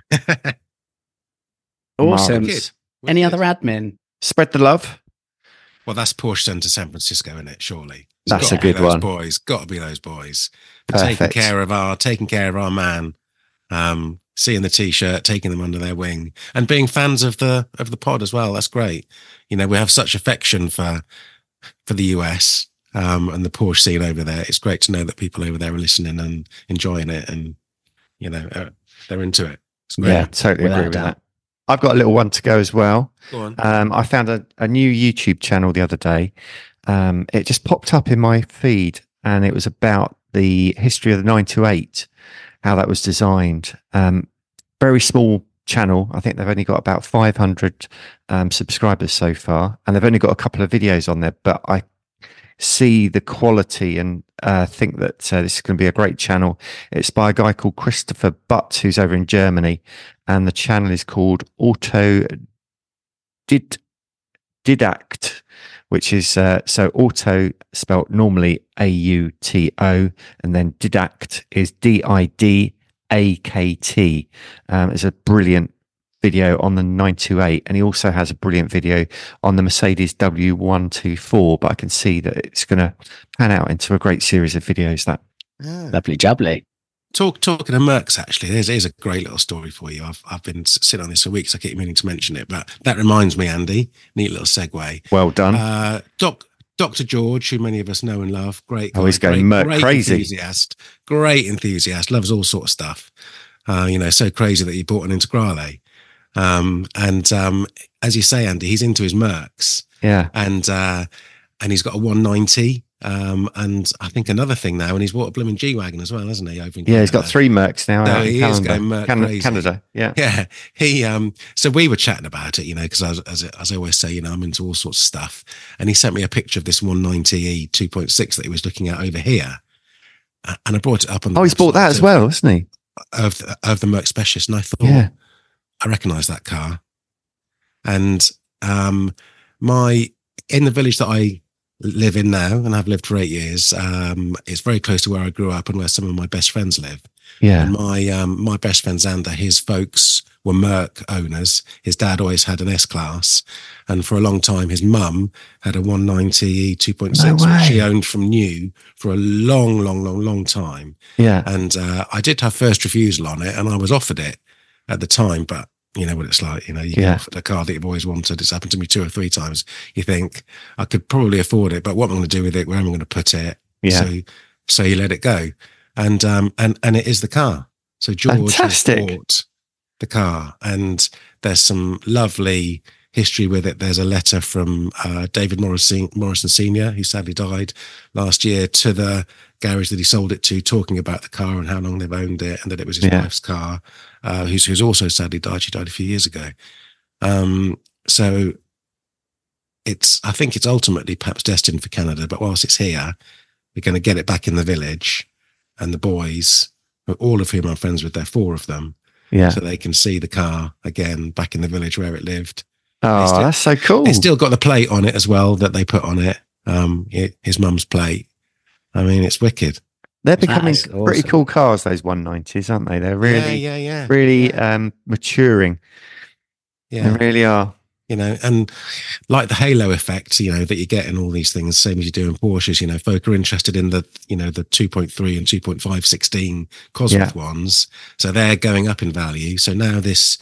Awesome. Any other admin? Spread the love. Well, that's Porsche Centre San Francisco, isn't it? Surely that's a good one. Boys, got to be those boys. Perfect. Taking care of our man. Seeing the T-shirt, taking them under their wing, and being fans of the pod as well. That's great. You know, we have such affection for the US and the Porsche scene over there. It's great to know that people over there are listening and enjoying it, and you know they're into it. It's great. Yeah, totally agree with that. I've got a little one to go as well. Go on. I found a new YouTube channel the other day. It just popped up in my feed, and it was about the history of the 928, how that was designed. Very small channel. I think they've only got about 500 subscribers so far, and they've only got a couple of videos on there, but I see the quality and think that this is going to be a great channel. It's by a guy called Christopher Butt, who's over in Germany, and the channel is called Autodidact, which is so auto spelt normally AUTO, and then didact is DIDAKT. It's a brilliant video on the 928, and he also has a brilliant video on the Mercedes W124, but I can see that it's going to pan out into a great series of videos. That lovely jubbly. Talking of Mercs, actually, there's a great little story for you. I've been sitting on this for weeks. I keep meaning to mention it, but that reminds me, Andy. Neat little segue. Well done. Dr. George, who many of us know and love, great guy. Oh, he's going Merc crazy. Great enthusiast, loves all sort of stuff. You know, so crazy that he bought an Integrale. And as you say, Andy, he's into his Mercs. Yeah. And he's got a 190. And I think another thing now, and he's bought a blooming G-Wagon as well, hasn't he? Over in Canada. He's got 3 Mercs now. No, he is going Merc crazy. Canada, yeah. Yeah. He, so we were chatting about it, you know, because as I always say, you know, I'm into all sorts of stuff. And he sent me a picture of this 190E 2.6 that he was looking at over here. And I brought it up on the he's bought that as well, hasn't he? Of the Merc Specialist. And I thought, I recognise that car. And in the village that I live in now, and I've lived for 8 years, it's very close to where I grew up and where some of my best friends live. Yeah. And my best friend Xander, his folks were Merc owners. His dad always had an S-Class. And for a long time, his mum had a 190 2.6, No which she way. owned from new for a long time. Yeah. And I did have first refusal on it, and I was offered it at the time, but you know what it's like. You know, you get offered a car that you've always wanted. It's happened to me 2 or 3 times. You think, I could probably afford it, but what am I going to do with it? Where am I going to put it? Yeah. So you let it go. And it is the car. So George has Fantastic. bought the car, and there's some lovely history with it. There's a letter from David Morrison Senior, who sadly died last year, to the garage that he sold it to, talking about the car and how long they've owned it, and that it was his wife's car, who's also sadly died. She died a few years ago. So I think it's ultimately perhaps destined for Canada, but whilst it's here, we're going to get it back in the village, and the boys, all of whom I'm friends with, there are 4 of them, so they can see the car again back in the village where it lived. Oh, that's so cool. It's still got the plate on it as well that they put on it, his mum's plate. I mean, it's wicked. They're becoming Awesome. pretty cool cars, those 190s, aren't they? They're really, really maturing. Yeah. They really are. You know, and like the halo effect, you know, that you get in all these things, same as you do in Porsches. You know, folk are interested in the, you know, the 2.3 and 2.5 16 Cosworth ones, so they're going up in value. So now this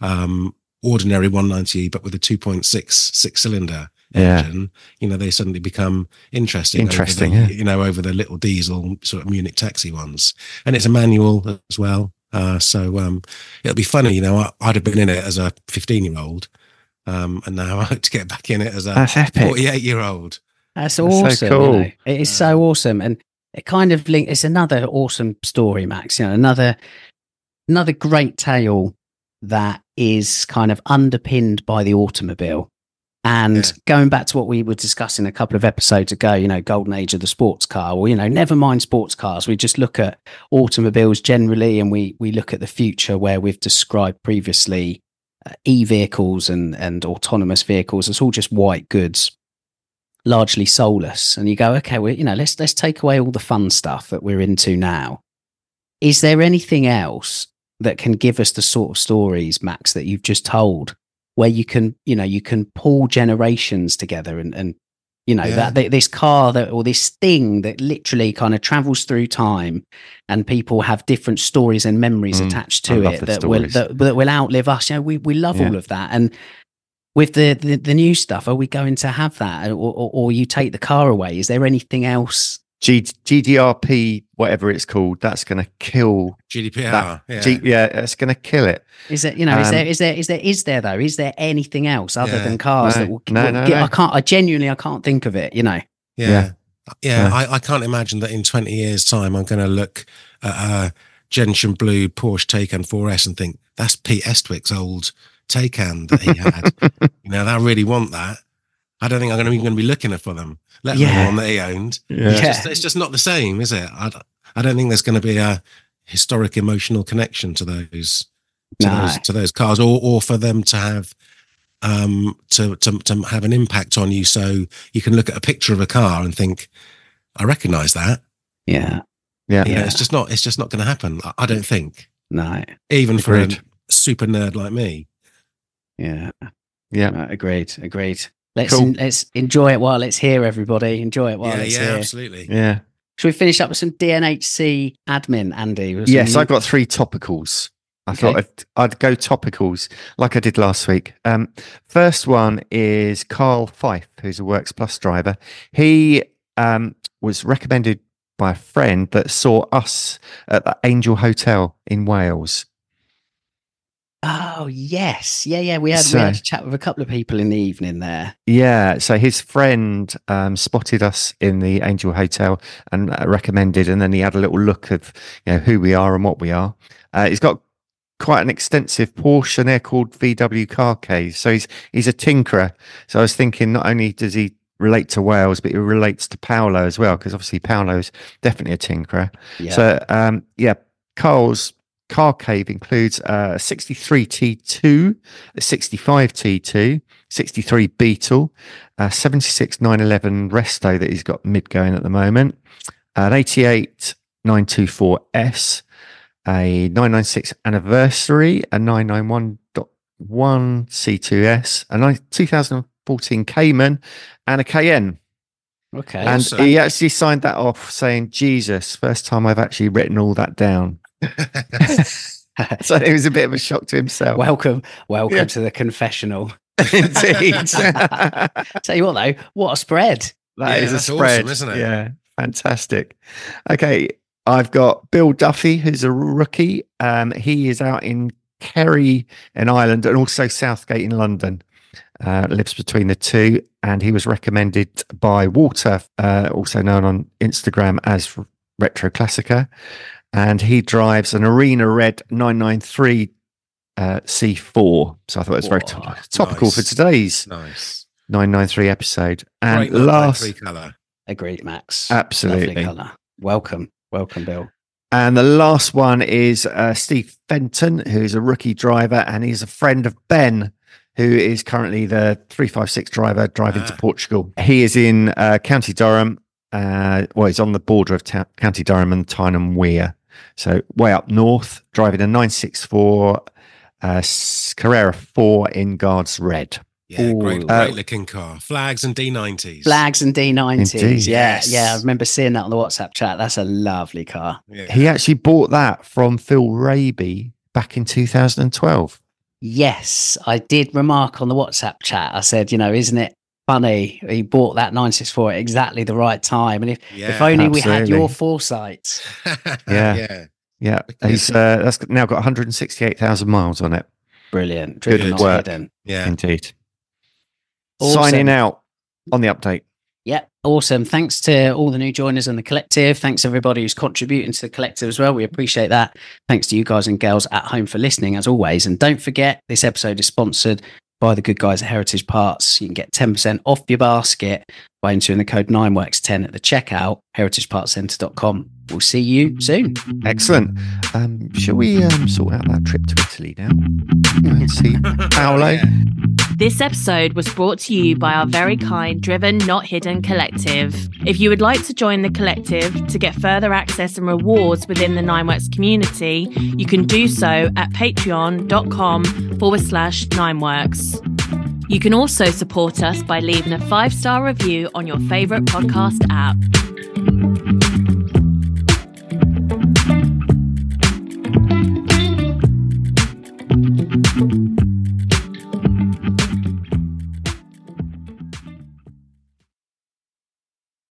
ordinary 190, but with a 2.6 6-cylinder engine, you know, they suddenly become interesting. Over the little diesel sort of Munich taxi ones, and it's a manual as well. So it'll be funny. You know, I'd have been in it as a 15-year-old. And now I hope to get back in it as a 48-year-old. That's awesome. So cool. You know? It is so awesome, and it kind of it's another awesome story, Max. You know, another great tale that is kind of underpinned by the automobile. And going back to what we were discussing a couple of episodes ago, you know, golden age of the sports car, or, you know, never mind sports cars. We just look at automobiles generally, and we look at the future where we've described previously e-vehicles and autonomous vehicles. It's all just white goods, largely soulless. And you go, okay, well, you know, let's take away all the fun stuff that we're into now. Is there anything else that can give us the sort of stories, Max, that you've just told, where you can pull generations together and you know, that this car or this thing that literally kind of travels through time, and people have different stories and memories attached to it that will outlive us. You know, we love all of that. And with the new stuff, are we going to have that, or you take the car away? Is there anything else? GDRP, whatever it's called, that's going to kill GDPR. It's going to kill it. Is it? You know, is there though? Is there anything else other than cars that will? No. I genuinely can't think of it. You know. Yeah. I can't imagine that in 20 years' time I'm going to look at a gentian blue Porsche Taycan 4S and think that's Pete Estwick's old Taycan that he had. You know, I really want that. I don't think I'm even going to be looking for them, let alone the one that he owned. It's just not the same, is it? I don't think there's going to be a historic emotional connection to those cars, or for them to have to have an impact on you. So you can look at a picture of a car and think, I recognise that. Yeah. It's just not going to happen. I don't think. No, even for a super nerd like me. Yeah. Agreed. Let's enjoy it while it's here, everybody. Enjoy it while it's here. Absolutely. Yeah. Should we finish up with some DNHC admin, Andy? Yes, I've got 3 topicals. I thought I'd go topicals like I did last week. First one is Carl Fife, who's a Works Plus driver. He was recommended by a friend that saw us at the Angel Hotel in Wales. Oh, yes. Yeah. We had a chat with a couple of people in the evening there. Yeah. So his friend spotted us in the Angel Hotel and recommended, and then he had a little look of, you know, who we are and what we are. He's got quite an extensive Porsche, and they're called VW car keys. So he's a tinkerer. So I was thinking, not only does he relate to Wales, but he relates to Paolo as well, because obviously Paolo's definitely a tinkerer. Yeah. So Carl's car cave includes a 63 T2, a 65 T2, 63 Beetle, a 76 911 Resto that he's got mid going at the moment, an 88 924S, a 996 Anniversary, a 991.1 C2S, a 2014 Cayman, and a Cayenne. Okay. And Awesome. he actually signed that off saying, Jesus, first time I've actually written all that down. So it was a bit of a shock to himself. Welcome Yeah. to the confessional. Indeed. Tell you what, though, what a spread. That Yeah, is a that's spread, awesome, isn't it? Yeah, fantastic. Okay, I've got Bill Duffy, who's a rookie. He is out in Kerry in Ireland and also Southgate in London. Lives between the two, and he was recommended by Walter, also known on Instagram as Retro Classica, and he drives an Arena Red 993 C4. So I thought it was very Whoa, topical nice. for today's Nice. 993 episode. And Great last, 993 colour. Agreed, Max. absolutely. Lovely colour. Welcome, Bill. And the last one is Steve Fenton, who's a rookie driver, and he's a friend of Ben, who is currently the 356 driver driving to Portugal. He is in County Durham. He's on the border of County Durham and Tyne Wear. So way up north, driving a 964 Carrera 4 in Guards Red. Yeah, Ooh. great looking car. Flags and D90s. Flags and D90s. Indeed. Yeah, Yes. yeah. I remember seeing that on the WhatsApp chat. That's a lovely car. Yeah. He actually bought that from Phil Raby back in 2012. Yes, I did remark on the WhatsApp chat. I said, isn't it funny? He bought that 964 at exactly the right time. And if only we had absolutely. your foresight. Yeah. Yeah, he's that's now got 168,000 miles on it. Brilliant. Good Driven, not work. hidden. Yeah. Indeed. Awesome. Signing out on the update. Yeah, awesome. Thanks to all the new joiners in the collective. Thanks everybody who's contributing to the collective as well. We appreciate that. Thanks to you guys and girls at home for listening as always. And don't forget, this episode is sponsored by the good guys at Heritage Parts. You can get 10% off your basket by entering the code 9works10 at the checkout, heritagepartscentre.com. We'll see you soon. Excellent. Shall we sort out that trip to Italy now? And see Paolo. Yeah. This episode was brought to you by our very kind Driven Not Hidden collective. If you would like to join the collective to get further access and rewards within the Nineworks community, you can do so at patreon.com/Nineworks. You can also support us by leaving a 5-star review on your favourite podcast app.